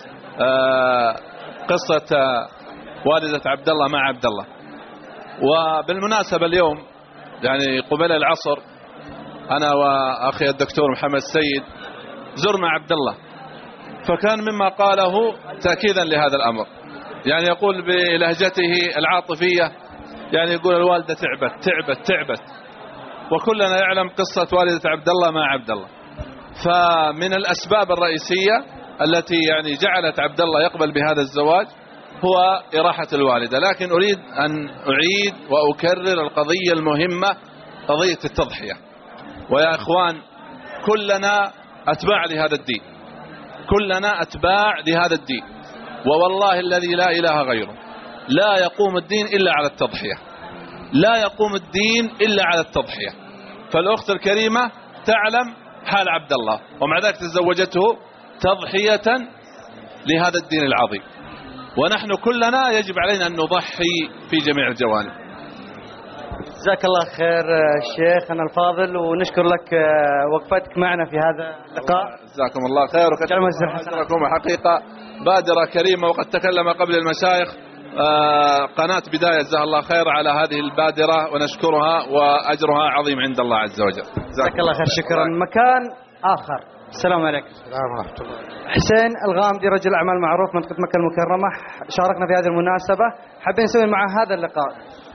قصة والدة عبد الله مع عبد الله. وبالمناسبة اليوم يعني قبل العصر أنا وأخي الدكتور محمد السيد زرنا عبد الله، فكان مما قاله تأكيدا لهذا الأمر. يعني يقول بلهجته العاطفية، يعني يقول الوالدة تعبت تعبت تعبت، وكلنا يعلم قصة والدة عبد الله مع عبد الله. فمن الأسباب الرئيسية التي يعني جعلت عبد الله يقبل بهذا الزواج هو إراحة الوالدة. لكن أريد أن أعيد وأكرر القضية المهمة، قضية التضحية. ويا إخوان، كلنا أتباع لهذا الدين، كلنا أتباع لهذا الدين، ووالله الذي لا إله غيره لا يقوم الدين إلا على التضحية، لا يقوم الدين إلا على التضحية. فالأخت الكريمة تعلم حال عبد الله، ومع ذلك تزوجته تضحية لهذا الدين العظيم. ونحن كلنا يجب علينا أن نضحي في جميع الجوانب. جزاك الله خير شيخنا الفاضل، ونشكر لك وقفتك معنا في هذا اللقاء. جزاكم الله خير وكتبكم حقيقة بادرة كريمة، وقد تكلم قبل المشايخ قناة بداية جزاها الله خير على هذه البادرة، ونشكرها وأجرها عظيم عند الله عز وجل. جزاك الله خير. شكرا. مكان آخر. السلام عليكم. السلام ورحمة الله. حسين الغامدي رجل أعمال معروف منطقة مكة المكرمة، شاركنا في هذه المناسبة، حابين نسوي مع هذا اللقاء.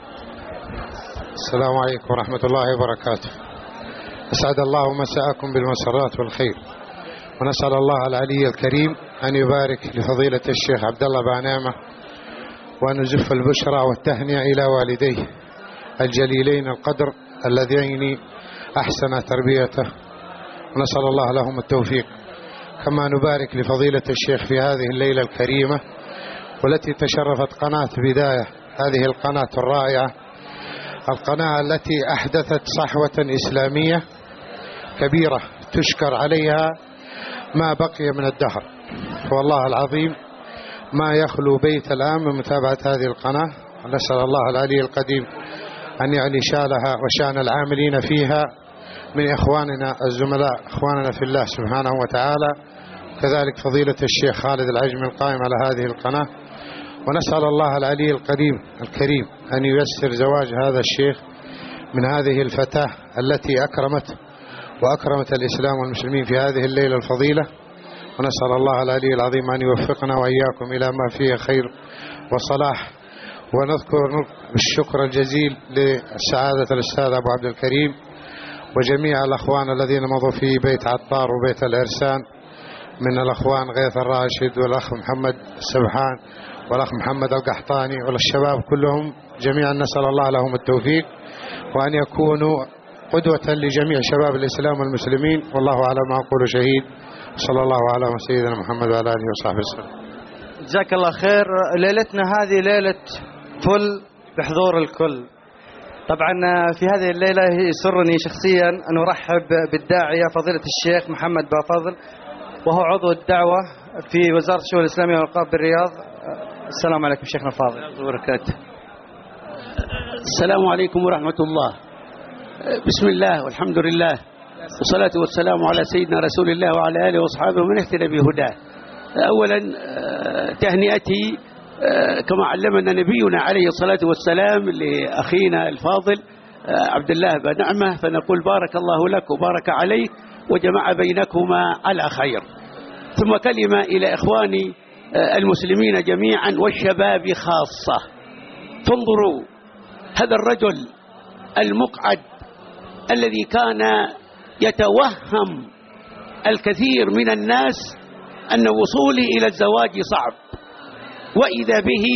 السلام عليكم ورحمة الله وبركاته. أسعد الله مساءكم بالمسرات والخير، ونسأل الله العلي الكريم أن يبارك لفضيلة الشيخ عبد الله بانعمة، وأن يزف البشرى والتهنئة إلى والديه الجليلين القدر اللذين أحسن تربيته، ونسأل الله لهم التوفيق. كما نبارك لفضيلة الشيخ في هذه الليلة الكريمة، والتي تشرفت قناة بداية، هذه القناة الرائعة، القناة التي أحدثت صحوة إسلامية كبيرة تشكر عليها ما بقي من الدهر. والله العظيم ما يخلو بيت الآن من متابعة هذه القناة، ونسأل الله العلي القديم أن يعلي شانها وشان العاملين فيها من إخواننا الزملاء، إخواننا في الله سبحانه وتعالى، كذلك فضيلة الشيخ خالد العجمي القائم على هذه القناة. ونسأل الله العلي القديم الكريم أن ييسر زواج هذا الشيخ من هذه الفتاة التي أكرمت وأكرمت الإسلام والمسلمين في هذه الليلة الفضيلة. ونسأل الله العلي العظيم أن يوفقنا وإياكم إلى ما فيه خير وصلاح. ونذكر الشكر الجزيل لسعادة الأستاذ أبو عبد الكريم وجميع الأخوان الذين مضوا في بيت عطار وبيت الإرسان، من الأخوان غيث الراشد والأخ محمد السبحان والأخ محمد القحطاني والشباب كلهم جميعا، نسأل الله لهم التوفيق وأن يكونوا قدوة لجميع شباب الإسلام والمسلمين. والله على ما أقول شهيد. صلى الله على سيدنا محمد وعلى آله وصحبه وسلم. جزاك الله خير. ليلتنا هذه ليلة فل بحضور الكل. طبعا في هذه الليلة يسرني شخصيا أن أرحب بالداعية فضيلة الشيخ محمد بافضل، وهو عضو الدعوة في وزارة الشؤون الإسلامية والأوقاف بالرياض. السلام عليكم شيخنا الفاضل. وبركاته. السلام عليكم ورحمة الله. بسم الله والحمد لله والصلاة والسلام على سيدنا رسول الله وعلى آله وأصحابه ومن اهتدى بهداه. أولا تهنئتي كما علمنا نبينا عليه الصلاة والسلام لأخينا الفاضل عبد الله بانعمة، فنقول بارك الله لك وبارك عليك وجمع بينكما على خير. ثم كلمة إلى إخواني المسلمين جميعا والشباب خاصة. فانظروا هذا الرجل المقعد الذي كان يتوهم الكثير من الناس أن وصوله إلى الزواج صعب، وإذا به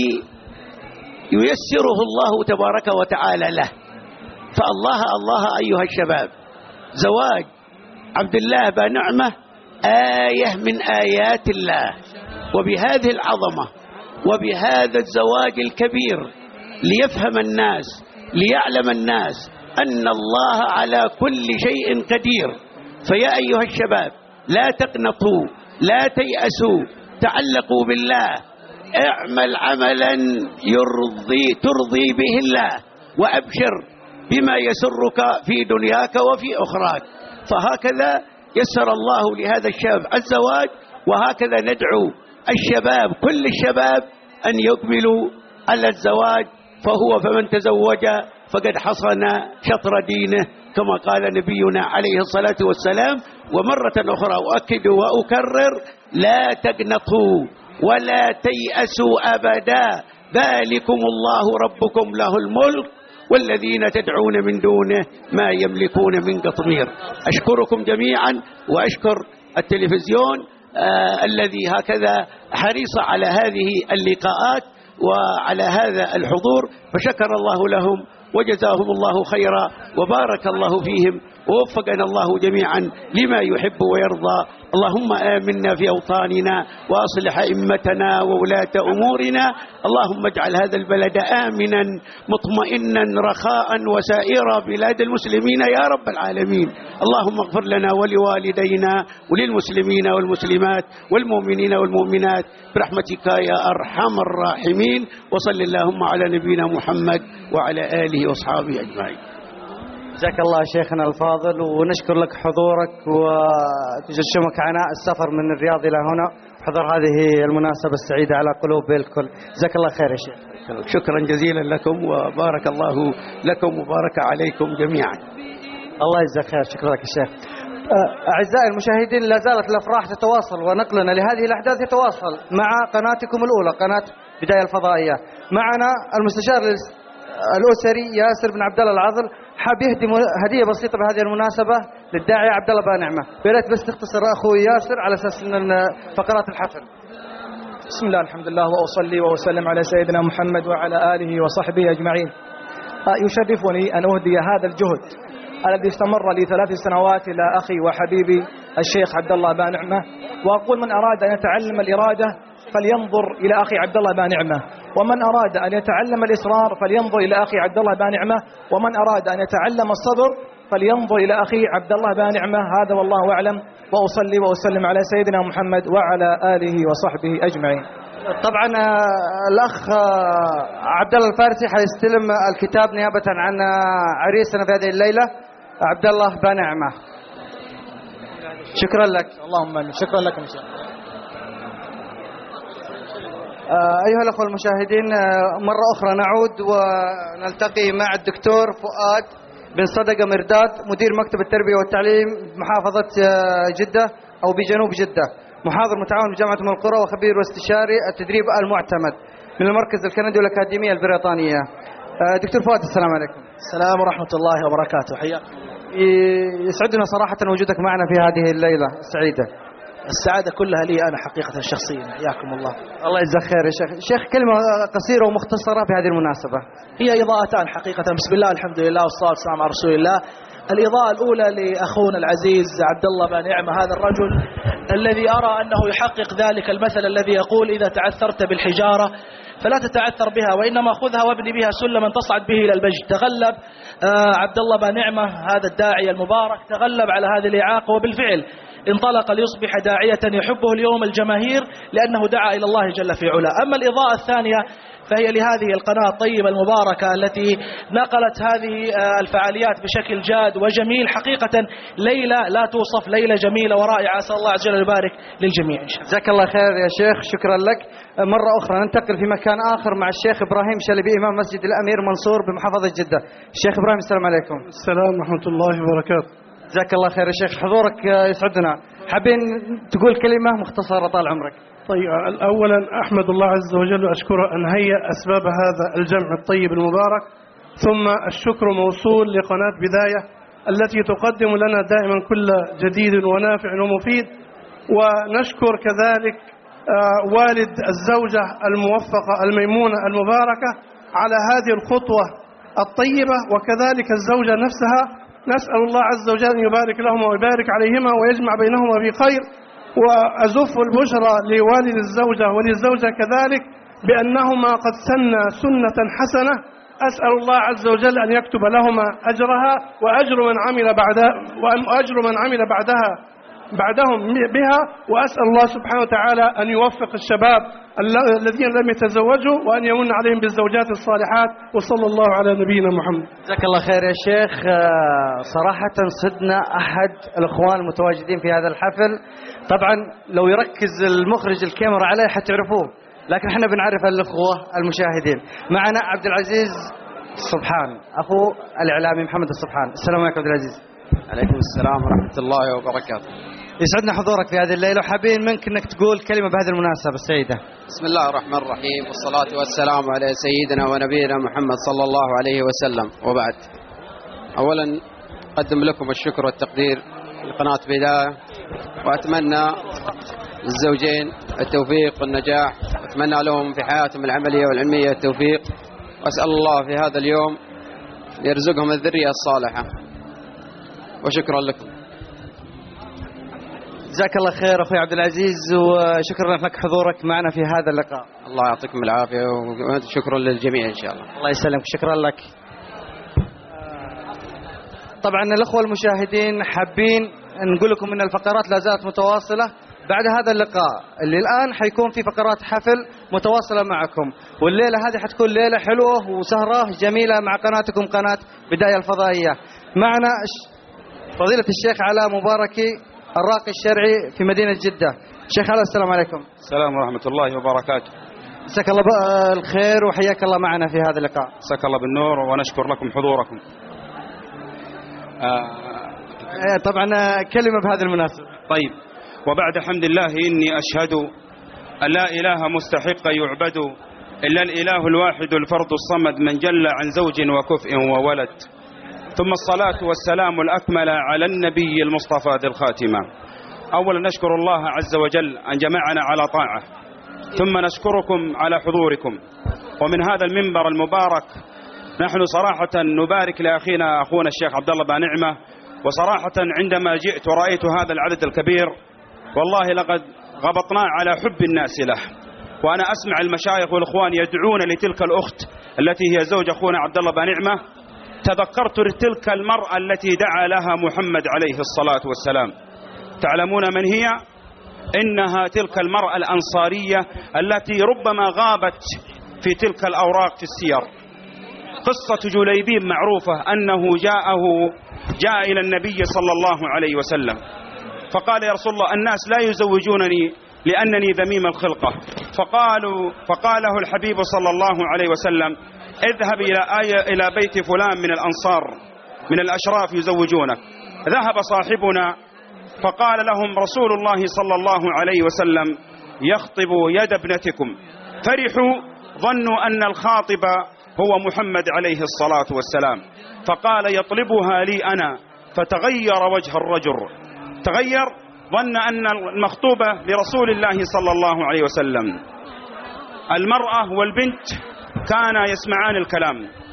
ييسره الله تبارك وتعالى له. فالله الله أيها الشباب، زواج عبد الله بانعمة آية من آيات الله، وبهذه العظمة وبهذا الزواج الكبير ليفهم الناس، ليعلم الناس أن الله على كل شيء قدير. فيا أيها الشباب لا تقنطوا، لا تيأسوا، تعلقوا بالله، اعمل عملا يرضي ترضي به الله، وأبشر بما يسرك في دنياك وفي أخراك. فهكذا يسر الله لهذا الشاب الزواج، وهكذا ندعو الشباب كل الشباب أن يقبلوا على الزواج، فهو فمن تزوج فقد حصن شطر دينه كما قال نبينا عليه الصلاة والسلام. ومرة أخرى أؤكد وأكرر: لا تقنطوا ولا تيأسوا أبدا، ذلكم الله ربكم له الملك والذين تدعون من دونه ما يملكون من قطمير. أشكركم جميعا، وأشكر التلفزيون آه الذي هكذا حريص على هذه اللقاءات وعلى هذا الحضور، فشكر الله لهم وجزاهم الله خيرا وبارك الله فيهم، ووفقنا الله جميعا لما يحب ويرضى. اللهم آمنا في أوطاننا وأصلح أئمتنا وولاة أمورنا. اللهم اجعل هذا البلد آمنا مطمئنا رخاء وسائر بلاد المسلمين يا رب العالمين. اللهم اغفر لنا ولوالدينا وللمسلمين والمسلمات والمؤمنين والمؤمنات برحمتك يا أرحم الراحمين. وصل اللهم على نبينا محمد وعلى آله وأصحابه أجمعين. جزاك الله شيخنا الفاضل، ونشكر لك حضورك وتجشمك عناء السفر من الرياض إلى هنا حضر هذه المناسبة السعيدة على قلوب الكل. جزاك الله خير يا شيخ. شكرا جزيلا لكم وبارك الله لكم وبارك عليكم جميعا. الله يجزاك خير. شكرا لك يا شيخ. أعزائي المشاهدين، لا زالت الأفراح تتواصل ونقلنا لهذه الأحداث يتواصل مع قناتكم الأولى قناة بداية الفضائية. معنا المستشار الأسري ياسر بن عبد الله العضل، حاب يهدي هدية بسيطة بهذه المناسبة للداعية عبد الله بانعمة. يا بس تختصر أخوي ياسر على أساس أن فقرات الحفل. بسم الله الحمد لله وأصلي وأسلم على سيدنا محمد وعلى آله وصحبه أجمعين. يشرفني أن أهدي هذا الجهد الذي استمر لي ثلاث سنوات إلى أخي وحبيبي الشيخ عبد الله بانعمة، وأقول من أراد أن يتعلم الإرادة فلينظر إلى أخي عبد الله بانعمة، ومن أراد أن يتعلم الإصرار فلينظر إلى أخي عبد الله بانعمة، ومن أراد أن يتعلم الصبر فلينظر إلى أخي عبد الله بانعمة. هذا والله أعلم، وأصلي وأسلم على سيدنا محمد وعلى آله وصحبه أجمعين. طبعا الأخ عبد الله الفارسي حيستلم الكتاب نيابة عن عريسنا في هذه الليلة عبد الله بانعمة. شكرا لك. اللهم آمين. شكرا لكم إن شاء الله. أيها الأخوة المشاهدين، مرة أخرى نعود ونلتقي مع الدكتور فؤاد بن صدقة مرداد، مدير مكتب التربية والتعليم بمحافظة جدة أو بجنوب جدة، محاضر متعاون بجامعة أم القرى وخبير واستشاري التدريب المعتمد من المركز الكندي والأكاديمية البريطانية. دكتور فؤاد، السلام عليكم. السلام ورحمة الله وبركاته. حياكم. يسعدنا صراحة وجودك معنا في هذه الليلة السعيدة. السعادة كلها لي أنا حقيقة شخصيا. حياكم الله. الله يجزاك خير يا شيخ. شيخ، كلمة قصيرة ومختصرة في هذه المناسبة. هي إضاءتان حقيقة. بسم الله الحمد لله والصلاة والسلام على رسول الله. الإضاءة الأولى لأخونا العزيز عبد الله بانعمة، هذا الرجل الذي أرى أنه يحقق ذلك المثل الذي يقول إذا تعثرت بالحجارة فلا تتعثر بها، وإنما خذها وابني بها سلما تصعد به إلى البجد. تغلب آه عبد الله بانعمة هذا الداعي المبارك، تغلب على هذه الإعاقة، وبالفعل انطلق ليصبح داعية يحبه اليوم الجماهير لأنه دعا إلى الله جل في علا. أما الإضاءة الثانية فهي لهذه القناة الطيبة المباركة التي نقلت هذه الفعاليات بشكل جاد وجميل. حقيقة ليلة لا توصف، ليلة جميلة ورائعة. أسأل الله عز وجل يبارك للجميع إن شاء الله. جزاك الله خير يا شيخ. شكرا لك. مرة أخرى ننتقل في مكان آخر مع الشيخ إبراهيم شلبي، إمام مسجد الأمير منصور بمحافظة جدة. الشيخ إبراهيم، السلام عليكم. السلام ورحمة الله وبركاته. جزاك الله خير يا شيخ. حضورك يسعدنا. حابين تقول كلمة مختصرة طال عمرك. طيب، أولا أحمد الله عز وجل وأشكره أن هيأ أسباب هذا الجمع الطيب المبارك، ثم الشكر موصول لقناة بداية التي تقدم لنا دائما كل جديد ونافع ومفيد. ونشكر كذلك والد الزوجة الموفقة الميمونة المباركة على هذه الخطوة الطيبة، وكذلك الزوجة نفسها. نسأل الله عز وجل أن يبارك لهما ويبارك عليهما ويجمع بينهما في خير. وأزف البشرى لوالد الزوجة وللزوجة كذلك بأنهما قد سنّا سنة حسنة. أسأل الله عز وجل أن يكتب لهما أجرها وأجر من عمل بعدها وأجر من عمل بعدها بعدهم بها. وأسأل الله سبحانه وتعالى أن يوفق الشباب الذين لم يتزوجوا وأن يمن عليهم بالزوجات الصالحات. وصلى الله على نبينا محمد. جزاك الله خير يا شيخ. صراحة صدنا أحد الأخوان المتواجدين في هذا الحفل. طبعا لو يركز المخرج الكاميرا عليه حتعرفوه، لكن احنا بنعرف الأخوة المشاهدين. معنا عبد العزيز الصبحان، أخو الإعلامي محمد الصبحان. السلام عليكم عبد العزيز. عليكم السلام ورحمة الله وبركاته. يسعدنا حضورك في هذه الليلة، وحابين منك أنك تقول كلمة بهذه المناسبة السعيدة. بسم الله الرحمن الرحيم، والصلاة والسلام على سيدنا ونبينا محمد صلى الله عليه وسلم، وبعد. أولا أقدم لكم الشكر والتقدير لقناة بداية، وأتمنى للزوجين التوفيق والنجاح، وأتمنى لهم في حياتهم العملية والعلمية التوفيق، وأسأل الله في هذا اليوم يرزقهم الذرية الصالحة، وشكرا لكم. جزاك الله خير أخوي عبد العزيز، وشكرا لك حضورك معنا في هذا اللقاء. الله يعطيكم العافية، وشكرا للجميع إن شاء الله. الله يسلمك. شكرا لك. طبعا الأخوة المشاهدين حابين نقول لكم أن الفقرات لا زالت متواصلة بعد هذا اللقاء اللي الآن حيكون في فقرات حفل متواصلة معكم، والليلة هذه حتكون ليلة حلوة وسهرة جميلة مع قناتكم قناة بداية الفضائية. معنا فضيلة الشيخ علاء مباركي الراقي الشرعي في مدينة جدة. شيخ علاء السلام عليكم. السلام ورحمة الله وبركاته. مساك الله الخير وحياك الله معنا في هذا اللقاء. مساك الله بالنور ونشكر لكم حضوركم. آه طبعا كلمة بهذه المناسبة. طيب، وبعد حمد الله إني أشهد أن لا إله مستحق يعبد إلا الإله الواحد الفرد الصمد من جل عن زوج وكفء وولد، ثم الصلاة والسلام الأكمل على النبي المصطفى ذي الخاتمة. أولا نشكر الله عز وجل أن جمعنا على طاعة، ثم نشكركم على حضوركم. ومن هذا المنبر المبارك نحن صراحة نبارك لأخينا أخونا الشيخ عبد الله بانعمة. وصراحة عندما جئت ورأيت هذا العدد الكبير والله لقد غبطنا على حب الناس له. وأنا أسمع المشايخ والإخوان يدعون لتلك الأخت التي هي زوج أخونا عبد الله بانعمة، تذكرت تلك المرأة التي دعا لها محمد عليه الصلاة والسلام. تعلمون من هي؟ إنها تلك المرأة الأنصارية التي ربما غابت في تلك الأوراق في السير. قصة جليبيب معروفة، أنه جاءه جاء إلى النبي صلى الله عليه وسلم فقال يا رسول الله الناس لا يزوجونني لأنني ذميم الخلقة. فقالوا فقاله الحبيب صلى الله عليه وسلم اذهب إلى آية إلى بيت فلان من الأنصار من الأشراف يزوجونك. ذهب صاحبنا فقال لهم رسول الله صلى الله عليه وسلم يخطب يد ابنتكم. فرحوا ظنوا أن الخاطب هو محمد عليه الصلاة والسلام، فقال يطلبها لي أنا. فتغير وجه الرجل، تغير، ظن أن المخطوبة لرسول الله صلى الله عليه وسلم. المرأة والبنت كانا يسمعان الكلام.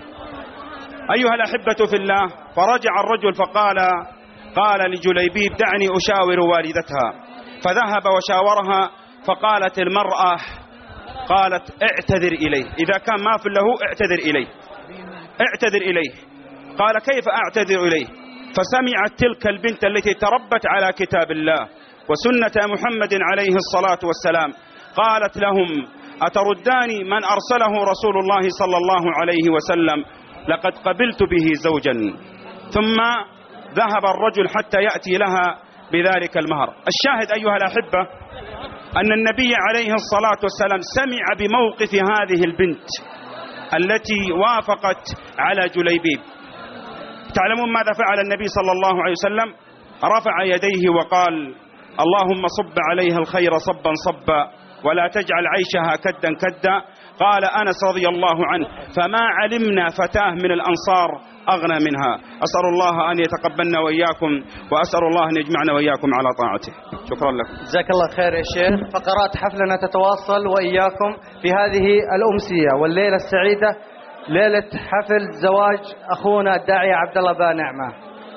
أيها الأحبة في الله، فرجع الرجل فقال قال لجليبيب دعني أشاور والدتها. فذهب وشاورها فقالت المرأة قالت اعتذر إليه، إذا كان ما في له اعتذر إليه اعتذر إليه. قال كيف أعتذر إليه؟ فسمعت تلك البنت التي تربت على كتاب الله وسنة محمد عليه الصلاة والسلام قالت لهم أترداني من أرسله رسول الله صلى الله عليه وسلم؟ لقد قبلت به زوجا. ثم ذهب الرجل حتى يأتي لها بذلك المهر. الشاهد أيها الأحبة أن النبي عليه الصلاة والسلام سمع بموقف هذه البنت التي وافقت على جليبيب. تعلمون ماذا فعل النبي صلى الله عليه وسلم؟ رفع يديه وقال اللهم صب عليها الخير صبا صبا ولا تجعل عيشها كدا كدا. قال أنس رضي الله عنه فما علمنا فتاة من الأنصار أغنى منها. أسأل الله أن يتقبلنا وإياكم، وأسأل الله أن يجمعنا وإياكم على طاعته. شكرا لكم. جزاك الله خير يا شيخ. فقرات حفلنا تتواصل وإياكم في هذه الأمسية والليلة السعيدة، ليلة حفل زواج أخونا الداعية عبد الله بانعمة.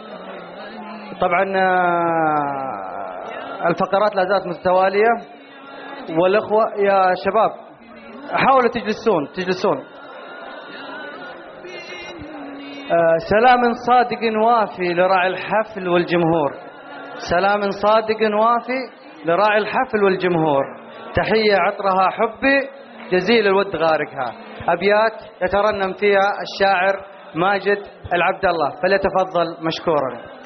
طبعا الفقرات لا زالت متوالية، والأخوة يا شباب حاولوا تجلسون تجلسون. آه سلام صادق وافي لراعي الحفل والجمهور، سلام صادق وافي لراعي الحفل والجمهور، تحية عطرها حبي جزيل الود غارقها. أبيات يترنم فيها الشاعر ماجد العبد الله، فليتفضل مشكورا.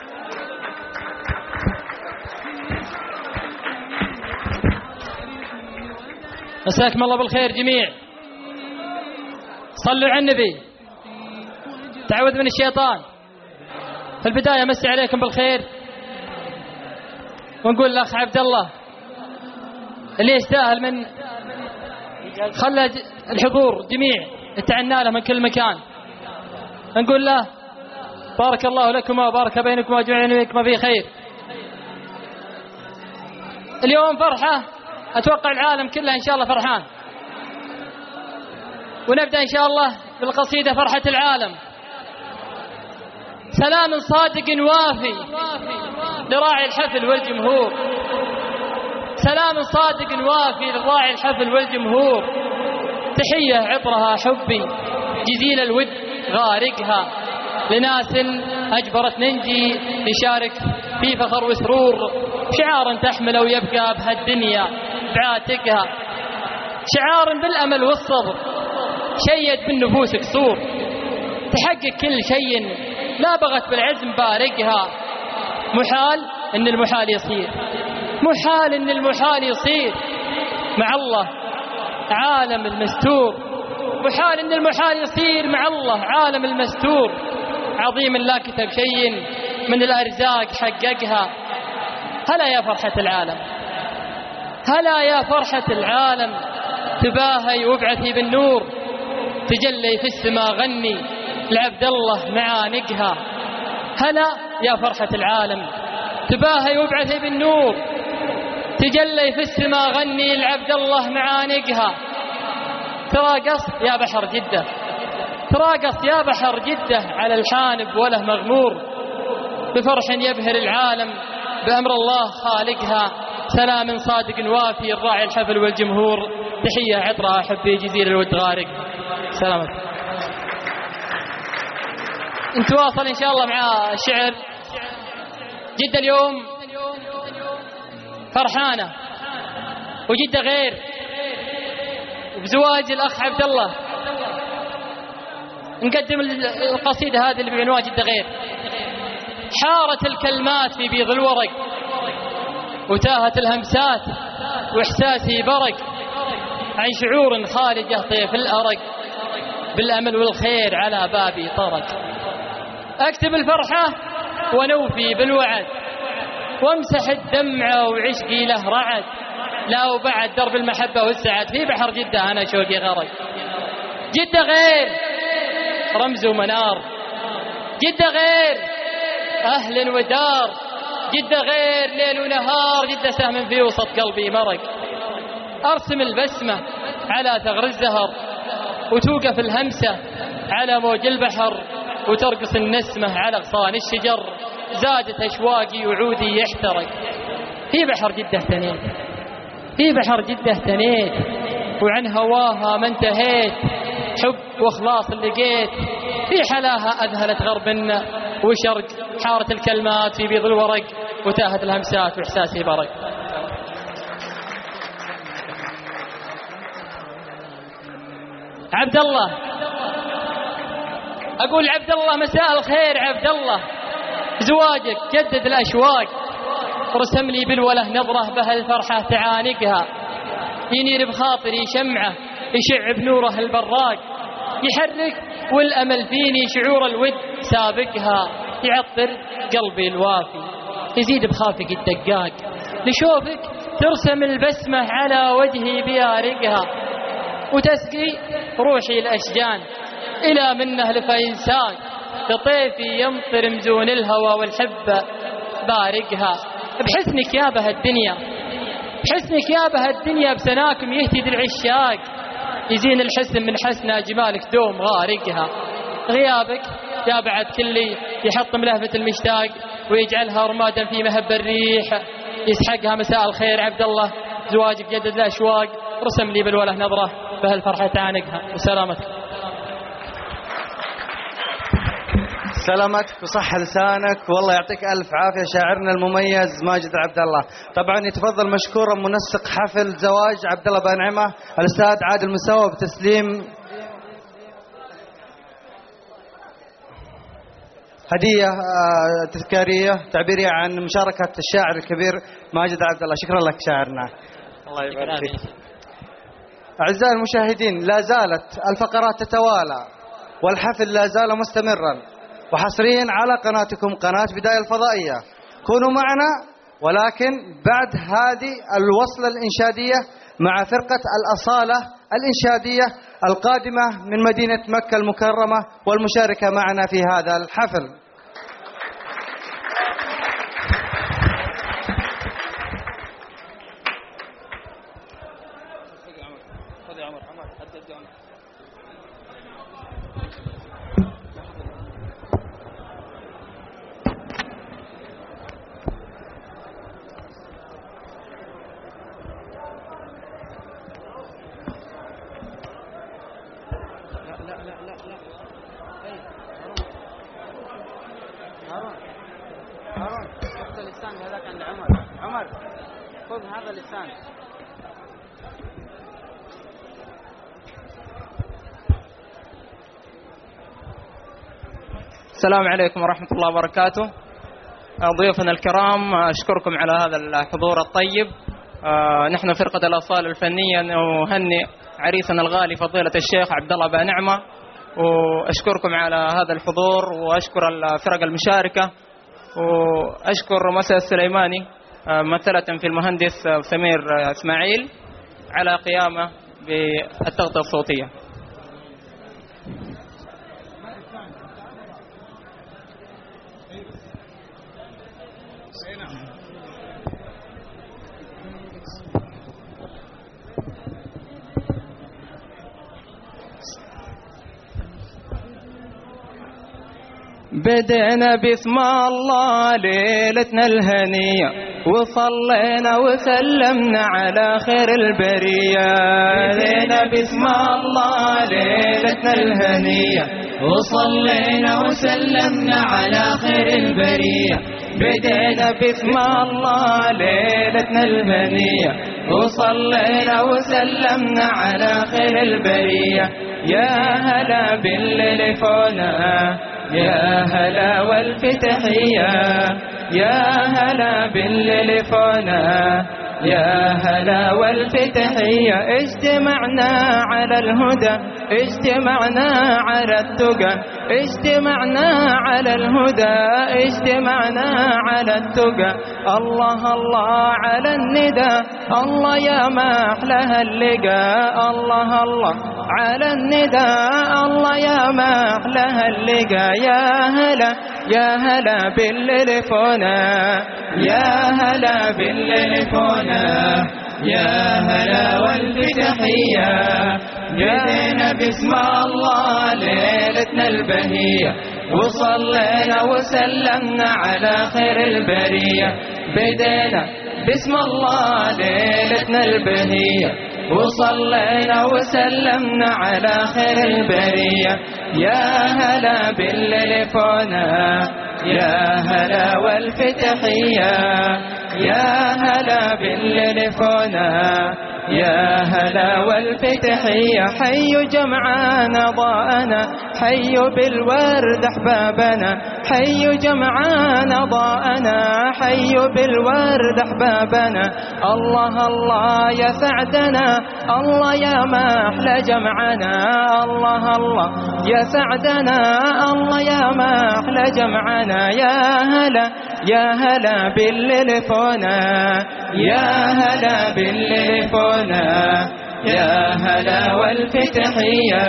مساكم الله بالخير جميع. صلوا على النبي، تعوذ من الشيطان. في البداية مسي عليكم بالخير ونقول الأخ عبد الله اللي يستاهل من خلى الحضور جميع اتعنا له من كل مكان، نقول له بارك الله لكما وبارك بينكما وجمعنا بكما في خير. اليوم فرحة أتوقع العالم كله إن شاء الله فرحان، ونبدأ إن شاء الله بالقصيدة فرحة العالم. سلام صادق وافي لراعي الحفل والجمهور، سلام صادق وافي لراعي الحفل والجمهور، تحية عطرها حبي جزيل الود غارقها لناس أجبرت ننجي نشارك في فخر وسرور، شعار تحمله ويبقى بهالدنيا بعاتقها، شعار بالأمل والصبر شيد بالنفوس كسور، تحقق كل شيء لا بغت بالعزم بارقها. محال إن المحال يصير، محال إن المحال يصير مع الله عالم المستور، محال إن المحال يصير مع الله عالم المستور. عظيم لا كتب شيء من الأرزاق حققها. هلا يا فرحة العالم، هلا يا فرحة العالم، تباهي وابعثي بالنور، تجلي في السماء غني لعبد الله معانقها. هلا يا فرحة العالم، تباهي وابعثي بالنور، تجلي في السماء غني لعبد الله معانقها. تراقص يا بحر جدة، تراقص يا بحر جدة على الحانب وله مغمور، بفرح يبهر العالم بأمر الله خالقها. سلام صادق وافي الراعي الحفل والجمهور، تحية عطرة أحبي جزيرة الود غارق. سلامت. نتواصل إن شاء الله مع الشعر. جدة اليوم فرحانة وجدة غير، وبزواج الأخ عبد الله نقدم القصيدة هذه اللي بعنوان جدة غير. حارت الكلمات في بيض الورق، وتاهت الهمسات وإحساسي برق، عن شعور خالد يهطي الأرق، بالأمل والخير على بابي طرق. أكتب الفرحة ونوفي بالوعد، وامسح الدمع وعشقي له رعد، لا وبعد درب المحبة والسعد في بحر جدة أنا شوقي غرق. جدة غير رمز ومنار، جدة غير أهل ودار، جدة غير ليل ونهار، جدة سهم في وسط قلبي مرق. أرسم البسمة على ثغر الزهر، وتوقف الهمسة على موج البحر، وترقص النسمة على أغصان الشجر، زادت أشواقي وعودي يحترق. في بحر جدة تنيت، في بحر جدة تنيت، وعن هواها ما انتهيت، حب واخلاص لقيت، في حلاها أذهلت غرب وشرق. حارت الكلمات في بيض الورق، وتاهت الهمسات وإحساسي برق. عبد الله، أقول عبد الله مساء الخير. عبد الله زواجك جدد الأشواق، رسم لي بالوله نظرة بها الفرحة تعانقها، ينير بخاطري شمعة يشع بنوره البراق، يحرك والأمل فيني شعور الود سابقها، يعطر قلبي الوافي يزيد بخافق الدقاق، لشوفك ترسم البسمة على وجهي بيارقها، وتسقي روحي الأشجان إلى منه لفينساق، لطيفي يمطر مزون الهوى والحبة بارقها. بحسنك يا بها الدنيا، بحسنك يا بها الدنيا، بسناكم يهتدي العشاق، يزين الحسن من حسنى جمالك دوم غارقها. غيابك يا بعد كلي يحطم لهفة المشتاق، ويجعلها رمادا في مهب الريح يسحقها. مساء الخير عبد الله، زواجك جدد الأشواق، رسم لي بالوله نظرة بهالفرحة تعانقها. وسلامتك. سلامتك وصحة لسانك، والله يعطيك ألف عافية شاعرنا المميز ماجد عبد الله. طبعا يتفضل مشكورا منسق حفل زواج عبد الله بانعمة الأستاذ عادل مسوى بتسليم هدية تذكارية تعبيرية عن مشاركة الشاعر الكبير ماجد عبد الله. شكرا لك شاعرنا، الله يبارك فيك. أعزائي المشاهدين، لا زالت الفقرات تتوالى والحفل لا زال مستمرا، وحصريا على قناتكم قناة بداية الفضائية. كونوا معنا، ولكن بعد هذه الوصلة الإنشادية مع فرقة الأصالة الإنشادية القادمة من مدينة مكة المكرمة والمشاركة معنا في هذا الحفل. عند عمر. عمر خذ هذا اللسان. السلام عليكم ورحمة الله وبركاته. ضيوفنا الكرام، أشكركم على هذا الحضور الطيب. نحن فرقة الأصالة الفنية نهنئ عريسنا الغالي فضيلة الشيخ عبد الله بانعمة، وأشكركم على هذا الحضور، وأشكر الفرق المشاركة، وأشكر مساء السليماني ممثلة في المهندس سمير إسماعيل على قيامه بالتغطية الصوتية. بدأنا باسم الله ليلتنا الهنية، وصلينا وسلمنا على خير البرية. بدأنا باسم الله ليلتنا الهنية، وصلينا وسلمنا على خير البرية. بدأنا باسم الله ليلتنا الهنية، وصلينا وسلمنا على خير البرية. يا هلا بالليل فونا، يا هلا والفتحية، يا هلا بالليل فونا، يا هلا والفتحية. اجتمعنا على الهدى، اجتمعنا على التقى، اجتمعنا على الهدى، اجتمعنا على التقى. الله الله على الندى، الله يا ما أحلى اللقاء. الله الله على الندى، الله يا ما أحلى اللقاء. يا هلا يا هلا بالليل فونا، يا هلا بالليل فونا، يا هلا والفتحية. جئنا باسم الله ليلتنا البهية، وصلينا وسلمنا على خير البرية. بدينا باسم الله ليلتنا البهية، وصلينا وسلمنا على خير البرية. يا هلا بالليل فونا، يا هلا والفتحية، يا هلا بالليل فونا، يا هلا والفتحية. حي جمعان ضاءنا، حي بالورد أحبابنا، حي جمعان ضاءنا، حي بالورد أحبابنا. الله الله يا سعدنا، الله يا ما أحلى جمعنا. الله الله يا سعدنا، الله يا ما أحلى جمعنا. يا هلا يا هلا بالليل فونا، يا هلا بالليل فونا، يا هلا والفتحية.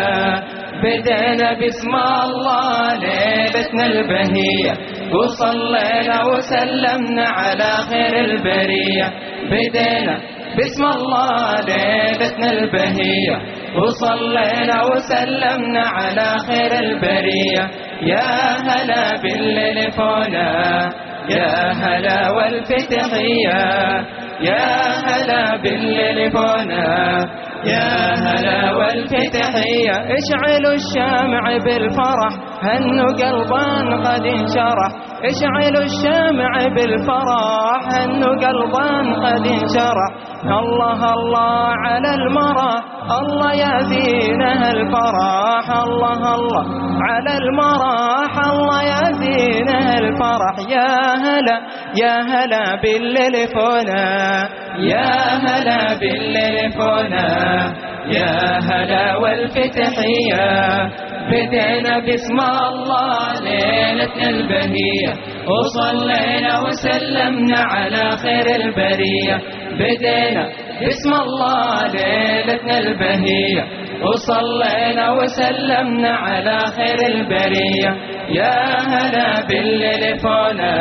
بدأنا باسم الله ليلتنا البهية، وصلينا وسلمنا على خير البرية. بدأنا باسم الله ليلتنا البهية، وصلينا وسلمنا على خير البرية. يا هلا بالليل فونا، يا هلا والفتحية، يا هلا بالليل فونا، يا هلا والفتحية. اشعلوا الشمع بالفرح، هنوا قلبان قد انشرح. اشعلوا الشمع بالفرح، هنوا قلبان قد انشرح. الله الله على المرأة، الله يا زينها الفرح. الله الله على المرح، الله يا زينها الفرح. يا هلا يا هلا بالليل فونا، يا هلا بالليل فونا، يا هلا والفتحية. بدأنا باسم الله ليلتنا البهية، وصلينا وسلمنا على خير البرية. بدأنا باسم الله ليلتنا البهية، وصلينا وسلمنا على خير البرية. يا هلا بالليل فونا،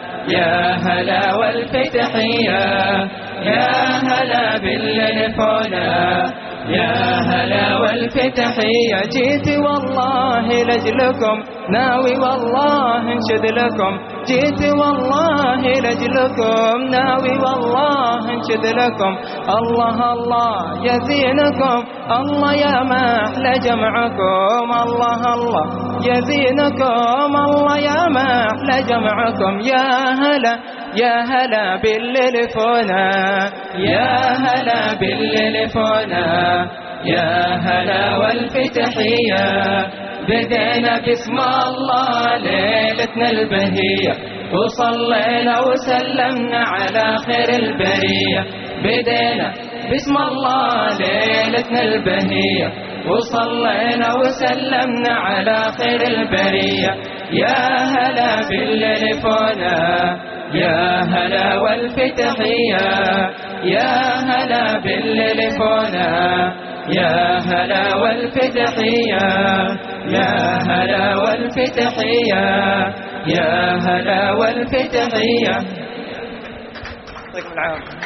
يا هلا والفتحية، يا هلا بالليل فونا، يا هلا والفتحية. جيت والله لجلكم، ناوي والله انشد لكم. جيت والله لجلكم، ناوي والله انشد لكم. الله الله يا زينكم، الله يا ما احلى جمعكم. الله الله يا زينكم، الله يا ما احلى جمعكم. يا هلا يا هلا بالليلفونا يا هلا بالليلفونا يا هلا والفتحية بدينا باسم الله ليلتنا البهية وصلينا وسلمنا على خير البرية بدينا باسم الله ليلتنا البهية وصلينا وسلمنا على خير البرية يا هلا بالليلفونا يا هلا والفتحية يا هلا بالليلفونا يا هلا والفتحية يا هلا والفتحية يا هلا والفتحية. يعطيكم العافية.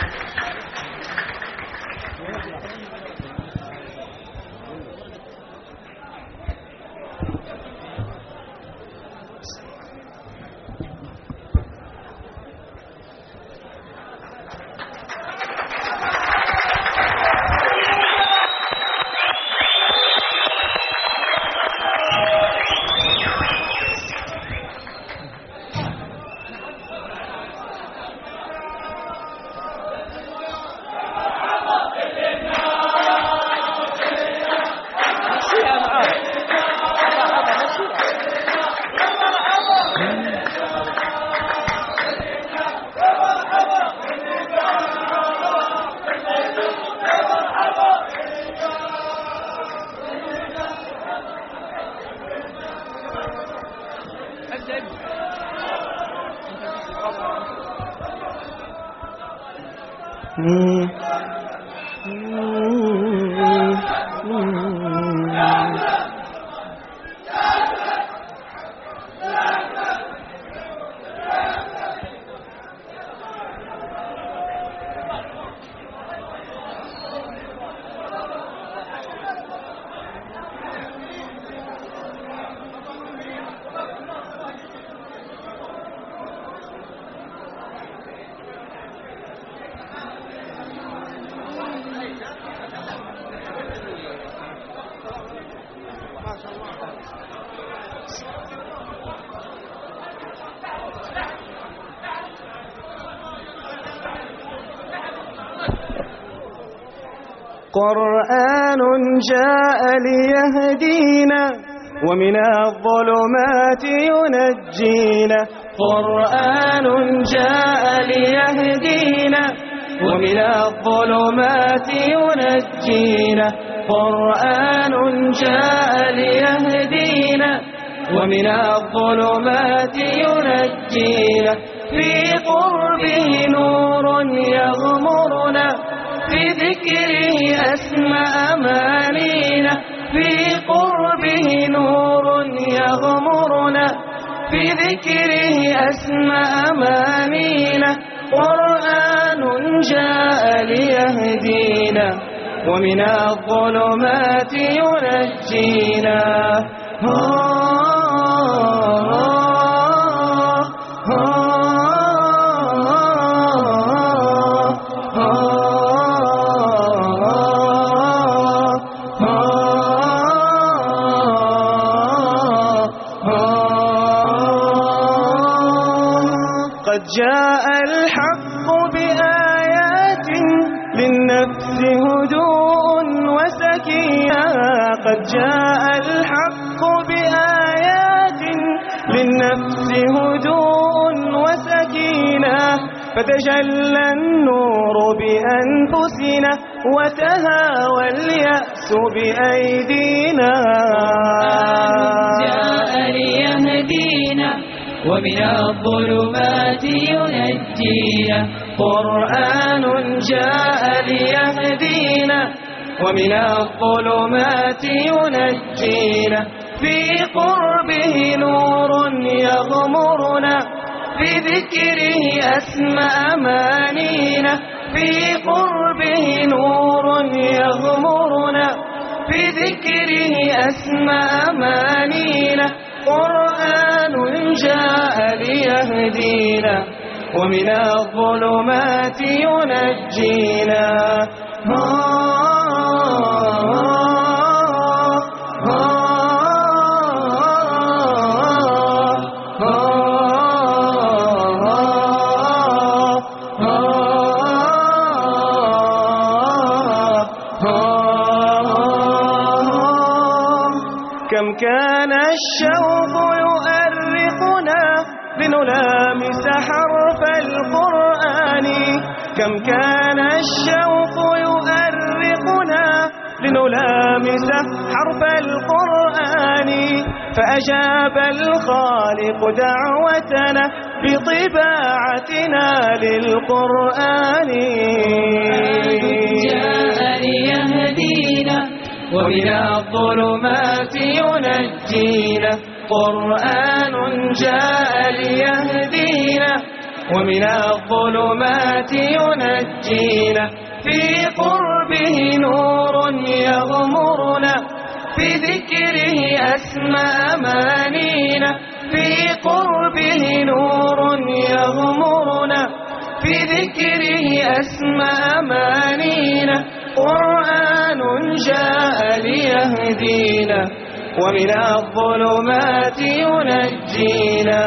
قرآن جاء ليهدينا ومن الظلمات ينجينا قرآن جاء ليهدينا ومن الظلمات ينجينا قرآن جاء ليهدينا ومن الظلمات ينجينا في قربه نور يغمرنا في ذكره أسمى أمانينا في قربه نور يغمرنا في ذكره أسمى أمانينا قرآن جاء ليهدينا ومن الظلمات ينجينا قد جاء الحق بآيات للنفس هدوء وسكينة قد جاء الحق بآيات للنفس هدوء وسكينة فتجلى النور بأنفسنا وتهاوى اليأس بأيدينا جاء ليهدينا ومن الظلمات ينجينا قرآن جاء ليهدينا ومن الظلمات ينجينا في قربه نور يغمرنا في ذكره أسمى أمانينا في قربه نور يغمرنا في ذكره أسمى أمانينا قرآن جاء ليهدينا ومن الظلمات ينجينا كان الشوق يؤرقنا لنلامس حرف القرآن كم كان الشوق يؤرقنا لنلامس حرف القرآن فأجاب الخالق دعوتنا بطباعتنا للقرآن جاء ليهدينا ومن الظلمات ينجينا قرآن جاء ليهدينا ومن الظلمات ينجينا في قربه نور يغمرنا في ذكره أسمى أمانينا في قربه نور يغمرنا في ذكره أسمى أمانينا قرآن جاء ليهدينا ومن الظلمات ينجينا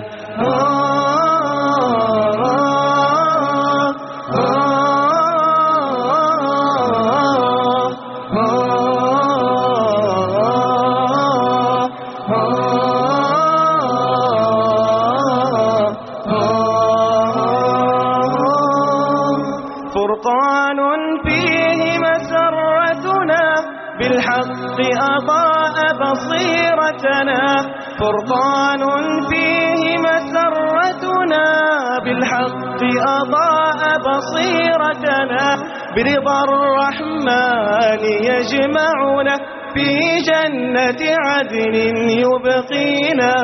فرقان فيه مسرتنا بالحق أضاء بصيرتنا فرقان فيه مسرتنا بالحق أضاء بصيرتنا برضا الرحمن يجمعنا في جنة عدن يبقينا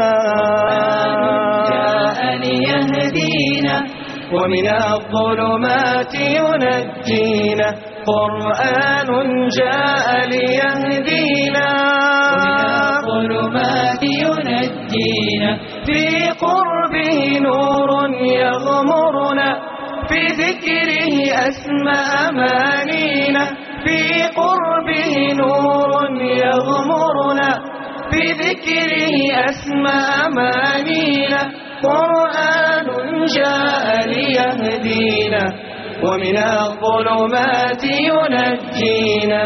جاء ليهدينا ومن الظلمات ينجينا قرآن جاء ليهدينا ومن الظلمات ينجينا في قربه نور يغمرنا في ذكره أسمى أمانينا في قربه نور يغمرنا في ذكره أسمى أمانينا قرآن جاء ليهدينا ومن الظلمات ينجينا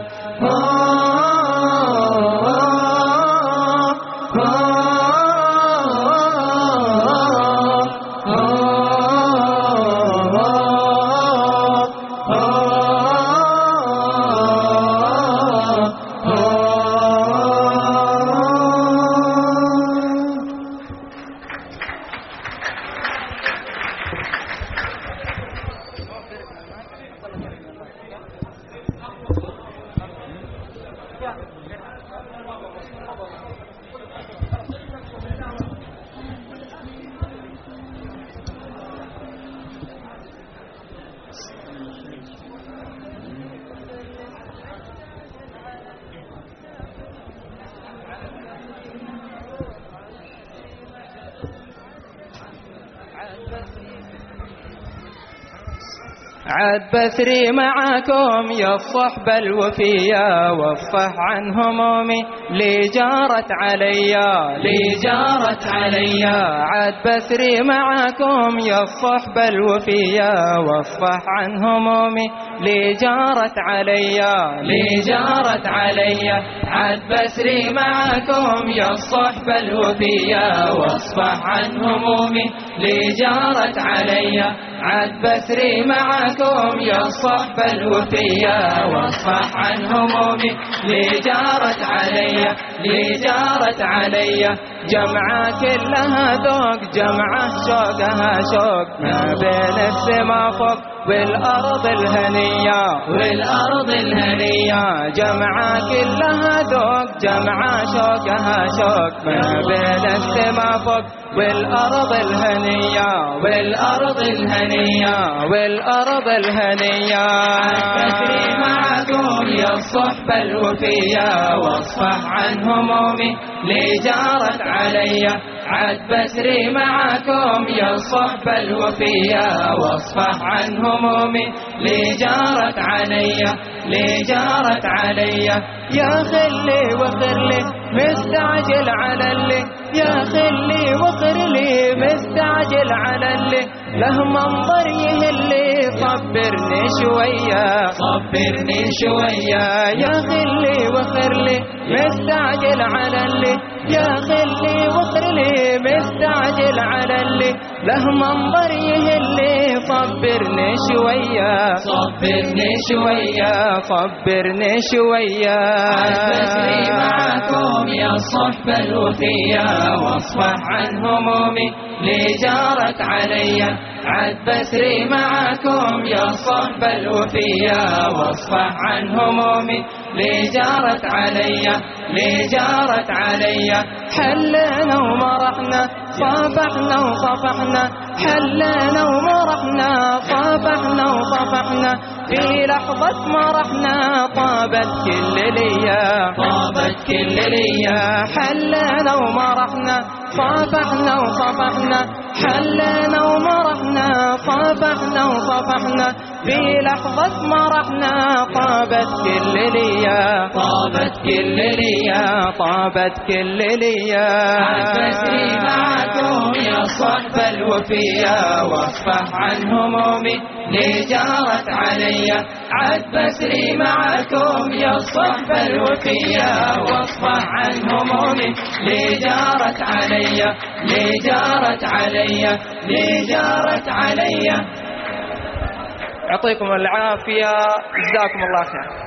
عاد بثري معاكم يا الصحبة الوفية واصفح عن همومي لي جارت عليا لي جارت عليا عاد بثري معاكم يا الصحبة الوفية واصفح عن همومي لي جارت عليا لي جارت عليا عاد بثري معاكم يا الصحبة الوفية واصفح عن همومي لي جارت عليا عاد بثري معاكم يا الصحبة الوفية واصفح عن همومي لي جارت عليا لي جارت عليا جمعة كلها ذوق جمعة شوقها شوق ما بين السما فوق والأرض الهنية والأرض الهنية جمعة كلها ذوق جمعة شوقها شوق ما بين السما فوق والأرض الهنية والأرض الهنية والأرض الهنية بثري معكم يا الصحبة الوفية واصفح عن همومي لي جارت عليا عاد بثري معكم يا الصحبة الوفية واصفح عن همومي لي جارت عليا لي جارت عليا يا خلي وخر لي مستعجل على اللي يا خلي وخر لي مستعجل على اللي له منظر يهلي صبرني شوية صبرني شوية يا خلي وخرلي مستعجل على اللي يا خلي وخرلي مستعجل على اللي له منظر يهلي صبرني شوية صبرني شوية صبرني شوية عالبسري معكم يا الصحبة الوفية واصفح عن همومي اللي جارت عليا عاد بسري معكم يا الصحبة الوفية واصفح عن همومي اللي جارت عليا اللي جارت عليا حلنا ومرحنا صافحنا وصفحنا حلنا ومرحنا صافحنا وصفحنا في لحظة مرحنا طابت كل ليا طابت كل ليا حلنا ومرحنا صافحنا وصفحنا حلنا ومرحنا صافحنا وصفحنا في لحظة مرحنا طابت كل ليا طابت كل ليا طابت كل ليا عالبسري معكم يا الصحبة الوفية واصفح عن همومي اللي جارت عليا عاد بسري معكم يا الصحبة الوفية واصفح عن همومي اللي جارت عليا اللي جارت عليا اللي جارت عليا. يعطيكم العافية جزاكم الله خير.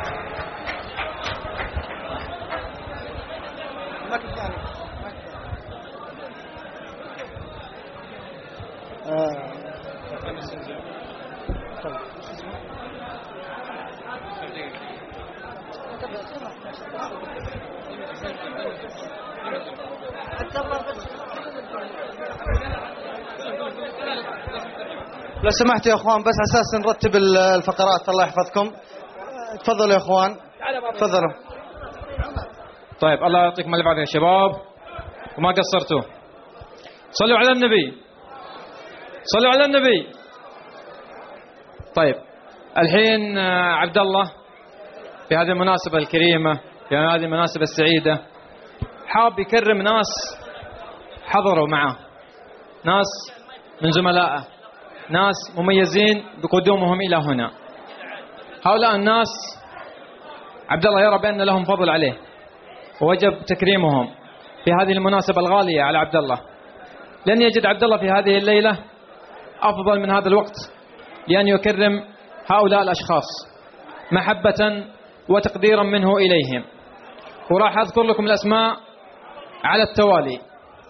لو سمحت يا اخوان بس على اساس نرتب الفقرات الله يحفظكم. تفضلوا يا اخوان تفضلوا. طيب الله يعطيكم الف عافيه يا شباب وما قصرتوا. صلوا على النبي صلوا على النبي. طيب الحين عبد الله في هذه المناسبة الكريمة في هذه المناسبة السعيدة حاب يكرم ناس حضروا معه، ناس من زملائه، ناس مميزين بقدومهم إلى هنا. هؤلاء الناس عبد الله يرى بأن لهم فضل عليه ووجب تكريمهم في هذه المناسبة الغالية على عبد الله. لن يجد عبد الله في هذه الليلة أفضل من هذا الوقت لأن يكرم هؤلاء الأشخاص محبة وتقديرا منه إليهم. وراح أذكر لكم الأسماء على التوالي.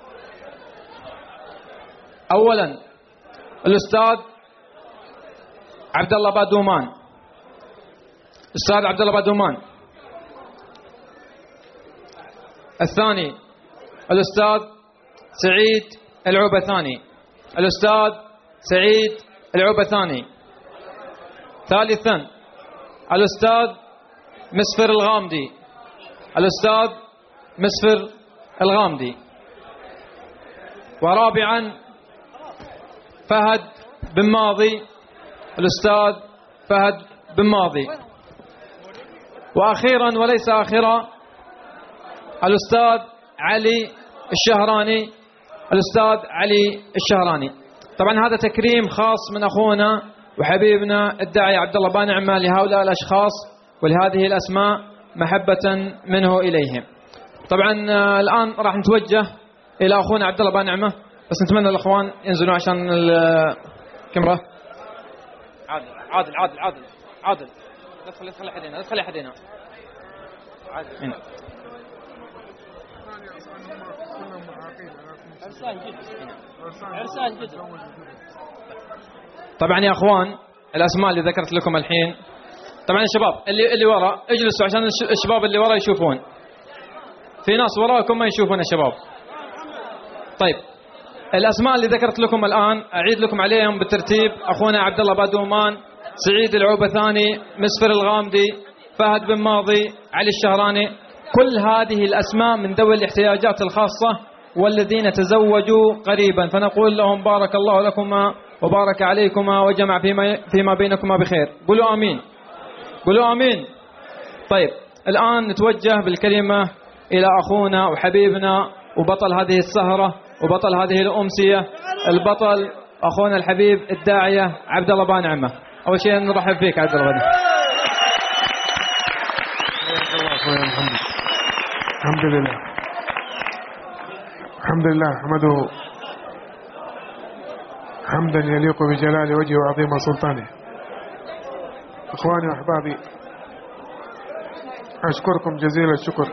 أولا الأستاذ عبد الله بادومان، الأستاذ عبد الله بادومان. الثاني الأستاذ سعيد العوبثاني، الأستاذ سعيد العوبثاني. ثالثا الأستاذ مسفر الغامدي، الأستاذ مسفر الغامدي. ورابعا فهد بن ماضي، الأستاذ فهد بن ماضي. وأخيرا وليس آخرا الأستاذ علي الشهراني، الأستاذ علي الشهراني. طبعا هذا تكريم خاص من أخونا وحبيبنا الداعية عبد الله بانعمة لهؤلاء الأشخاص ولهذه الأسماء محبة منه إليهم. طبعا الآن راح نتوجه إلى أخونا عبد الله بانعمة، بس نتمنى الأخوان ينزلوا عشان الكاميرا. عادل عادل عادل عادل عادل لا تخلي تخلي أحد هنا، لا تخلي أحد هنا. عادل عرسان جد. طبعا يا اخوان الاسماء اللي ذكرت لكم الحين، طبعا الشباب اللي اللي ورا اجلسوا عشان الشباب اللي ورا يشوفون. في ناس وراكم ما يشوفون يا شباب. طيب الاسماء اللي ذكرت لكم الان اعيد لكم عليهم بالترتيب. اخونا عبد الله بادومان، سعيد العوبثاني، مسفر الغامدي، فهد بن ماضي، علي الشهراني. كل هذه الاسماء من ذوي الاحتياجات الخاصة والذين تزوجوا قريبا، فنقول لهم بارك الله لكما وبارك عليكما وجمع فيما, فيما بينكما بخير. قولوا آمين، قولوا آمين. طيب الآن نتوجه بالكلمة إلى أخونا وحبيبنا وبطل هذه السهرة وبطل هذه الأمسية، البطل أخونا الحبيب الداعية عبد الله بانعمة. أول شيء نرحب فيك عبد الله. الحمد لله الحمد لله أحمده حمدا يليق بجلال وجهه وعظيم سلطانه. إخواني وأحبابي، أشكركم جزيل الشكر،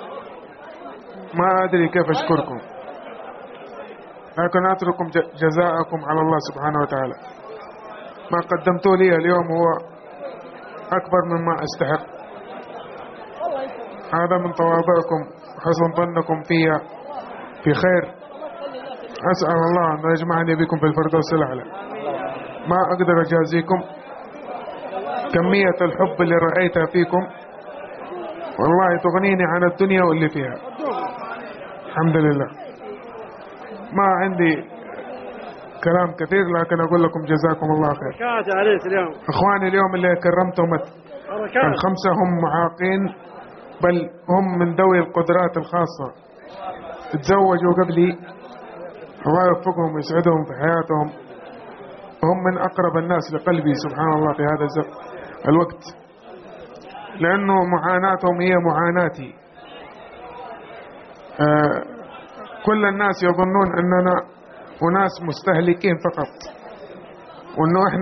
ما أدري كيف أشكركم، لكن أترككم جزاءكم على الله سبحانه وتعالى. ما قدمتوا لي اليوم هو أكبر مما أستحق، هذا من تواضعكم وحسن ظنكم فيا في خير. أسأل الله أن يجمعني بكم في الفردوس الأعلى. ما أقدر أجازيكم كمية الحب اللي رأيتها فيكم، والله تغنيني عن الدنيا واللي فيها. الحمد لله. ما عندي كلام كثير، لكن أقول لكم جزاكم الله خير. إخواني اليوم اللي كرمتهم الخمسة هم معاقين، بل هم من ذوي القدرات الخاصة، تزوجوا قبلي، الله يوفقهم ويسعدهم في حياتهم، هم من أقرب الناس لقلبي سبحان الله في هذا الوقت، لأنه معاناتهم هي معاناتي. آه كل الناس يظنون أننا أناس مستهلكين فقط، وأنه إحنا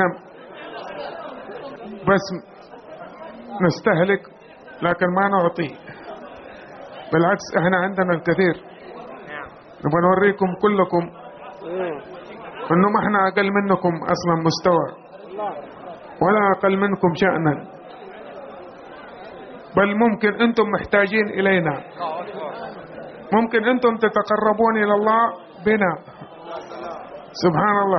بس نستهلك لكن ما نعطي، بالعكس إحنا عندنا الكثير. نبغى نوريكم كلكم أنه ما إحنا أقل منكم أصلا مستوى، ولا أقل منكم شأنا، بل ممكن أنتم محتاجين إلينا، ممكن أنتم تتقربون إلى الله بنا سبحان الله.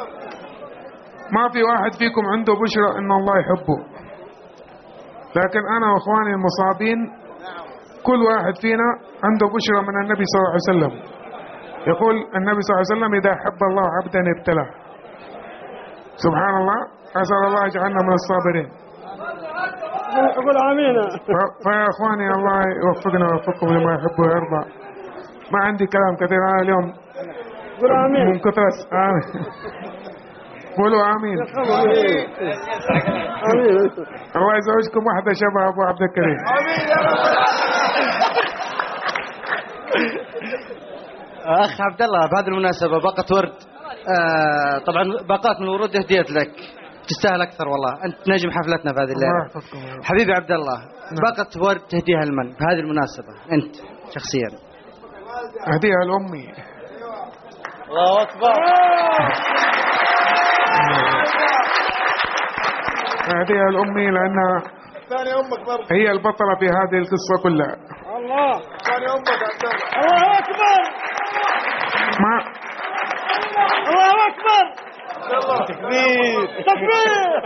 ما في واحد فيكم عنده بشرى أن الله يحبه، لكن أنا وأخواني المصابين كل واحد فينا عنده بشرى من النبي صلى الله عليه وسلم. يقول النبي صلى الله عليه وسلم: إذا حب الله عبدا ابتلاه. سبحان الله. أسأل الله يجعلنا من الصابرين. أقول آمين. فيا أخواني الله يوفقنا ويوفقكم لما يحب ويرضى. ما عندي كلام كثير أنا اليوم من كثرة. آمين. قولوا آمين. آمين. الله يزوجكم واحدة شبه أبو عبد الكريم. أخ عبد الله، بهذه المناسبة باقة ورد، آه طبعا باقات من الورود هديت لك، تستاهل أكثر والله، أنت نجم حفلتنا في هذه الليلة حبيبي عبد الله. باقة ورد تهديها لمن بهذه المناسبة أنت شخصيا؟ أهديها لأمي. الله أكبر. أهديها لأمي لأنها هي البطلة في هذه القصة كلها. الله ثاني أمك عبد الله. الله أكبر. ما الله أكبر. تكبير تكبير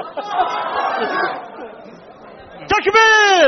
تكبير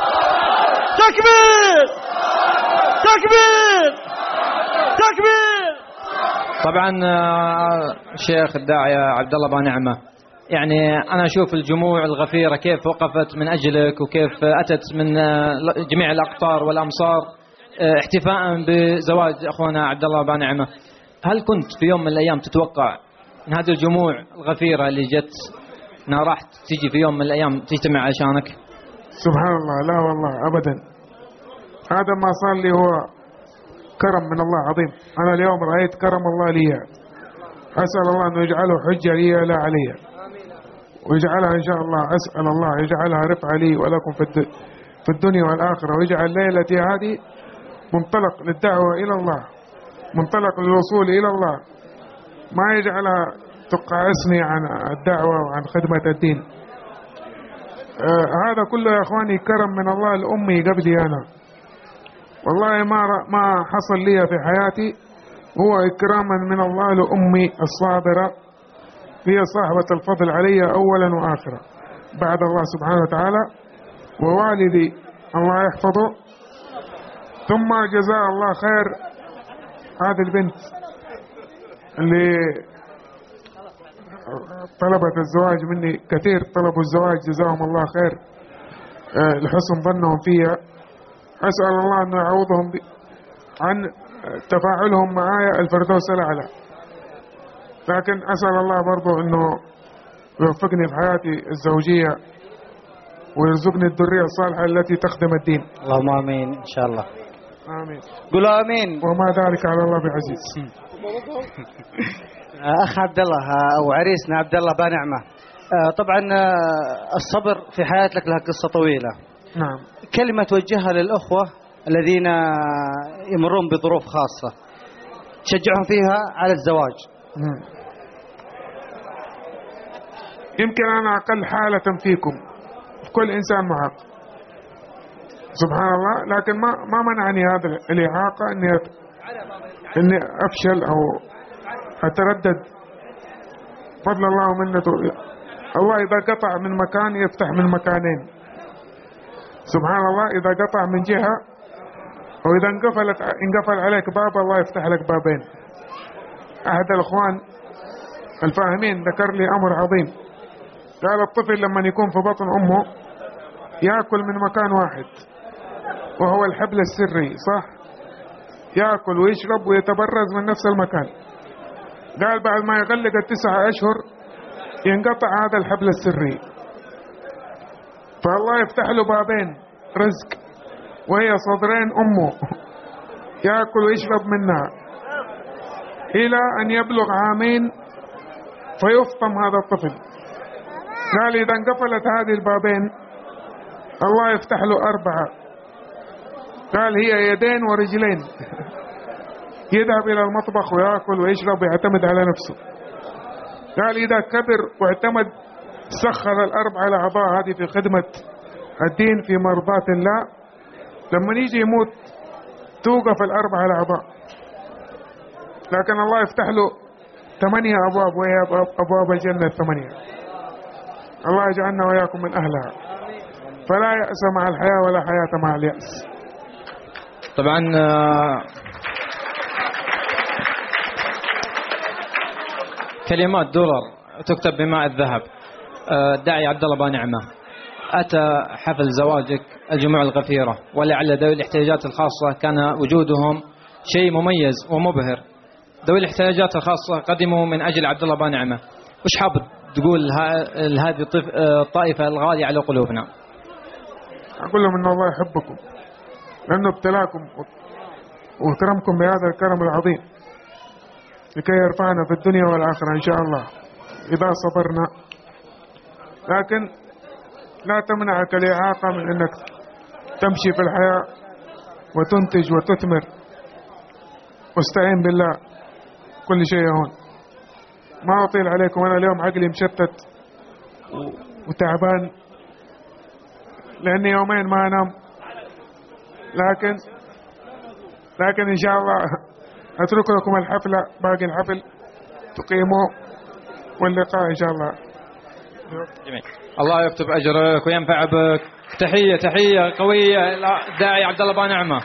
تكبير تكبير تكبير. طبعا الشيخ الداعية عبد الله بانعمة، يعني أنا أشوف الجموع الغفيرة كيف وقفت من أجلك، وكيف أتت من جميع الأقطار والأمصار احتفاء بزواج أخونا عبد الله بانعمة. هل كنت في يوم من الأيام تتوقع أن هذه الجموع الغفيرة اللي جت أنها راح تيجي في يوم من الأيام تجتمع عشانك؟ سبحان الله، لا والله أبدا. هذا ما صار لي هو كرم من الله عظيم. أنا اليوم رأيت كرم الله لي، أسأل الله أنه يجعله حجة لي لا علي، ويجعلها إن شاء الله، أسأل الله يجعلها رفعة لي ولكم في الدنيا والآخرة، ويجعل ليلتي هذه منطلق للدعوة إلى الله، منطلق للوصول إلى الله، ما يجعلها تقعسني عن الدعوة وعن خدمة الدين. آه هذا كله يا أخواني كرم من الله لأمي قبلي أنا، والله ما ما حصل لي في حياتي هو إكراما من الله لأمي الصابرة، هي صاحبة الفضل علي أولا وآخرا بعد الله سبحانه وتعالى، ووالدي الله يحفظه، ثم جزاء الله خير هذه البنت اللي طلبت الزواج مني، كثير طلبوا الزواج جزاهم الله خير لحسن ظنهم فيها. أسأل الله أن يعوضهم عن تفاعلهم معايا الفردوس الأعلى، لكن أسأل الله برضو أنه ويوفقني في حياتي الزوجية ويرزقني الذرية الصالحة التي تخدم الدين. اللهم آمين إن شاء الله. آمين. قولوا آمين. وما ذلك على الله بعزيز. أخ عبد الله أو عريسنا عبد الله بانعمة، طبعا الصبر في حياتك لها قصة طويلة. نعم. كلمة توجهها للأخوة الذين يمرون بظروف خاصة تشجعهم فيها على الزواج. مم. يمكن أنا أقل حالة فيكم، في كل إنسان معاق سبحان الله، لكن ما ما منعني هذا الإعاقة إني إني أفشل أو أتردد. فضل الله ومنته، الله إذا قطع من مكان يفتح من مكانين سبحان الله. إذا قطع من جهة أو إذا انقفلت انقفل عليك باب، الله يفتح لك بابين. أحد الأخوان الفاهمين ذكر لي أمر عظيم، قال الطفل لما يكون في بطن أمه يأكل من مكان واحد وهو الحبل السري، صح؟ يأكل ويشرب ويتبرز من نفس المكان. قال بعد ما يغلق التسعة أشهر ينقطع هذا الحبل السري، فالله يفتح له بابين رزق وهي صدرين أمه يأكل ويشرب منها إلى أن يبلغ عامين فيفطم هذا الطفل. قال إذا انقفلت هذه البابين الله يفتح له أربعة، قال هي يدين ورجلين يذهب إلى المطبخ ويأكل ويشرب ويعتمد على نفسه. قال إذا كبر واعتمد سخر الأربعة الأعضاء هذه في خدمة الدين في مرضاة الله، لما يجي يموت توقف الأربعة الأعضاء، لكن الله يفتح له ثمانية أبواب وهي أبواب الجنة الثمانية. الله يجعلنا وياكم من أهلها. فلا يأس مع الحياة ولا حياة مع اليأس. طبعا كلمات درر تكتب بماء الذهب. الداعي عبد الله بانعمة، أتى حفل زواجك الجموع الغفيرة، ولعل ذوي الاحتياجات الخاصة كان وجودهم شيء مميز ومبهر. ذوي الاحتياجات الخاصة قدموا من أجل عبد الله بانعمة، وش حاب تقول لهذه الطائفة الغالية على قلوبنا؟ أقول لهم إن الله يحبكم لأنه ابتلاكم واكرمكم بهذا الكرم العظيم لكي يرفعنا في الدنيا والآخرة إن شاء الله إذا صبرنا. لكن لا تمنعك الإعاقة من أنك تمشي في الحياة وتنتج وتثمر. واستعين بالله، كل شيء هون. ما أطيل عليكم، أنا اليوم عقلي مشتت وتعبان لأني يومين ما أنام، لكن لكن إن شاء الله أترك لكم الحفلة، باقي الحفل تقيموا واللقاء إن شاء الله. جميل. الله يكتب أجرك وينفع بك. تحية تحية قوية داعي عبد الله بانعمة.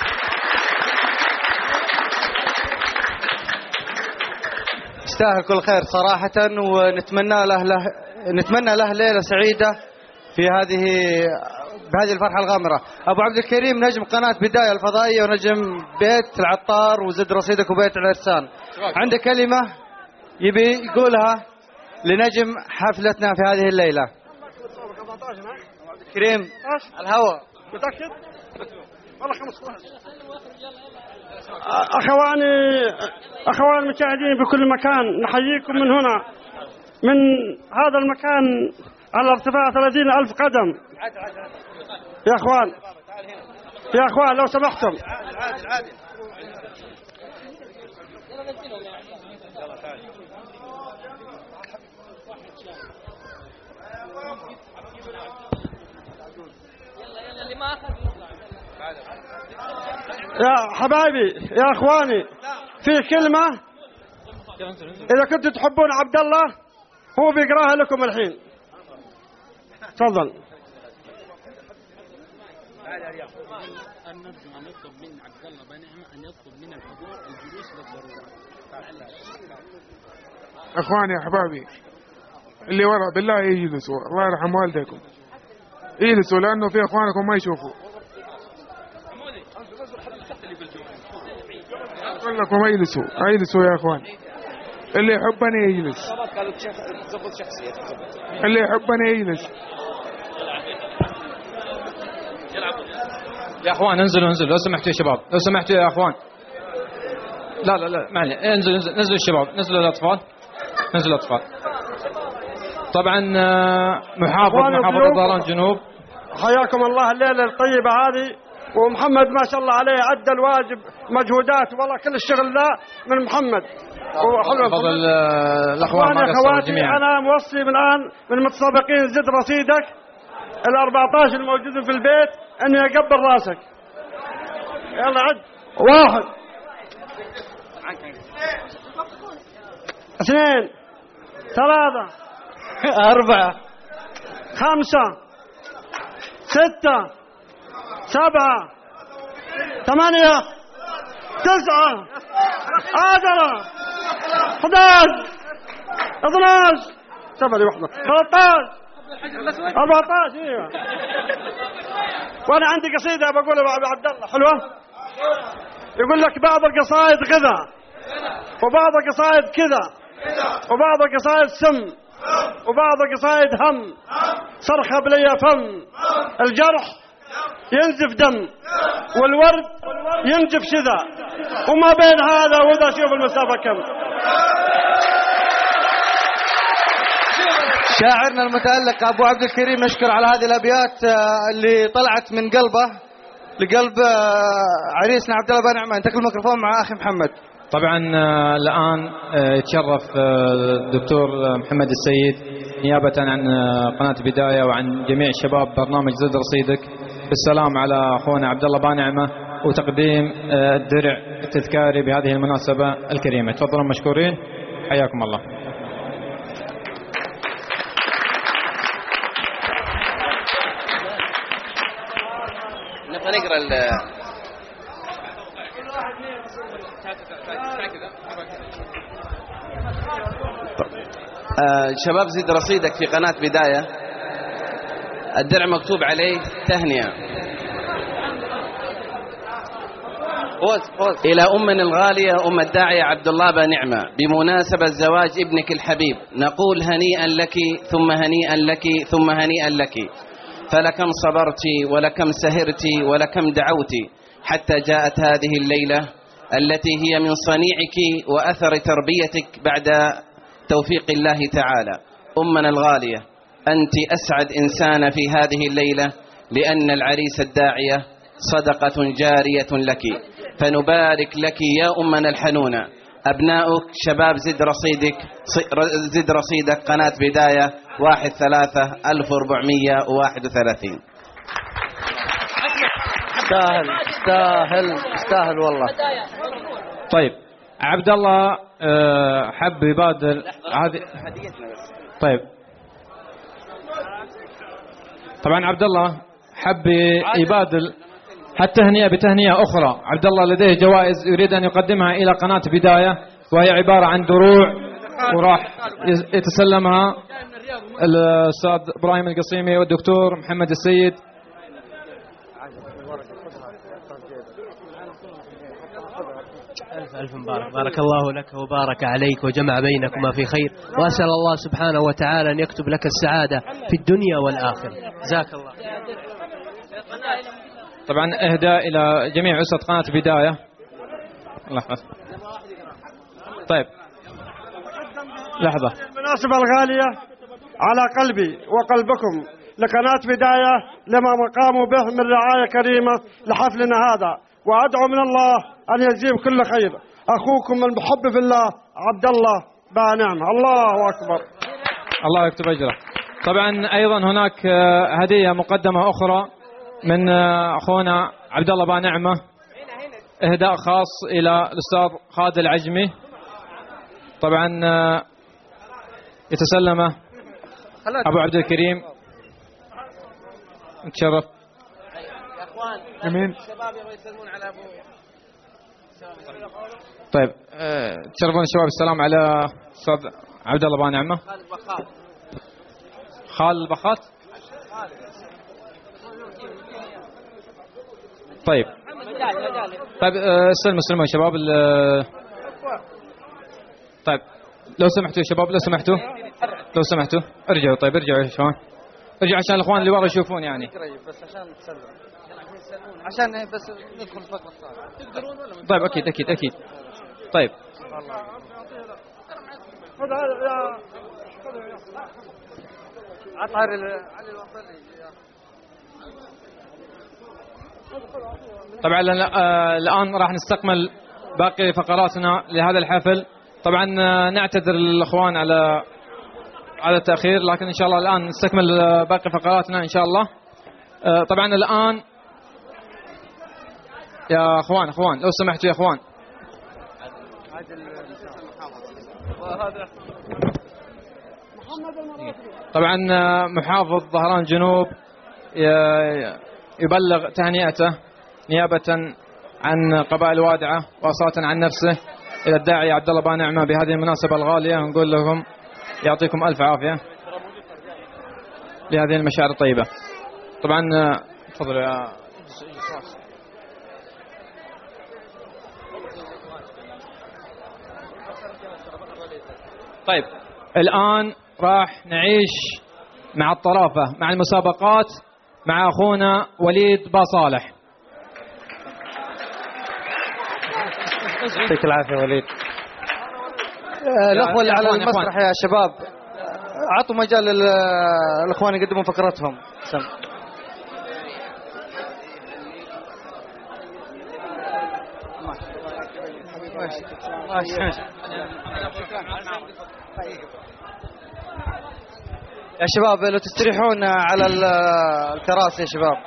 يستاهل كل خير صراحة، ونتمنى له, له نتمنى له ليلة سعيدة في هذه بهذه الفرحة الغامرة. أبو عبد الكريم نجم قناة بداية الفضائية ونجم بيت العطار وزد رصيدك وبيت العرسان، عنده كلمة يبي يقولها لنجم حفلتنا في هذه الليلة. كريم الهوى. متأكد؟ والله خمس أخواني أخواني المشاهدين بكل مكان، نحييكم من هنا من هذا المكان على ارتفاع ثلاثين ألف قدم. يا أخوان يا أخوان لو سمحتم يا حبايبي يا أخواني، في كلمة إذا كنتوا تحبون عبد الله هو بيقراها لكم الحين. تفضل. أن نرجو أن يطلب من عبد الله بانعمة أن يطلب من الحضور الجلوس للضرورة. أخواني يا أحبابي اللي ورا بالله يجلسوا، الله يرحم والديكم يجلسوا، لأنه في أخوانكم ما يشوفوا. أقول لكم اجلسوا اجلسوا يا أخوان، اللي يحبني يجلس اللي يحبني يجلس. يا اخوان انزلوا انزلوا لو سمحتوا يا شباب، لو سمحتوا يا اخوان. لا لا لا ما عليه، انزلوا انزلوا نزلوا الشباب، نزلوا الاطفال، نزلوا الاطفال. طبعا محافظ محافظة ظهران جنوب، حياكم الله الليلة الطيبة هذه. ومحمد ما شاء الله عليه أدى الواجب، مجهودات والله كل الشغل ذا من محمد. فضل الاخوان ما قصروا جميعا. انا موصي من الان من المتسابقين زد رصيدك ال أربعة عشر الموجودين في البيت انه يقبل راسك. يلا عد. واحد اثنين ثلاثة أربعة خمسة ستة سبعة ثمانية تسعة عشرة احداش اثناش سبعة واحدة ثلاثة أربعة عشر. ايوه وانا عندي قصيدة بقولها ابو عبد الله حلوة. يقول لك بعض القصائد غذا وبعض القصائد كذا وبعض القصائد سم وبعض القصائد هم. صرخة بلي فم، الجرح ينزف دم والورد ينجف شذا، وما بين هذا وذا شوف المسافة كم. شاعرنا المتألق أبو عبد الكريم نشكر على هذه الأبيات اللي طلعت من قلبه لقلب عريسنا عبد الله بن نعمة. انتقل الميكروفون مع أخي محمد. طبعا الآن يتشرف الدكتور محمد السيد نيابة عن قناة بداية وعن جميع شباب برنامج زد رصيدك بالسلام على أخونا عبد الله بن نعمة وتقديم الدرع التذكاري بهذه المناسبة الكريمة. تفضلوا مشكورين، حياكم الله. نبغى نقرأ ال آه شباب زد رصيدك في قناة بداية. الدرع مكتوب عليه تهنئة إلى أمنا الغالية أم الداعية عبد الله بن نعمة بمناسبة زواج ابنك الحبيب، نقول هنيئا لك ثم هنيئا لك ثم هنيئا لك، فلكم صبرت ولكم سهرت ولكم دعوت حتى جاءت هذه الليلة التي هي من صنيعك وأثر تربيتك بعد توفيق الله تعالى. أمنا الغالية أنت أسعد إنسان في هذه الليلة، لأن العريس الداعية صدقة جارية لك، فنبارك لك يا أمنا الحنونة. أبناؤك شباب زد رصيدك زد رصيدك قناة بداية واحد ثلاثة ألف وأربعمية وواحد وثلاثين. استاهل استاهل استاهل والله. طيب عبد الله حب يبادل هذه. طيب طبعا عبد الله حب يبادل التهنئة بتهنئة أخرى. عبد الله لديه جوائز يريد أن يقدمها إلى قناة بداية، وهي عبارة عن دروع، وراح يتسلمها الأستاذ إبراهيم القصيمي والدكتور محمد السيد. ألف ألف مبارك، بارك الله لك وبارك عليك وجمع بينكما في خير، وأسأل الله سبحانه وتعالى أن يكتب لك السعادة في الدنيا والآخرة. جزاك الله. طبعا إهداء إلى جميع أسرة قناة بداية. الله يحفظ. طيب لحظة. المناسبة الغالية على قلبي وقلبكم لقناة بداية لما قاموا به من رعاية كريمة لحفلنا هذا، وأدعو من الله أن يجزيهم كل خير. أخوكم المحب في الله عبد الله بن نعمة. الله أكبر. الله يكتب أجره. طبعا أيضا هناك هدية مقدمة أخرى من أخونا عبد الله بن نعمة، إهداء خاص إلى الأستاذ خالد العجمي. طبعا يتسلمه أبو عبد الكريم. نتشرف. أمين. طيب أه تشرفون الشباب. السلام على أستاذ عبد الله بن نعمة. خالد البخات. طيب طيب استلموا استلموا يا شباب. طيب لو سمحتوا يا شباب، لو سمحتوا لو سمحتوا ارجعوا. طيب ارجعوا يا شباب، ارجعوا عشان الاخوان اللي ورا يشوفون يعني. بس عشان نتسلم، عشان بس ندخل الفقرة الثانية. تقدرون ولا؟ طيب اكيد اكيد اكيد. طيب عطار علي طبعا الآن راح نستكمل باقي فقراتنا لهذا الحفل. طبعا نعتذر للأخوان على على التأخير، لكن إن شاء الله الآن نستكمل باقي فقراتنا إن شاء الله. طبعا الآن يا أخوان أخوان لو سمحتوا يا أخوان، طبعا محافظ ظهران جنوب يبلغ تهنئته نيابة عن قبائل وادعة وأصالة عن نفسه إلى الداعي عبد الله بانعمة بهذه المناسبة الغالية، ونقول لهم يعطيكم ألف عافية لهذه المشاعر الطيبة. طبعا تفضلوا يا طيب. الآن راح نعيش مع الطرافة مع المسابقات مع أخونا وليد باصالح. يعطيك العافية وليد. الأخوة اللي على المسرح يا شباب أعطوا مجال للأخوان يقدمون فقرتهم. سم. ماشي ماشي ماشي. يا شباب لو تستريحون على الكراسي يا شباب.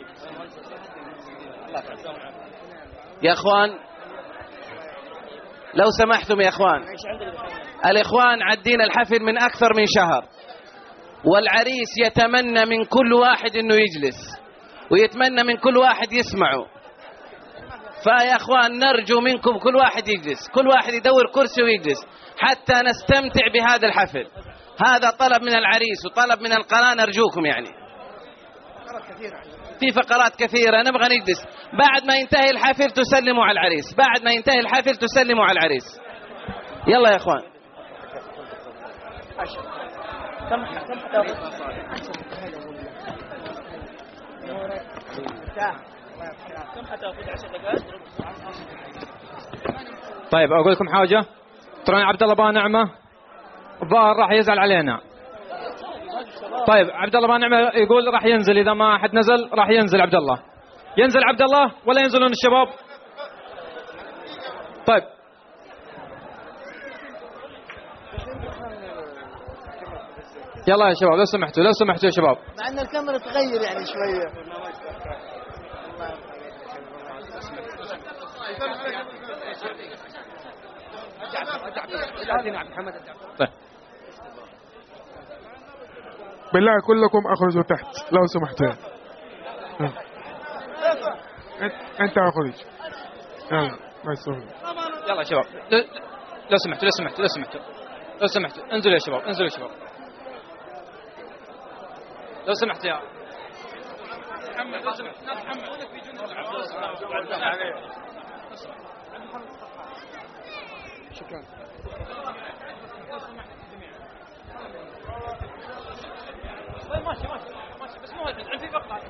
يا اخوان لو سمحتم يا اخوان، الاخوان عدين الحفل من اكثر من شهر، والعريس يتمنى من كل واحد انه يجلس ويتمنى من كل واحد يسمعه. فيا اخوان نرجو منكم كل واحد يجلس، كل واحد يدور كرسي ويجلس حتى نستمتع بهذا الحفل. هذا طلب من العريس وطلب من القناة، نرجوكم يعني. في فقرات كثيرة نبغى نجلس. بعد ما ينتهي الحفل تسلموا على العريس، بعد ما ينتهي الحفل تسلموا على العريس. يلا يا اخوان. طيب اقول لكم حاجة، ترى عبد الله بانعمة الظاهر راح يزعل علينا. طيب عبد الله بانعمة يقول راح ينزل، اذا ما حد نزل راح ينزل عبد الله. ينزل عبد الله ولا ينزلون الشباب؟ طيب يلا يا شباب لو سمحتوا لو سمحتوا يا شباب. مع ان الكاميرا تغير يعني شويه. طيب بالله كلكم اخرجوا تحت لو سمحتوا. انت اخرج. يلا ما يسوي. يلا يا شباب لو سمحتوا لو سمحتوا لو سمحتوا لو سمحتوا انزلوا يا شباب، انزلوا يا شباب لو سمحت يا محمد. لو سمحت محمد شكرا. ماشي ماشي ماشي بس مو هذا في فقرة.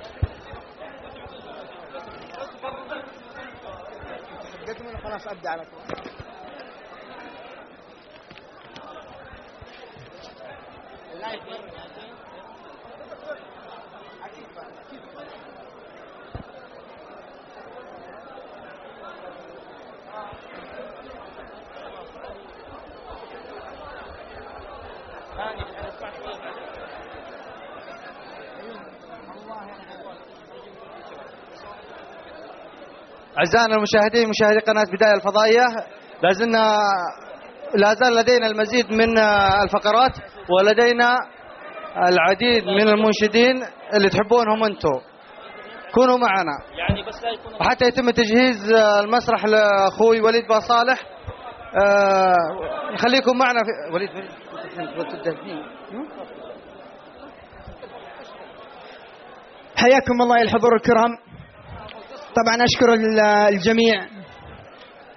قدموا خلاص ابدا على طول. أعزائنا المشاهدين مشاهدي قناة بداية الفضائية، لازلنا لا زال لدينا المزيد من الفقرات ولدينا العديد من المنشدين اللي تحبونهم انتم. كونوا معنا يعني بس لا يكون وحتى يتم تجهيز المسرح لاخوي وليد باصالح. آه خليكم معنا في وليد. حياكم الله يا الحضور الكرام. طبعا أشكر الجميع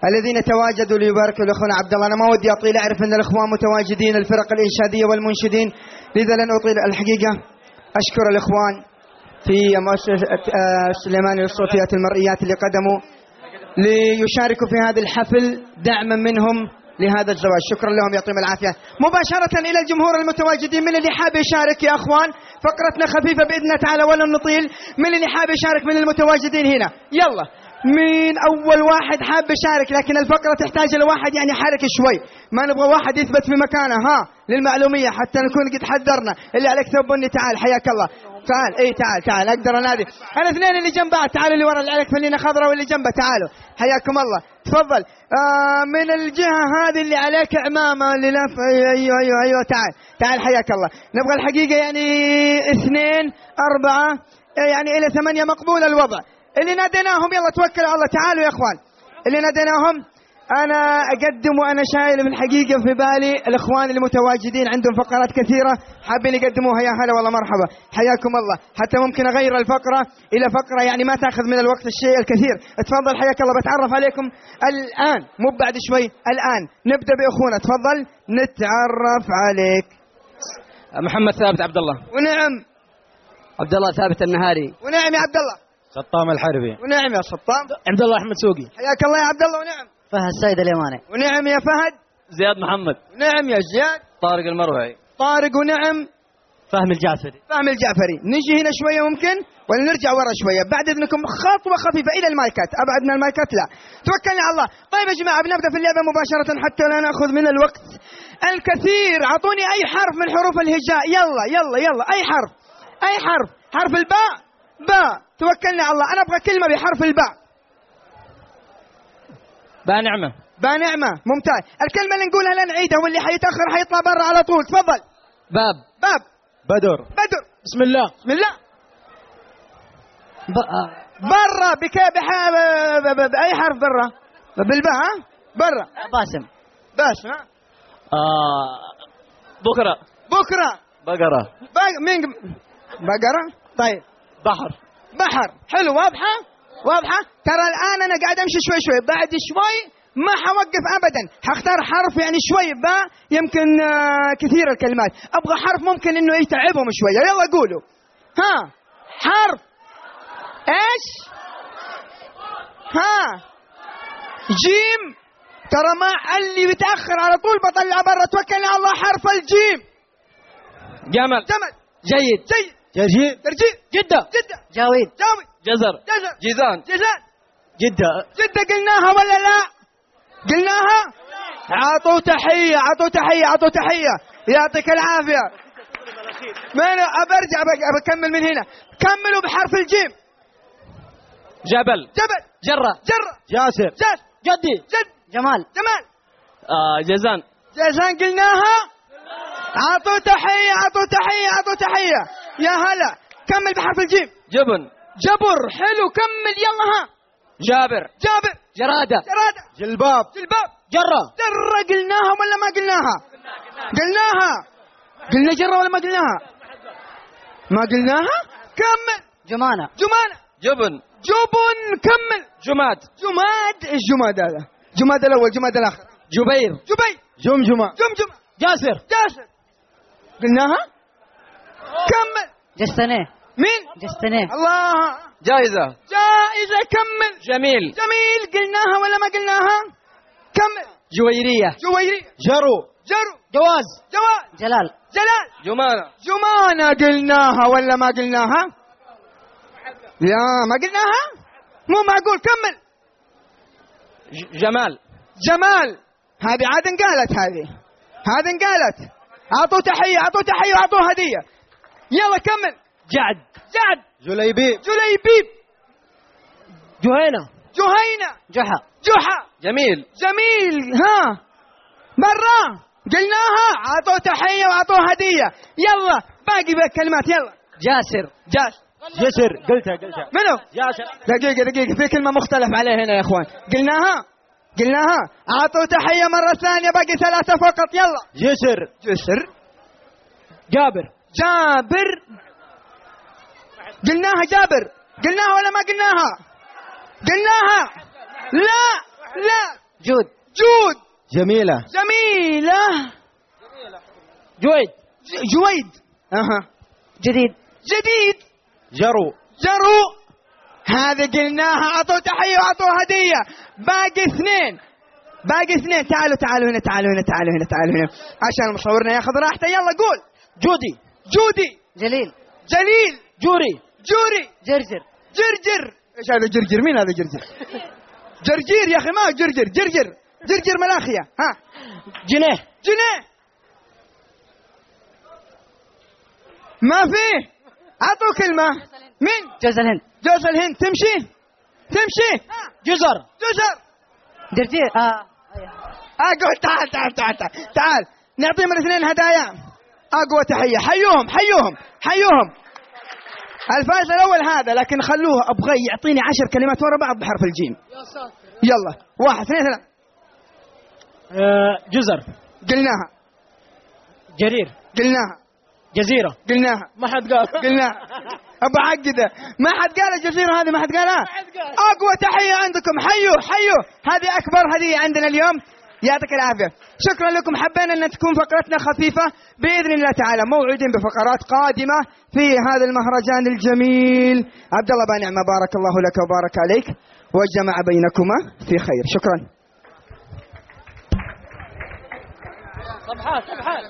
الذين تواجدوا ليباركوا لأخونا عبد الله. أنا ما ودي أطيل، أعرف أن الإخوان متواجدين، الفرق الإنشادية والمنشدين، لذا لن أطيل. الحقيقة أشكر الإخوان في مؤسسة سليمان للصوتيات المرئيات اللي قدموا ليشاركوا في هذا الحفل دعما منهم لهذا الزواج. شكرا لهم، يعطيهم العافية. مباشرة إلى الجمهور المتواجدين، من اللي حاب يشارك يا أخوان؟ فقرتنا خفيفة بإذن الله تعالى ولن نطيل. من اللي حاب يشارك من المتواجدين هنا؟ يلا، مين أول واحد حاب يشارك؟ لكن الفقرة تحتاج لواحد يعني حرك شوي، ما نبغى واحد يثبت في مكانه. ها، للمعلومية حتى نكون قد حذرنا. اللي عليك ثوب بني، تعال حياك الله، تعال. اي تعال تعال، اقدر انادي. انا اثنين اللي جنب بعض، تعالوا اللي ورا، اللي عليك فلينه خضراء واللي جنبه، تعالوا حياكم الله. تفضل. آه من الجهة هذه اللي عليك عمامة اللي لف، ايوه ايوه ايوه ايوه، تعال تعال حياك الله. نبغى الحقيقة يعني اثنين أربعة يعني إلى ثمانية، مقبول الوضع. اللي ناديناهم يلا توكلوا على الله، تعالوا يا اخوان. اللي ناديناهم انا اقدم، وانا شايل من الحقيقه في بالي الاخوان اللي متواجدين عندهم فقرات كثيره حابين يقدموها. يا هلا والله، مرحبا، حياكم الله. حتى ممكن اغير الفقره الى فقره يعني ما تاخذ من الوقت الشيء الكثير. تفضل حياك الله. بتعرف عليكم الان، مو بعد شوي، الان نبدا باخونا. تفضل نتعرف عليك. محمد ثابت عبد الله. ونعم. عبد الله ثابت النهاري. ونعم يا عبد الله. سطام الحربي. ونعم يا سطام. عبد الله احمد سوقي. حياك الله يا عبد الله. ونعم. فهد السيد اليماني. ونعم يا فهد. زياد محمد. ونعم يا زياد. طارق المروعي. طارق. ونعم. فهم الجعفري. فهم الجعفري. نجي هنا شويه ممكن ولا نرجع ورا شويه؟ بعد اذنكم خطوه خفيفه الى المايكات. ابعد من المايكات لا، توكلنا على الله. طيب يا جماعه بنبدا في اللعبه مباشره حتى لا ناخذ من الوقت الكثير. اعطوني اي حرف من حروف الهجاء. يلا يلا يلا، اي حرف، اي حرف. حرف الباء، باء. توكلنا على الله. انا ابغى كلمه بحرف الباء. باء نعمه. باء نعمه، ممتاز. الكلمه اللي نقولها لا نعيدها، واللي حيتاخر حيطلع برا على طول. تفضل. باب. باب. بدر. بدر. بسم الله. بسم الله. ب... برا بك بح... ب... ب... باي حرف برا؟ بالباء. ها، برا. باسم. باسم. ها. آه... بكره. بكره. بقره. بق... مين بقره؟ طيب. بحر. بحر. حلو، واضحه واضحه. ترى الان انا قاعد امشي شوي شوي، بعد شوي ما حوقف ابدا، حختار حرف يعني شوي باء يمكن آه كثير الكلمات. ابغى حرف ممكن انه يتعبهم شويه. يلا قولوا. ها، حرف ايش؟ ها، جيم. ترى ما اللي بيتاخر على طول بطلع برا. توكلنا على الله. حرف الجيم. جمل. جمل. جيد. جيد. جرجير. جرجير. جدة. جدة. جاويد. جاويد. جزر. جزر. جيزان. جيزان. جدة. جدة قلناها ولا لا؟ قلناها؟ عطوا تحية، عطوا تحية، عطوا تحية. يعطيك العافية. من أبرجع بكمل من هنا. كملوا بحرف الجيم. جبل. جبل. جرة. جرة. جاسر. جاس. جدي. جد. جمال. جمال. آه جيزان. جيزان قلناها. عطوا تحية، عطوا تحية، عطوا تحية. يا هلا. كمل بحرف الجيم. جبن. جبر. حلو، كمل يلا. ها. جابر. جابر. جرادة. جرادة. جلباب. جلباب. جرة. جرة قلناها ولا ما قلناها؟ قلناها. قلنا جرة ولا ما قلناها؟ ما قلناها؟ كمل. جمانة. جمانة. جبن. جبن. كمل. جماد. جماد. ايش جماد هذا؟ جماد الاول، جماد الاخر. جبير. جبير. جمجمة. جمجمة. جاسر. جاسر. قلناها؟ كمل. جستنيه. مين؟ جستنيه. الله. جائزة. جائزة. كمل. جميل. جميل. قلناها ولا ما قلناها؟ كمل. جويرية. جويرية. جرو. جرو. جواز. جواز. جلال. جلال. جمانة. جمانة. قلناها ولا ما قلناها؟ لا ما قلناها؟ مو معقول. كمل. ج- جمال. جمال. هذه عاد انقالت، هذه هذه انقالت. اعطوا تحية، اعطوا تحية واعطوا هدية. يلا كمل. جعد. جعد. جليبيب. جليبيب. جهينة. جهينة. جحا. جحا. جميل. جميل. ها، برا قلناها. اعطوا تحية واعطوا هدية. يلا باقي بالكلمات. يلا. جاسر. جاس. جسر. قلتها قلتها. منو؟ جاسر. دقيقة دقيقة، في كلمة مختلف عليها هنا يا اخوان. قلناها قلناها. اعطوا تحية مرة ثانية. باقي ثلاثة فقط. يلا. جسر. جسر. جابر. جابر. قلناها جابر. قلناها ولا ما قلناها؟ قلناها. لا لا. جود جود جميلة جميلة جويد جويد أها جديد جديد جرو جرو. هذه قلناها، أعطوا تحية وأعطوا هدية. باقي اثنين باقي اثنين تعالوا تعالوا هنا تعالوا هنا تعالوا هنا تعالوا هنا عشان مصورنا ياخذ راحته. يلا قول. جودي جودي جليل جليل جوري جوري جرجر جرجر. ايش هذا جرجر؟ مين هذا جرجر؟ جرجير يا اخي، ما جرجر جرجر جرجر ملاخية. ها جنيه جنيه ما فيه. عطوا كلمة. مين؟ جوز الهند جوز الهند. تمشي تمشي. جزر جزر جرجير اه اقول تعال تعال تعال تعال, تعال. نعطيهم الاثنين هدايا. اقوى تحية. حيوهم حيوهم حيوهم. الفائز الاول هذا، لكن خلوه ابغى يعطيني عشر كلمات ورا بعض بحرف الجيم. يلا واحد اثنين ثلاثة. آه جزر قلناها. جرير قلناها. جزيرة قلناها. ما حد قال قلناها. ابو عقده ما حد قال الجزيرة هذه، ما حد قالها. اقوى تحية عندكم. حيوا حيوا. هذه اكبر هدية عندنا اليوم. يعطيك العافية. شكرا لكم. حبينا ان تكون فقرتنا خفيفة. باذن الله تعالى موعودين بفقرات قادمة في هذا المهرجان الجميل. عبد الله بن نعمة بارك الله لك وبارك عليك وجمع بينكما في خير. شكرا. صبحات صبحات.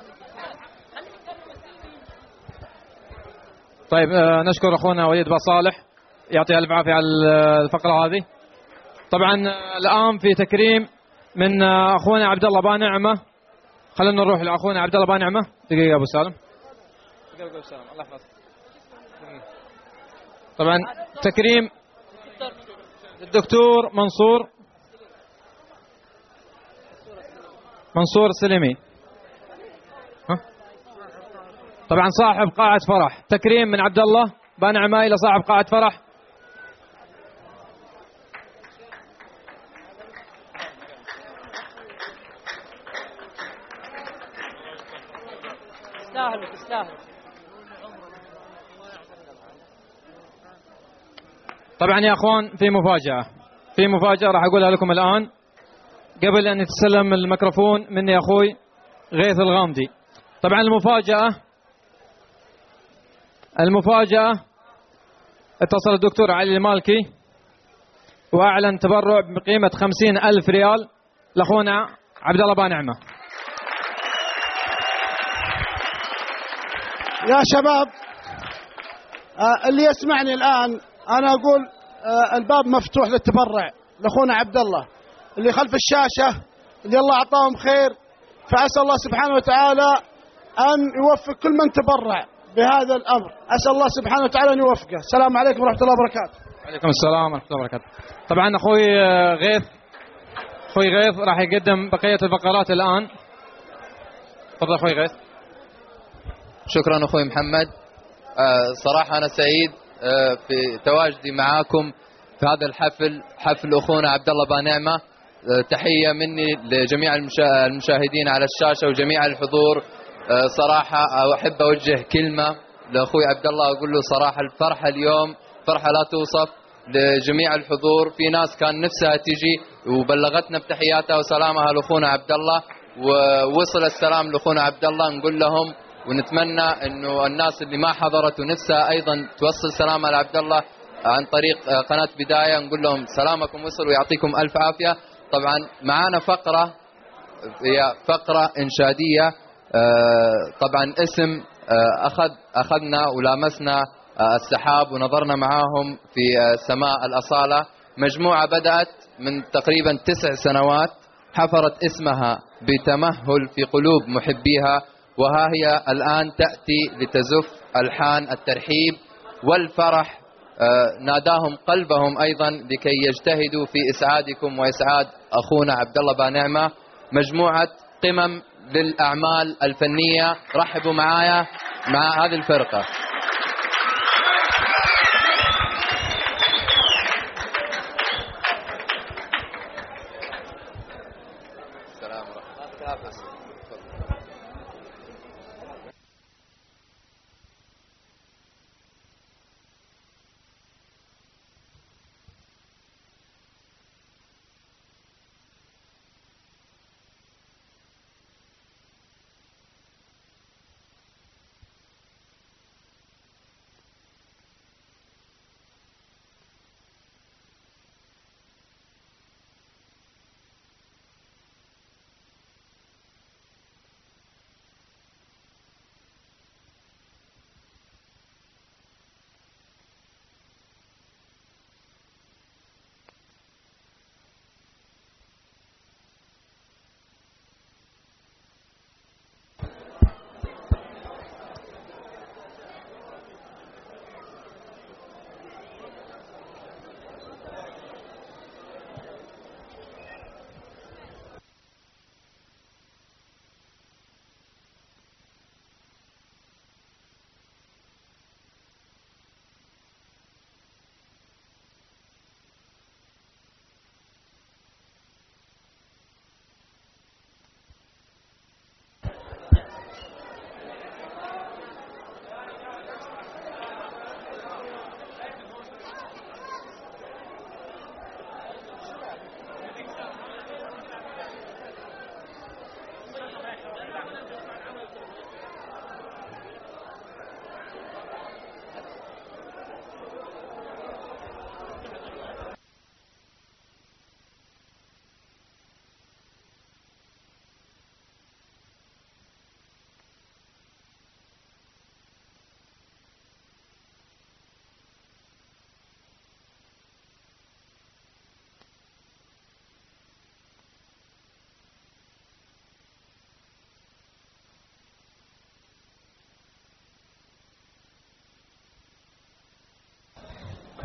طيب آه نشكر اخونا وليد بصالح، يعطيه الف عافيه على الفقره هذه. طبعا آه الان في تكريم من آه اخونا عبد الله بن نعمه. خلينا نروح لاخونا عبد الله بن نعمه. دقيقه ابو سالم. دقيقه ابو سالم الله يحفظك. طبعا تكريم الدكتور منصور منصور السلمي. طبعا صاحب قاعة فرح. تكريم من عبد الله بن نعمة إلى صاحب قاعة فرح. تستاهل تستاهل. طبعا يا اخوان في مفاجأة في مفاجأة راح اقولها لكم الآن قبل ان يتسلم الميكروفون مني اخوي غيث الغامدي. طبعا المفاجأة المفاجأة اتصل الدكتور علي المالكي واعلن تبرع بقيمة خمسين ألف ريال لاخونا عبد الله بن نعمة. يا شباب آه اللي يسمعني الآن أنا أقول آه الباب مفتوح للتبرع لأخونا عبد الله. اللي خلف الشاشة اللي الله أعطاهم خير، فأسأل الله سبحانه وتعالى أن يوفق كل من تبرع بهذا الأمر. أسأل الله سبحانه وتعالى أن يوفقه. السلام عليكم ورحمة الله وبركاته. وعليكم السلام ورحمة الله وبركاته. طبعا أخوي غيث أخوي غيث راح يقدم بقية الفقرات الآن. تفضل أخوي غيث. شكرا أخوي محمد. آه صراحة أنا سعيد آه في تواجدي معاكم في هذا الحفل، حفل أخونا عبد الله بن نعمة. آه تحية مني لجميع المشا... المشاهدين على الشاشة وجميع الحضور. آه صراحة أحب أوجه كلمة لأخوي عبد الله، أقول له صراحة الفرحة اليوم فرحة لا توصف لجميع الحضور. في ناس كان نفسها تيجي وبلغتنا بتحياتها وسلامها لأخونا عبد الله، ووصل السلام لأخونا عبد الله. نقول لهم ونتمنى انه الناس اللي ما حضرت ونفسها ايضا توصل سلامها لعبد الله عن طريق قناة بداية، نقول لهم سلامكم وصل ويعطيكم الف عافية. طبعا معانا فقرة هي فقرة انشادية. طبعا اسم اخذ اخذنا ولامسنا السحاب ونظرنا معاهم في سماء الأصالة. مجموعة بدأت من تقريبا تسع سنوات، حفرت اسمها بتمهل في قلوب محبيها، وها هي الآن تأتي لتزف ألحان الترحيب والفرح. ناداهم قلبهم أيضا لكي يجتهدوا في إسعادكم وإسعاد أخونا عبد الله بن نعمة. مجموعة قمم للأعمال الفنية. رحبوا معايا مع هذه الفرقة. السلام ورحمة الله.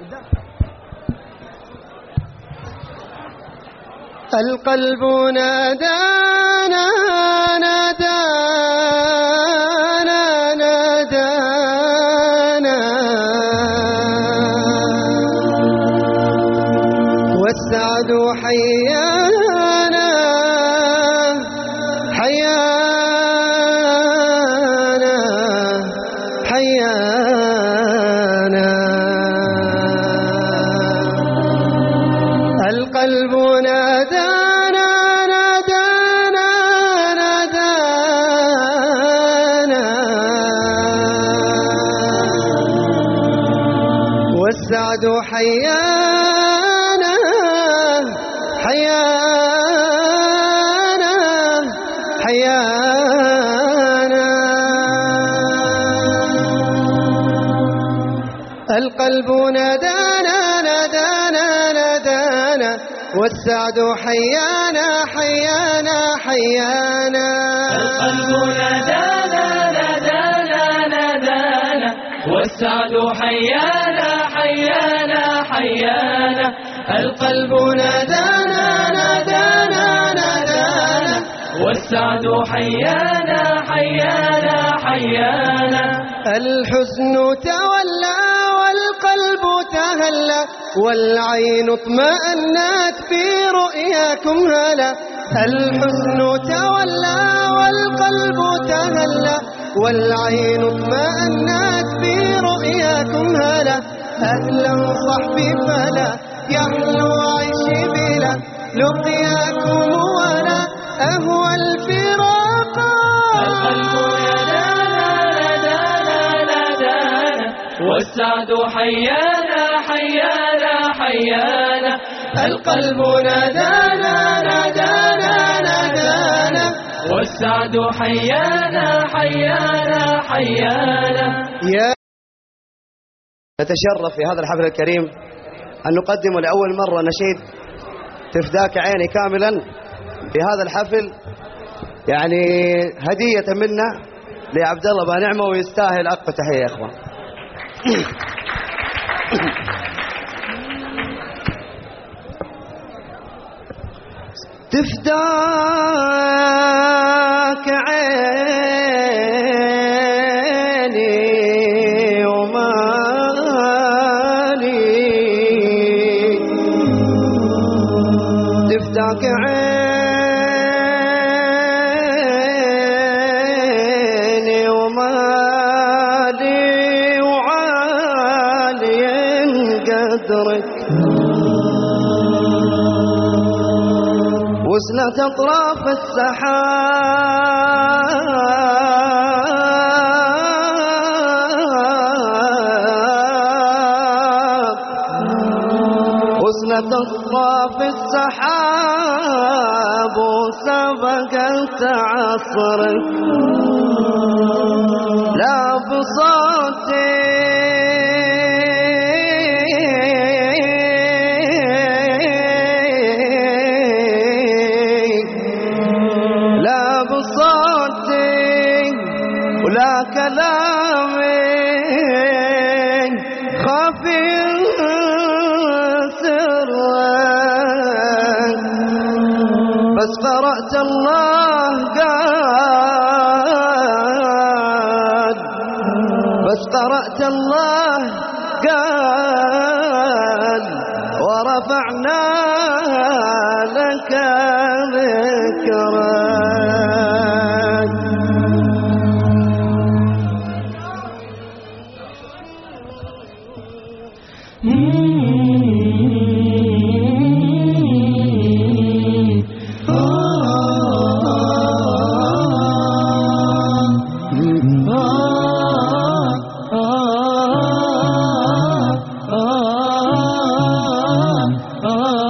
القلب نادانا نادانا نادانا والسعد حيانا حيانا حيانا القلب نادانا نادانا نادانا والسعد حيانا حيانا حيانا القلب نادانا نادانا نادانا والسعد حيانا حيانا حيانا القلب نادانا نادانا نادانا والسعد حيانا حيانا حيانا القلب نادانا نادانا نادانا والسعد حيانا حيانا حيانا الحزن تولى والقلب تهلى والعين اطمأنت في رؤياكم هلا الحزن تولى والقلب تهلى والعين اطمأنت في رؤياكم هلا أهلا صحبي فلا يحلو عيشي بلا لقياكم ولا أهوى الفراق القلب نادانا نادانا نادانا والسعد حيانا حيانا حيانا القلب نادانا نادانا نادانا والسعد حيانا حيانا حيانا يا نتشرف في هذا الحفل الكريم أن نقدم لأول مرة نشيد تفداك عيني كاملا في هذا الحفل، يعني هدية منا لعبد الله بانعمة، ويستاهل أقوى تحية يا إخوان. تفداك عيني ومالي، تفداك عيني ومالي وعالي قدرك وصلت أطراف السحاب، وصلت أطراف السحاب وسبقت عصرك لا بصوتي ولا كلامي خافي سرك، بس قرأت الله قال، بس قرأت الله قال ورفعنا لك ذكرك.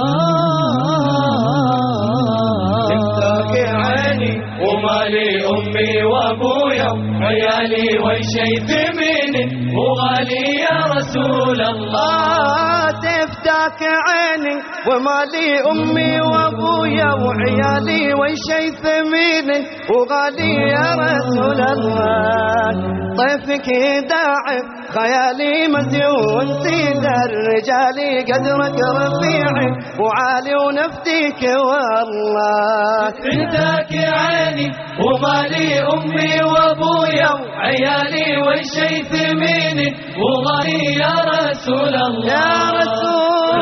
ومالي أمي أمي وأبويا وعيالي وشي ثميني وغالي يا رسول الله. تفداك عيني ومالي أمي وأبويا وعيالي وشي ثميني وغالي يا رسول الله. طيفك داعب خيالي مزيون سيد الرجال قدرك رفيعي وعالي ونفديك والله. فداك عيني ومالي أمي وأبويا وعيالي وشي ثميني وغالي يا رسول الله. يا رسول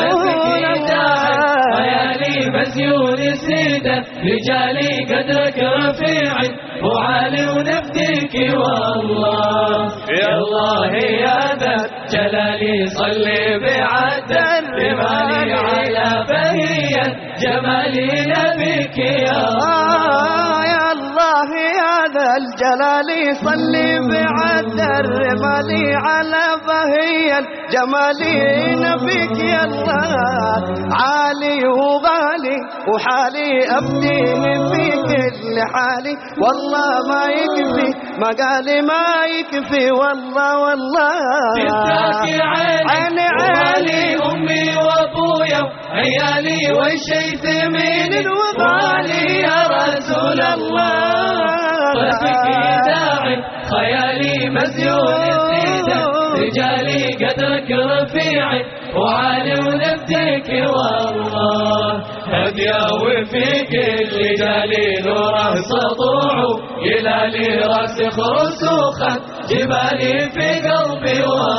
الله خيالي مزيون سيدة رجالي قدرك رفيعي وعالي ونفديك والله. يا الله يا ذا جلالي صلي بعدد بمالي على بهية جمالي نبيك يا الله. يا الله يا ذا الجلال صلي بعد الرمالي على بهية جمالي نبيك يا الله. عالي وغالي وحالي أبديه في كل حالي والله ما يكفي مقالي ما يكفي والله والله. فداك عيني ومالي أمي وأبويا عيالي وشي ثميني وغالي يا رسول الله. طيفك داعي خيالي مزيون سيدة رجالي قدرك رفيعي وعالي ونفديك والله. هديا وفيك اللي جالي نوره سطوعه يلالي راسخ رسوخا جبالي في قلبي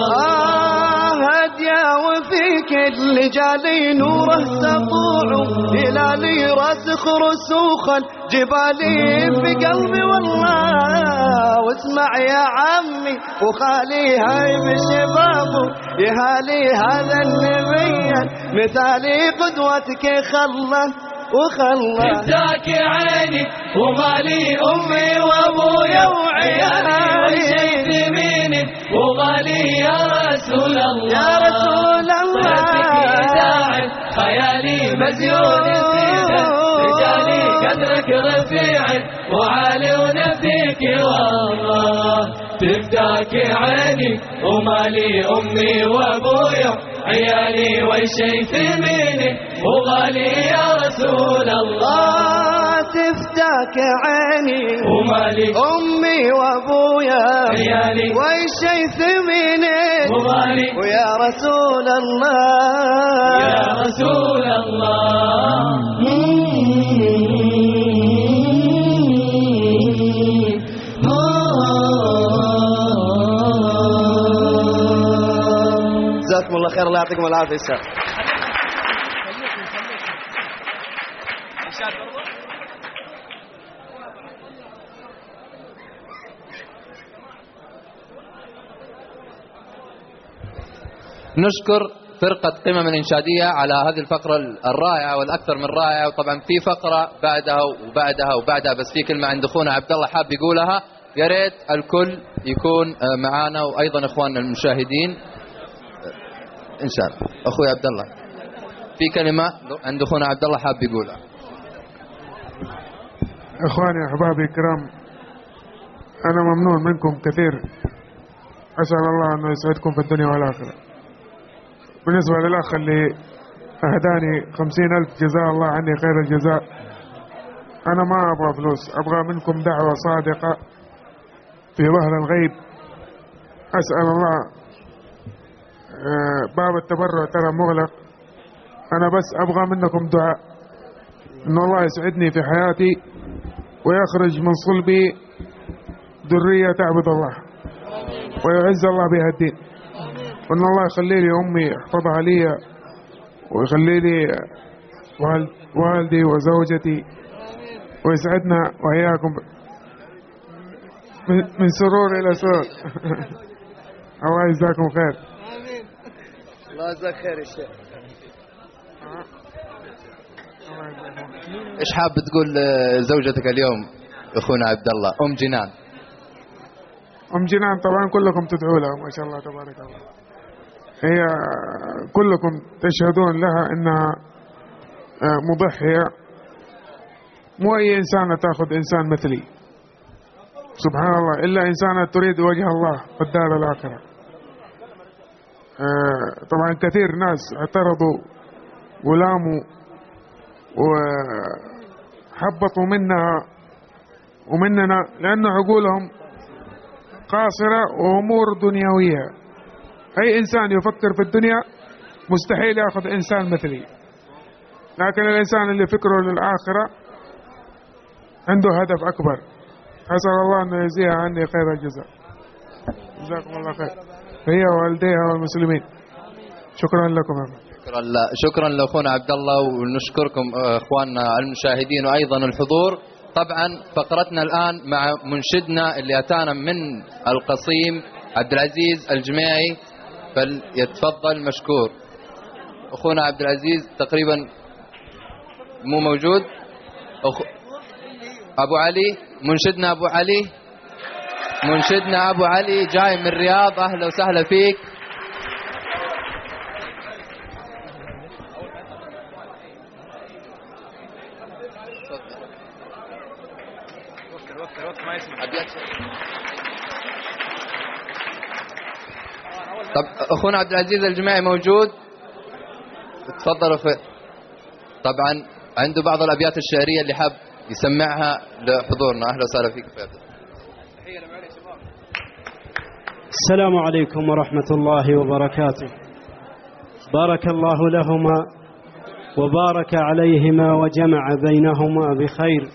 والله. هديا وفيك اللي جالي نوره سطوعه يلالي راسخ رسوخا جبالي في قلبي والله. واسمع يا عمي وخالي هاي بشبابه يهالي هذا النبي مثالي قدوتك خله وخله. فداك عيني ومالي أمي وأبويا وعيالي وشي ثميني وغالي يا رسول الله. يا رسول الله داعي خيالي مزيون سيدة رجالي قدرك رفيعي وعالي ونفديك والله. تفداك عيني ومالي أمي وأبويا عيالي وشي ثميني وغالي يا رسول الله. تفداك عيني ومالي أمي وأبويا عيالي وشي ثميني وغالي ويا رسول الله. يا رسول الله. جزاكم الله خير الله يعطيكم العافية. الشيخ نشكر فرقة قمم الإنشادية على هذه الفقرة الرائعة والأكثر من رائعة. وطبعا في فقرة بعدها وبعدها وبعدها بس في كلمة عند أخونا عبد الله حاب يقولها. يا ريت الكل يكون معانا وأيضا إخواننا المشاهدين إن شاء الله. أخوي عبد الله في كلمة عند أخونا عبد الله حاب يقولها. إخواني أحبابي الكرام أنا ممنون منكم كثير. أسأل الله أنه يسعدكم في الدنيا والآخرة. بالنسبة للأخ اللي أهداني خمسين ألف جزاه الله عني خير الجزاء. أنا ما أبغى فلوس أبغى منكم دعوة صادقة في ظهر الغيب. أسأل الله باب التبرع ترى مغلق. أنا بس أبغى منكم دعاء إن الله يسعدني في حياتي ويخرج من صلبي ذرية تعبد الله ويعز الله بها الدين. وإن الله يخلي لي أمي يحفظها لي ويخلي لي والدي وزوجتي ويسعدنا وإياكم من سرور إلى سرور. الله يجزاكم خير. الله يجزاك خير الشيخ. إيش حاب تقول زوجتك اليوم أخونا عبد الله أم جنان؟ أم جنان طبعا كلكم تدعوا لها ما شاء الله تبارك الله. هي كلكم تشهدون لها أنها مضحية. مو أي إنسانة تأخذ إنسان مثلي. سبحان الله إلا إنسانة تريد وجه الله والدار الآخرة. آه طبعا كثير ناس اعترضوا ولاموا وحبطوا منها ومننا لأن عقولهم قاصرة وأمور دنيوية. أي إنسان يفكر في الدنيا مستحيل يأخذ إنسان مثلي، لكن الإنسان اللي فكره للآخرة عنده هدف أكبر. أسأل الله أن يجزيها عني خير الجزاء. جزاكم الله خير هي ووالديها والمسلمين. شكرا لكم. شكرا شكرا لاخونا عبد الله، ونشكركم اخواننا المشاهدين وايضا الحضور. طبعا فقرتنا الان مع منشدنا اللي اتانا من القصيم عبد العزيز الجميعي، فليتفضل مشكور. اخونا عبد العزيز تقريبا مو موجود. أخ... ابو علي منشدنا ابو علي منشدنا ابو علي جاي من الرياض، اهلا وسهلا فيك. طب اخونا عبد العزيز الجماعي موجود؟ تفضلوا. في طبعا عنده بعض الابيات الشعريه اللي حاب يسمعها لحضورنا. اهلا وسهلا فيك. السلام عليكم ورحمه الله وبركاته. بارك الله لهما وبارك عليهما وجمع بينهما بخير.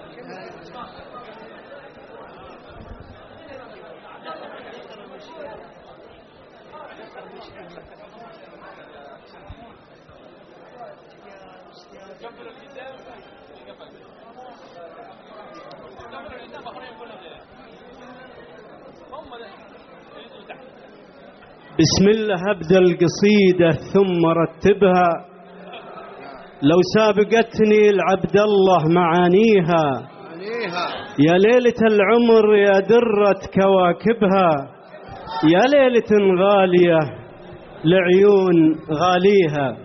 بسم الله أبدأ القصيدة ثم رتبها، لو سابقتني العبد الله معانيها، يا ليلة العمر يا درة كواكبها، يا ليلة غالية لعيون غاليها،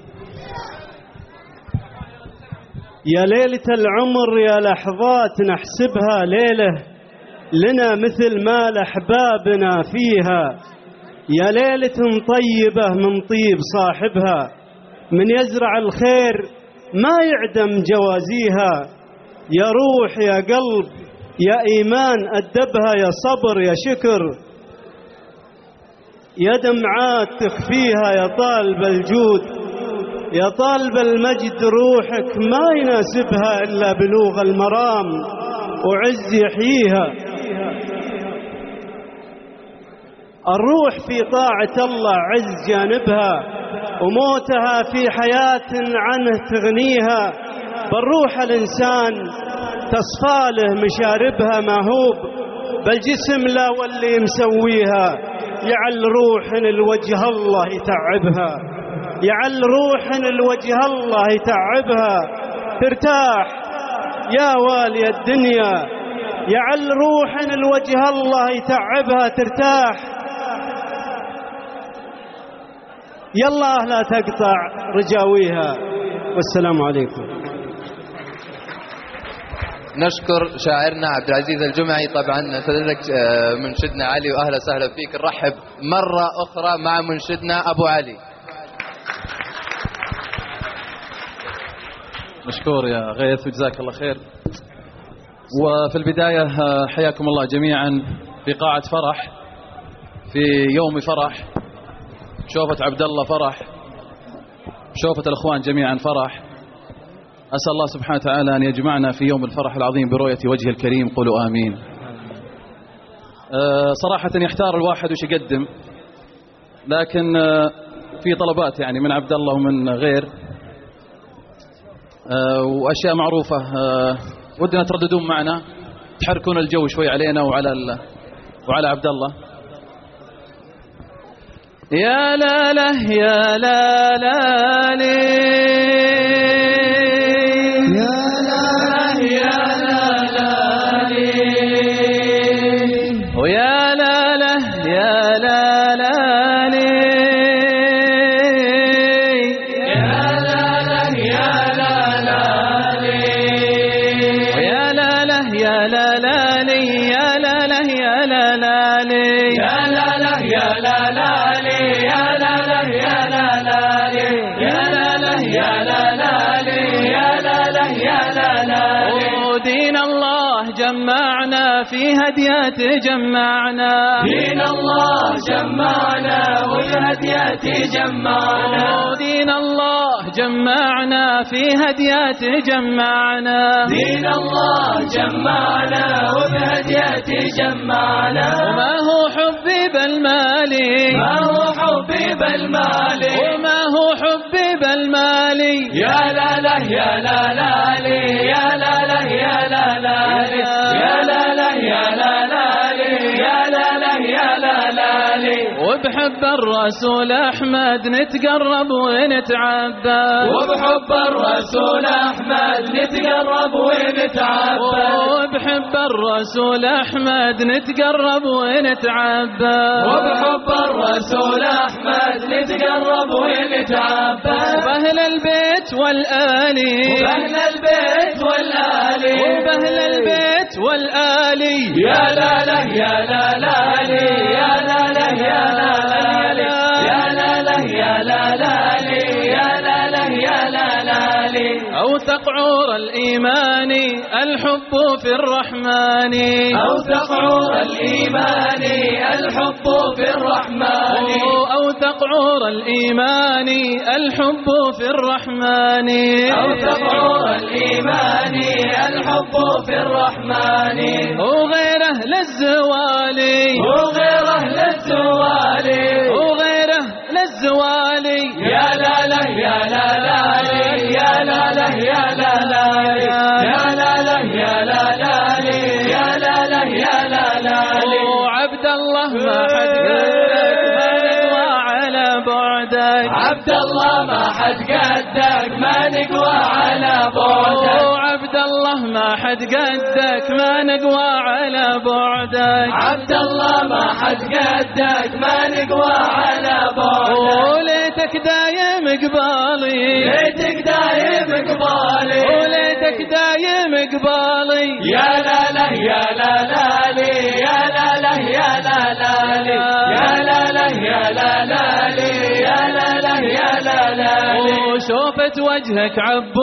يا ليلة العمر يا لحظات نحسبها، ليلة لنا مثل ما لأحبابنا فيها، يا ليلة طيبة من طيب صاحبها، من يزرع الخير ما يعدم جوازيها، يا روح يا قلب يا إيمان أدبها، يا صبر يا شكر يا دمعات تخفيها، يا طالب الجود يا طالب المجد، روحك ما يناسبها إلا بلوغ المرام وعز يحييها، الروح في طاعة الله عز جانبها، وموتها في حياة عنه تغنيها، بالروح الإنسان تصفاله مشاربها ماهوب، بالجسم لا واللي مسويها، يعل روح الوجه الله يتعبها، يعل روح الوجه الله يتعبها، ترتاح يا والي الدنيا، يعل روح الوجه الله يتعبها ترتاح، يلا لا تقطع رجاويها. والسلام عليكم. نشكر شاعرنا عبد العزيز الجمعي. طبعا نتدرك منشدنا علي، واهلا وسهلا فيك. نرحب مرة أخرى مع منشدنا أبو علي. مشكور يا غيث وجزاك الله خير. وفي البداية حياكم الله جميعا في قاعة فرح، في يوم فرح، شوفة عبد الله فرح، شوفة الأخوان جميعا فرح. أسأل الله سبحانه وتعالى أن يجمعنا في يوم الفرح العظيم برؤية وجه الكريم. قولوا آمين. أه صراحة يحتار الواحد وش يقدم، لكن أه في طلبات يعني من عبد الله ومن غير أه وأشياء معروفة أه ودنا ترددون معنا، تحركون الجو شوي علينا وعلى وعلى عبد الله. يا لا لا يا لا لا لي يا لا يا لا لا لي ويا لا لا يا لا لا لي يا لا لا يا لا لا لي ويا لا لا يا لا لا لي يا لا لا يا لا لا لي يا لا لا يا لا لا لي يا لا لا يا لا لا لي يا لا لا يا لا لا لي يا لا لا يا لا لا لي. دين الله جمعنا في هديات جمعنا دين الله جمعنا والهديات جمعنا دين الله جمعنا في هديات جمعنا دين الله جمعنا والهديات جمعنا وما هو حبي بالمالي ما هو حبي بالمالي وما هو حبي بالمالي يا لا لا يا لا لا لي يا لا لا يا لا لا لي يا لا لا يا لا لا لي يا لا لا يا لا لا لي. وبحب الرسول أحمد نتقرب ونتعبد وبحب الرسول أحمد نتقرب ونتعبد وبحب الرسول أحمد نتقرب ونتعبد وبحب الرسول أحمد نتقرب ونتعبد وبأهل البيت والآلي وبأهل البيت والآلي وبأهل البيت والآلي يا لا لا يا لا لا لي يا لا لا يا لا لا لي يا لا لا يا لا لا لي يا لا لا يا لا لا لي. أوثق عور الإيمان الحب في الرحمن أوثق عور الإيمان الحب في الرحمن أوثق عور الإيمان الحب في الرحمن أوثق عور الإيمان الحب في الرحمن وغيره للزوال وغيره للزوال وغيره للزوال يا لا لا يا لا لا يا لا لا يا لا لا يا لا لا يا لا لا يا لا لا يا لا لا عبد الله ما حد قدك ما نقوى على بعدك عبد الله ما حد قدك ما نقوى على بعدك عبد الله ما حد قدك ما نقوى على بعدك عبد الله ما حد قدك ما نقوى على بعدك وليتك دايم قبالي ليتك دايم قبالي وليتك دايم قبالي يا لا لا يا لا لا لي يا لا لا يا لا لا لي يا لا لا يا لا لا لي يا لا لا يا لا لا لي. وشوفت وجهك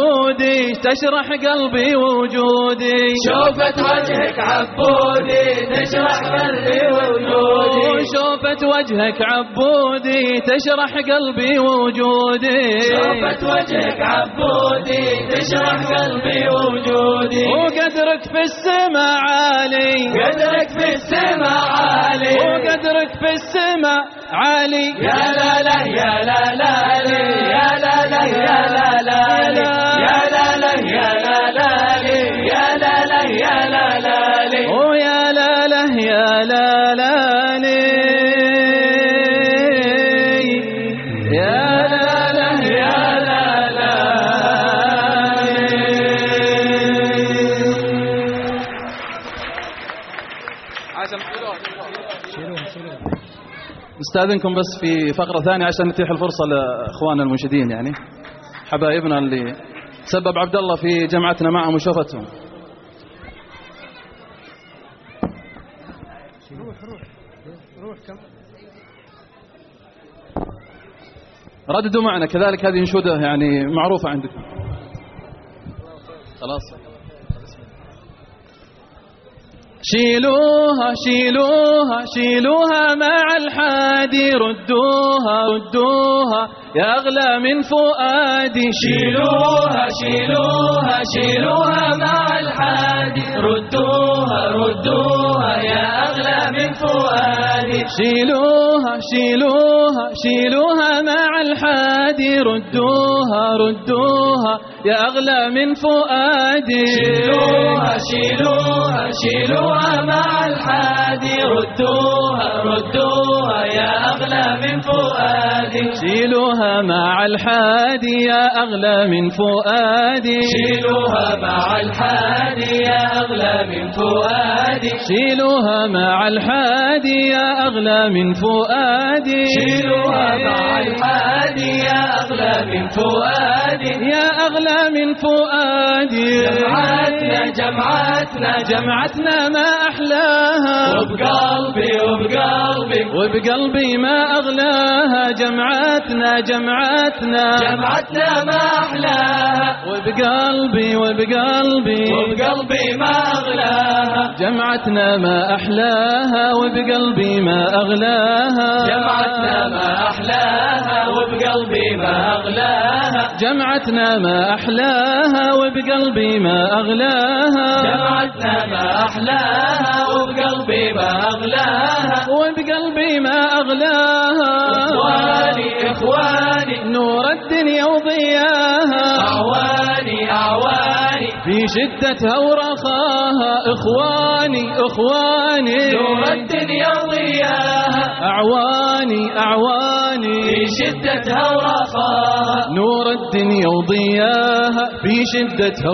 عبودي تشرح قلبي ووجودي شوفت وجهك عبودي تشرح قلبي ووجودي وشوفت وجهك عبودي تشرح قلبي ووجودي شوفت وجهك عبودي تشرح قلبي ووجودي وقدرك في السماء عالي قدرك في السماء عالي وقدرك في السماء عالي يا لا لا يا لا لا لي يا لا لا يا لا لا لي يا لا لا يا لا لا لي يا لا لا يا لا لا لي ويا لا لا يا لا لا لي يا لا لا يا لا لا نستاذنكم بس في فقرة ثانية عشان نتيح الفرصة لإخواننا المنشدين يعني حبايبنا اللي سبب عبد الله في جمعتنا معهم وشوفتهم. رددوا معنا كذلك هذه انشودة يعني معروفة عندكم. خلاص شيلوها شيلوها شيلوها مع الحادي ردوها ردوها يا أغلى من فؤادي شيلوها شيلوها شيلوها مع الحادي ردوها ردوها يا أغلى من فؤادي شيلوها شيلوها شيلوها مع الحادي ردوها ردوها يا أغلى من فؤادي شيلوها شيلوها شيلوها مع الحادي ردوها ردوها يا أغلى من فؤادي شيلوها مع الحادي يا أغلى من فؤادي شيلوها مع الحادي يا أغلى من فؤادي شيلوها مع الحادي يا أغلى من فؤادي شيلوها مع الحادي يا أغلى من فؤادي يا أغلى من فؤادي جمعتنا جمعتنا جمعتنا جمعتنا ما أحلاها وبقلبي وبقلبي وبقلبي ما أغلاها جمعتنا جمعتنا جمعتنا ما أحلاها وبقلبي وبقلبي وبقلبي ما أغلاها جمعتنا ما أحلاها وبقلبي ما أغلاها جمعتنا ما أحلاها وبقلبي ما أغلاها جمعتنا ما أحلاها وبقلبي ما أغلاها جمعتنا ما أحلاها وبقلبي ما أغلاها وبقلبي ما أغلاها إخواني إخواني نور الدنيا وضياها أعواني أعواني في شدتها ورخاها إخواني إخواني نور الدنيا وضياها أعواني أعواني في شدتها ورخاها نور الدنيا وضياها في شدتها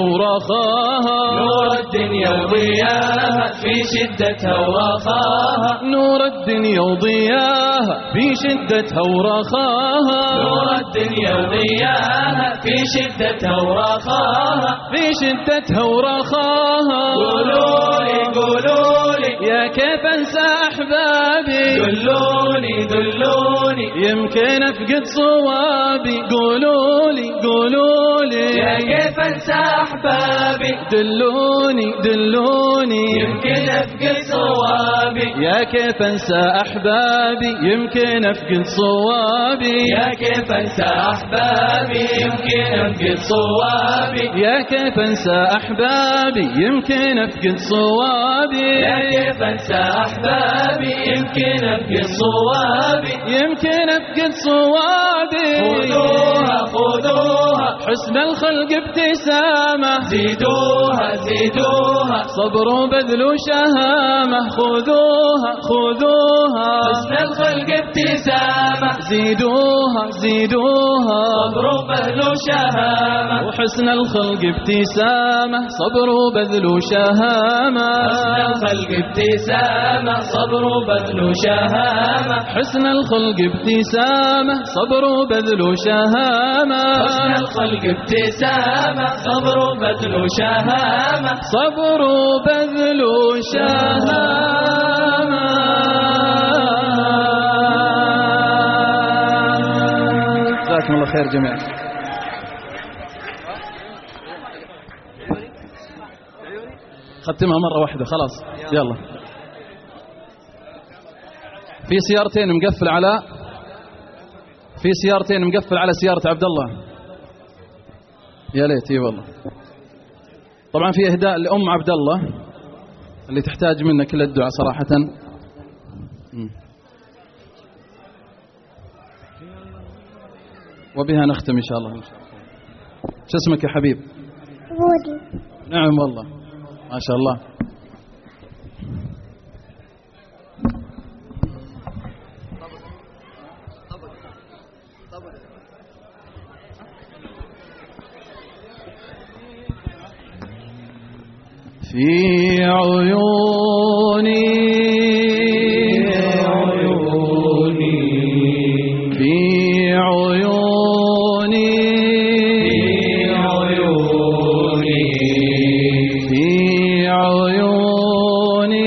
ورخاها نور الدنيا وضياها في شدتها ورخاها نور الدنيا وضياها في شدتها ورخاها نور الدنيا وضياها في شدتها ورخاها في شدتها ورخاها قولولي قولولي يا كيف انسى احبابي دلوني دلوني يمكن افقد صوابي قولولي قولولي يا كيف انسى احبابي دلوني دلوني يمكن افقد صوابي يا كيف انسى احبابي يمكن افقد صوابي يا كيف انسى احبابي يمكن افقد صوابي يا كيف انسى احبابي يمكن افقد صوابي يا كيف انسى احبابي يمكن افقد صوابي يمكن افقد صوابي خذوها خذوها حسن الخلق ابتسامة زيدوها زيدوها صبر وبذل وشهامة خذوها خذوها حسن الخلق ابتسامة زيدوها زيدوها صبر وبذل وشهامة وحسن الخلق ابتسامة صبر وبذل وشهامة حسن الخلق ابتسامة صبر وبذل وشهامة حسن الخلق ابتسامة صبر وبذل وشهامة حسن الخلق ابتسامة صبر وبذل وشهامة صبر وبذل وشهامة جزاكم الله خير جميعا. ختمها مرة واحدة خلاص يلا. في سيارتين مقفل على في سيارتين مقفل على سيارة عبد الله. يا ليت اي والله. طبعا في اهداء لأم عبد الله اللي تحتاج منا كل الدعاء صراحة. وبها نختم إن شاء الله. شو اسمك يا حبيب؟ بودي. نعم والله ما شاء الله. في عيوني في عيوني في عيوني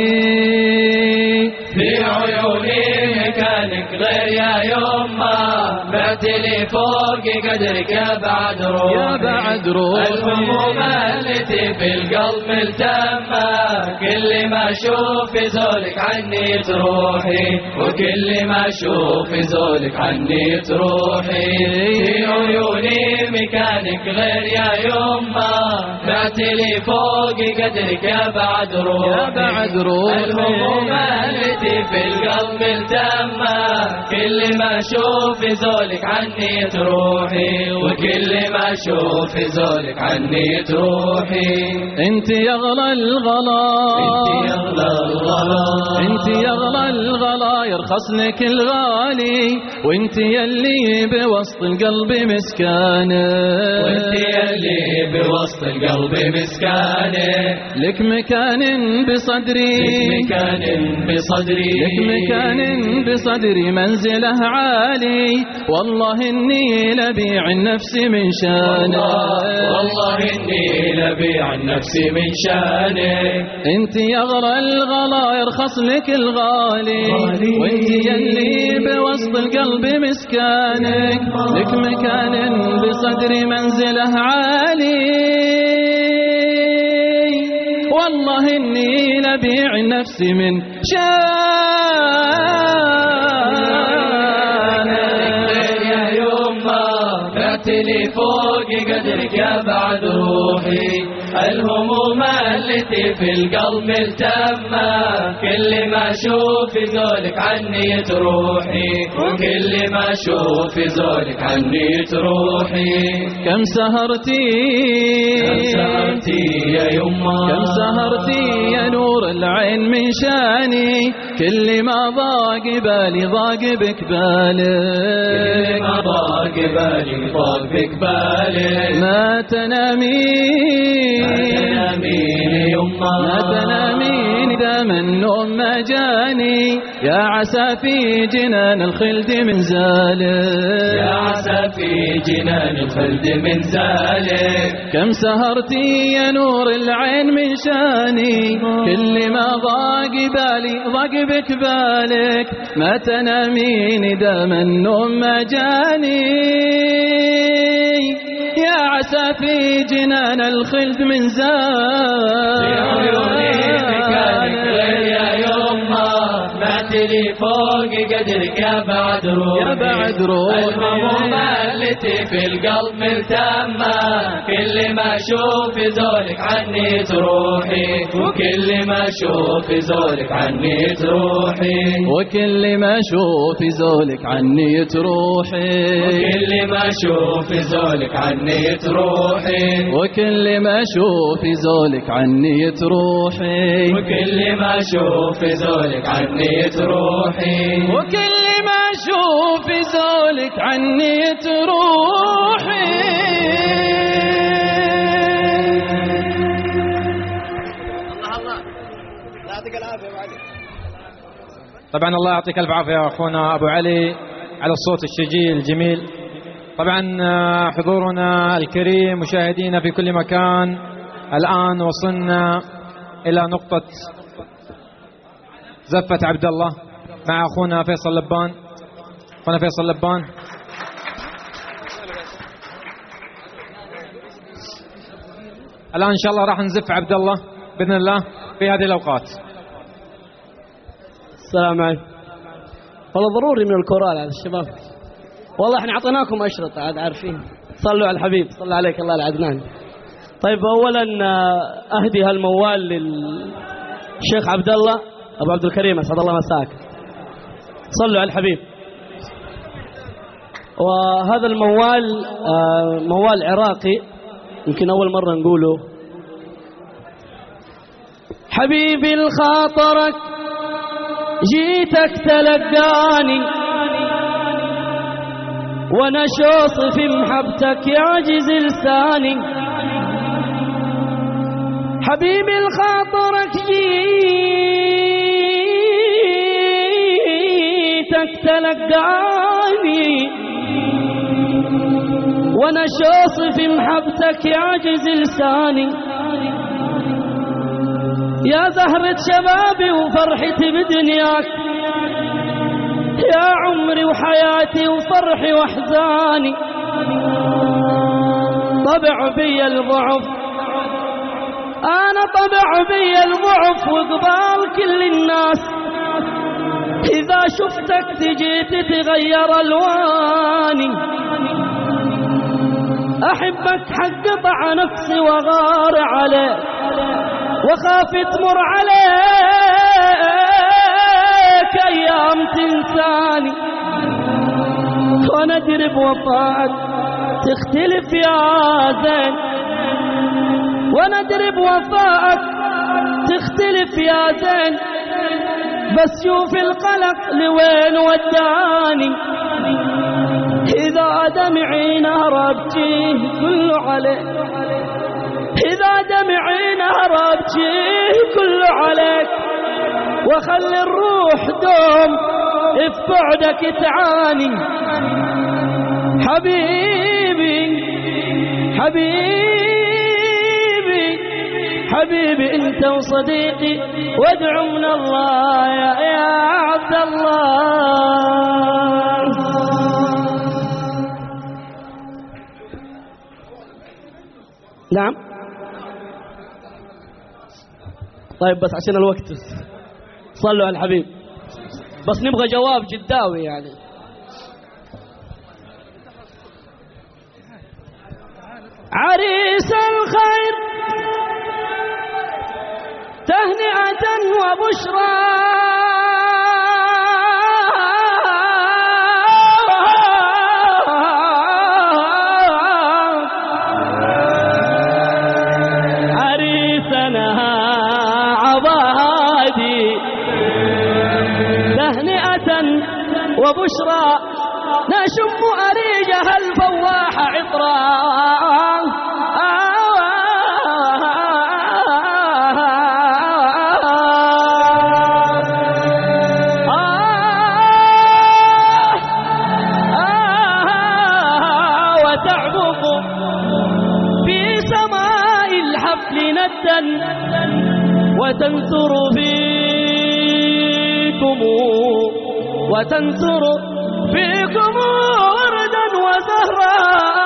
في عيوني مكانك غير يا يما بعتلي فوق قدرك يا بعد روحي يا بعد روحي الهموم التي في القلب ملتمة كل ما اشوف زولك عني تروحي وكل ما اشوف زولك عني تروحي في عيوني مكانك غير يا يما بعتلي فوق قدرك يا بعد روحي يا بعد روحي الهموم التي في القلب ملتمة كل ما اشوف زولك عني تروحي وكل ما اشوف زولك عني تروحي انت يغلى الغلا انت يغلى الغلا انت يغلى الغلا يرخص لك الغالي وانت يلي بوسط القلب مسكانه وانت يلي بوسط القلب مسكانه لك مكان بصدري لك مكان بصدري لك مكان بصدري منزله عالي والله والله إني لبيع النفس من شانك والله إني لبيع النفس من شانك انت يغرى الغلا يرخص لك الغالي وانت يلي بوسط القلب مسكانك لك مكان بصدري منزله عالي والله إني لبيع النفس من شانك يا يما بعت لي فوق قدرك يا بعد روحي الهموم التي في القلب ملتمة كل ما اشوف زولك عني تروحي وكل ما اشوف زولك عني تروحي كم سهرتي كم سهرتي يا يما كم سهرتي يا نور العين من شاني كل ما ضاق بالي ضاق بك بالي كل ما ضاق بالي ضاق بك بالي ما تنامين تنامين يما ما تنامين دام النوم ما جاني يا عسى في جنان الخلد من زالك يا عسى في جنان الخلد من زالك كم سهرتي يا نور العين من شاني كل ما ضاق بالي ضاق بك بالك ما تنامين دام النوم ما جاني يا عسى في جنان الخلد من زالك يا يما بعت لي فوق قدرك يا بعد روحي يا بعد روحي الهموم التي في القلب ملتمة كل ما اشوف زولك عني تروحي وكل ما اشوف زولك عني تروحي وكل ما اشوف زولك عني تروحي وكل ما اشوف زولك عني تروحي وكل ما اشوف زولك عني تروحي وكل ما اشوف زولك عني تروحي وكل ما اشوف زولك عني تروحي الله الله لا يعطيك العافيه ابو علي. طبعا الله يعطيك الف عافيه اخونا ابو علي على الصوت الشجي الجميل. طبعا حضورنا الكريم مشاهدينا في كل مكان، الان وصلنا الى نقطه زفة عبد الله مع اخونا فيصل لبان. اخونا فيصل لبان الان ان شاء الله راح نزف عبد الله باذن الله في هذه الاوقات. السلام عليكم. والله ضروري من الكورال هذا الشباب، والله احنا اعطيناكم اشرطه عاد عارفين. صلوا على الحبيب، صلى عليك الله العدنان. طيب اولا اهدي هالموال للشيخ عبد الله ابو عبد الكريم اسعد الله مساك. صلوا على الحبيب. وهذا الموال موال عراقي يمكن اول مره نقوله. حبيبي الخاطرك جيتك تلقاني وانا شوص في محبتك يعجز لساني. حبيبي الخاطرك جيتك تلقاني وانا شوص في محبتك يعجز لساني. يا زهرة شبابي وفرحتي بدنياك، يا عمري وحياتي وفرحي واحزاني. طبع بي الضعف انا طبع بي الضعف وقبال كل الناس، اذا شفتك تجي تتغير الواني. احبك حق قطع نفسي وغار عليك وخاف تمر عليك ايام تنساني. وانا ادري بوفاك تختلف يا زين، وانا ادري بوفاك تختلف يا زين، بس شوف القلق لوين وداني. اذا دمعي نهر ابكيه كله عليك، إذا دمعي نهر أبكيه كله عليك، وخلي الروح دوم في بعدك تعاني. حبيبي حبيبي حبيبي انت وصديقي وادعو من الله يا, يا عبد الله. نعم طيب بس عشان الوقت صلوا على الحبيب، بس نبغى جواب جداوي يعني. عريس الخير تهنئة وبشرى عريسنا عبادي تهنئة وبشرى نشم أريجها الفواح عطرا وتعبق في سماء الحفل ندا وتنثر فيكم وتنثر فيكم وردا وزهرا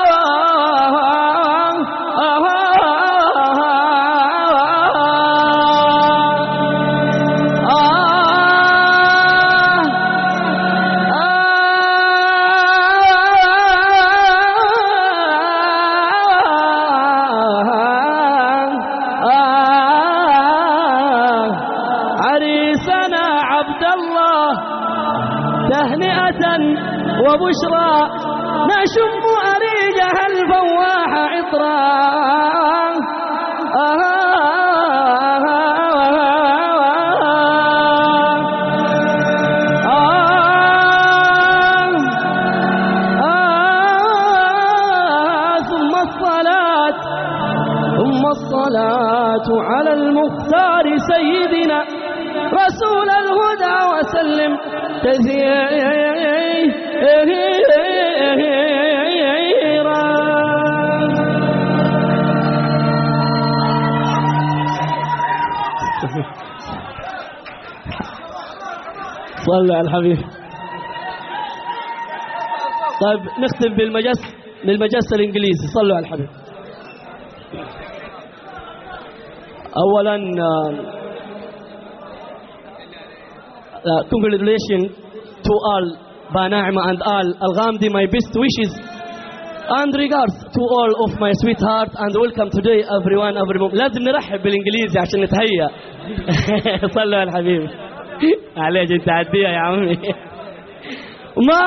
عريسنا عبد الله تهنئة وبشرى نشم أريجها الفواح عطرا ثم الصلاة ثم الصلاة على المختار سيدنا رسول الهدى وسلم تزييرا. صلوا على الحبيب. طيب نختم بالمجس بالمجس الانجليزي. صلوا على الحبيب. اولا Uh, congratulations to all Banaima and all Al-Ghamdi, my best wishes and regards to all of my sweetheart and welcome today everyone everyone. لازم نرحب بالانجليزي عشان نتهيأ. صلوا على الحبيب. عليك انت عديها يا عمي. ما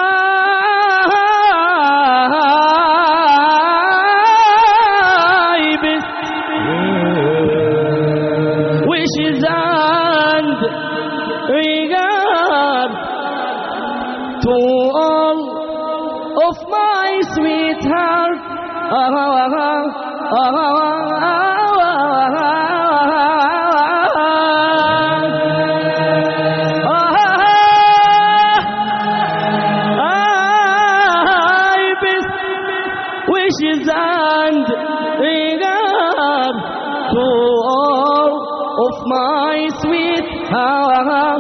best wishes and regard to all of my sweetheart. Best wishes and regard to all of my sweetheart.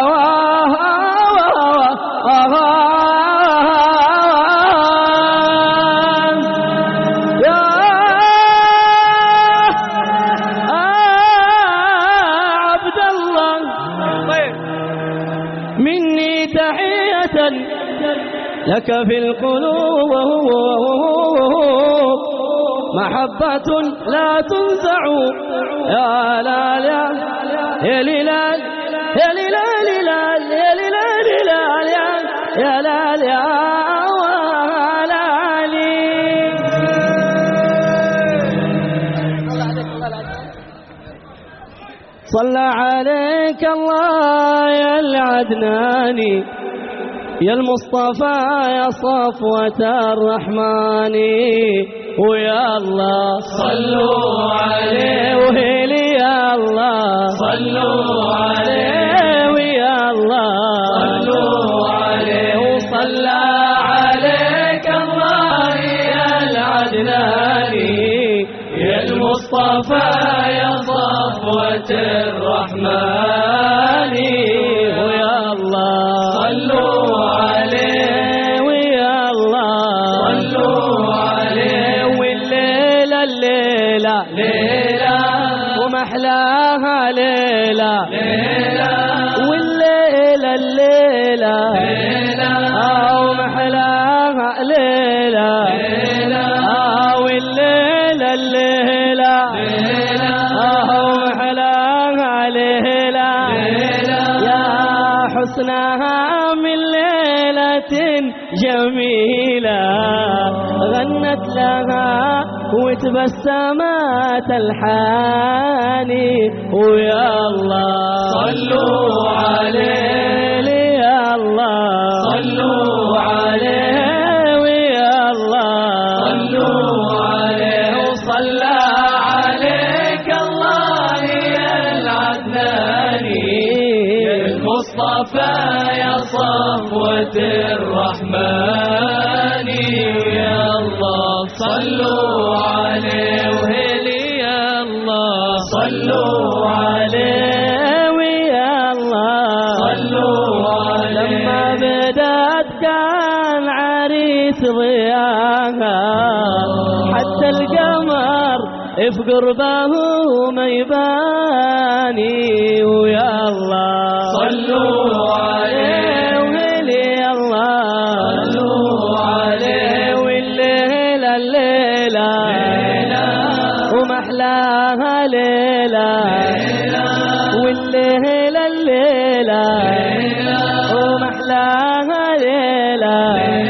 مني تحية لك في القلوب محبة لا تنزع يا لا لا يا لا يا لا لا يا لا لا يا لا لا صلى عليك الله يا العدناني يا المصطفى يا صفوة الرحمن ويا الله صلوا عليه وهلي يا الله صلوا عليه ويا الله صلوا عليه وصلى عليك الله الرحمن ويا الله صلوا عليه ويا الله صلوا عليه والليلة الليلة ليلة ومحلاها ليلة ليلة والليلة الليلة ليلة ومحلاها ليلة ليلة والليلة الليلة ليلة ومحلاها ليلة يا حسنها من ليلة جميلة غنت لها وتبسمت الحاني ويا الله صلوا عليه يا الله صلوا عليه ويا الله صلوا عليه وصلى عليك الله يا العدناني يا المصطفى يا صفوة الرحمن يا الله صلوا عليه وهلي يا الله صلوا عليه ويا الله صلوا عليه لما بدأت كان عريس ضياها حتى القمر في قربه ما يباني ويا الله صلوا عليه وهلي يا الله صلوا عليه والليلة الليلة ومحلاها ليلة والليلة الليلة ومحلاها ليلة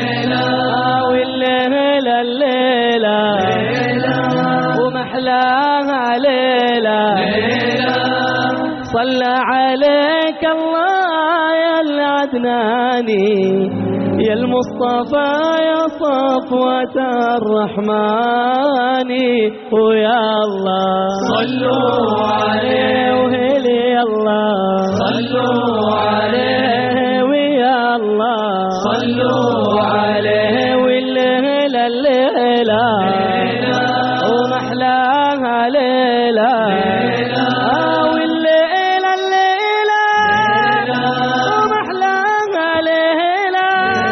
والليلة الليلة ومحلاها ليلة صلى عليك الله يا العدناني يا المصطفى يا صفوة الرحمن ويا الله صلوا عليه وهلي الله صلوا عليه ويا الله صلوا عليه والليلة الليلة ومحلاها ليلة والليلة الليلة ومحلاها ليلة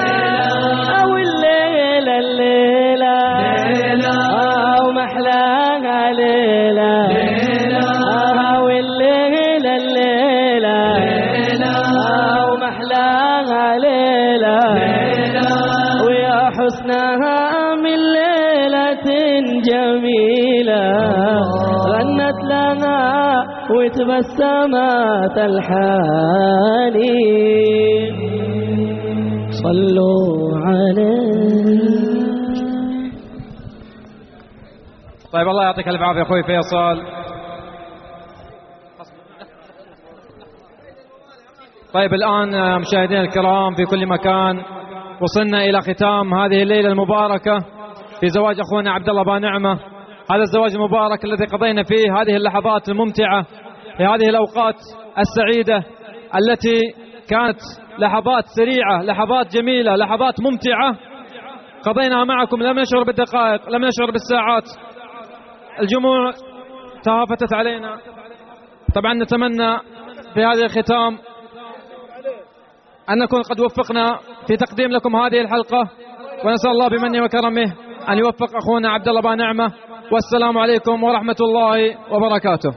والليلة الليلة ومحلاها ليلة والليلة الليلة ومحلاها ليلة ويا حسنها من ليلة جميلة غنت لنا وتبسمت الحاني صلوا عليه. طيب الله يعطيك الف عافيه اخوي فيصل. طيب الان مشاهدينا الكرام في كل مكان وصلنا الى ختام هذه الليله المباركه في زواج اخونا عبد الله بانعمه. هذا الزواج المبارك الذي قضينا فيه هذه اللحظات الممتعه في هذه الاوقات السعيده التي كانت لحظات سريعه، لحظات جميله، لحظات ممتعه قضيناها معكم. لم نشعر بالدقائق، لم نشعر بالساعات. الجموع تهافتت علينا. طبعا نتمنى في هذه الختام أن نكون قد وفقنا في تقديم لكم هذه الحلقة، ونسأل الله بمنه وكرمه أن يوفق أخونا عبد الله بانعمة. والسلام عليكم ورحمة الله وبركاته.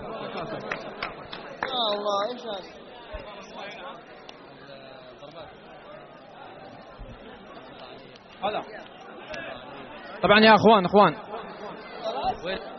طبعا يا أخوان أخوان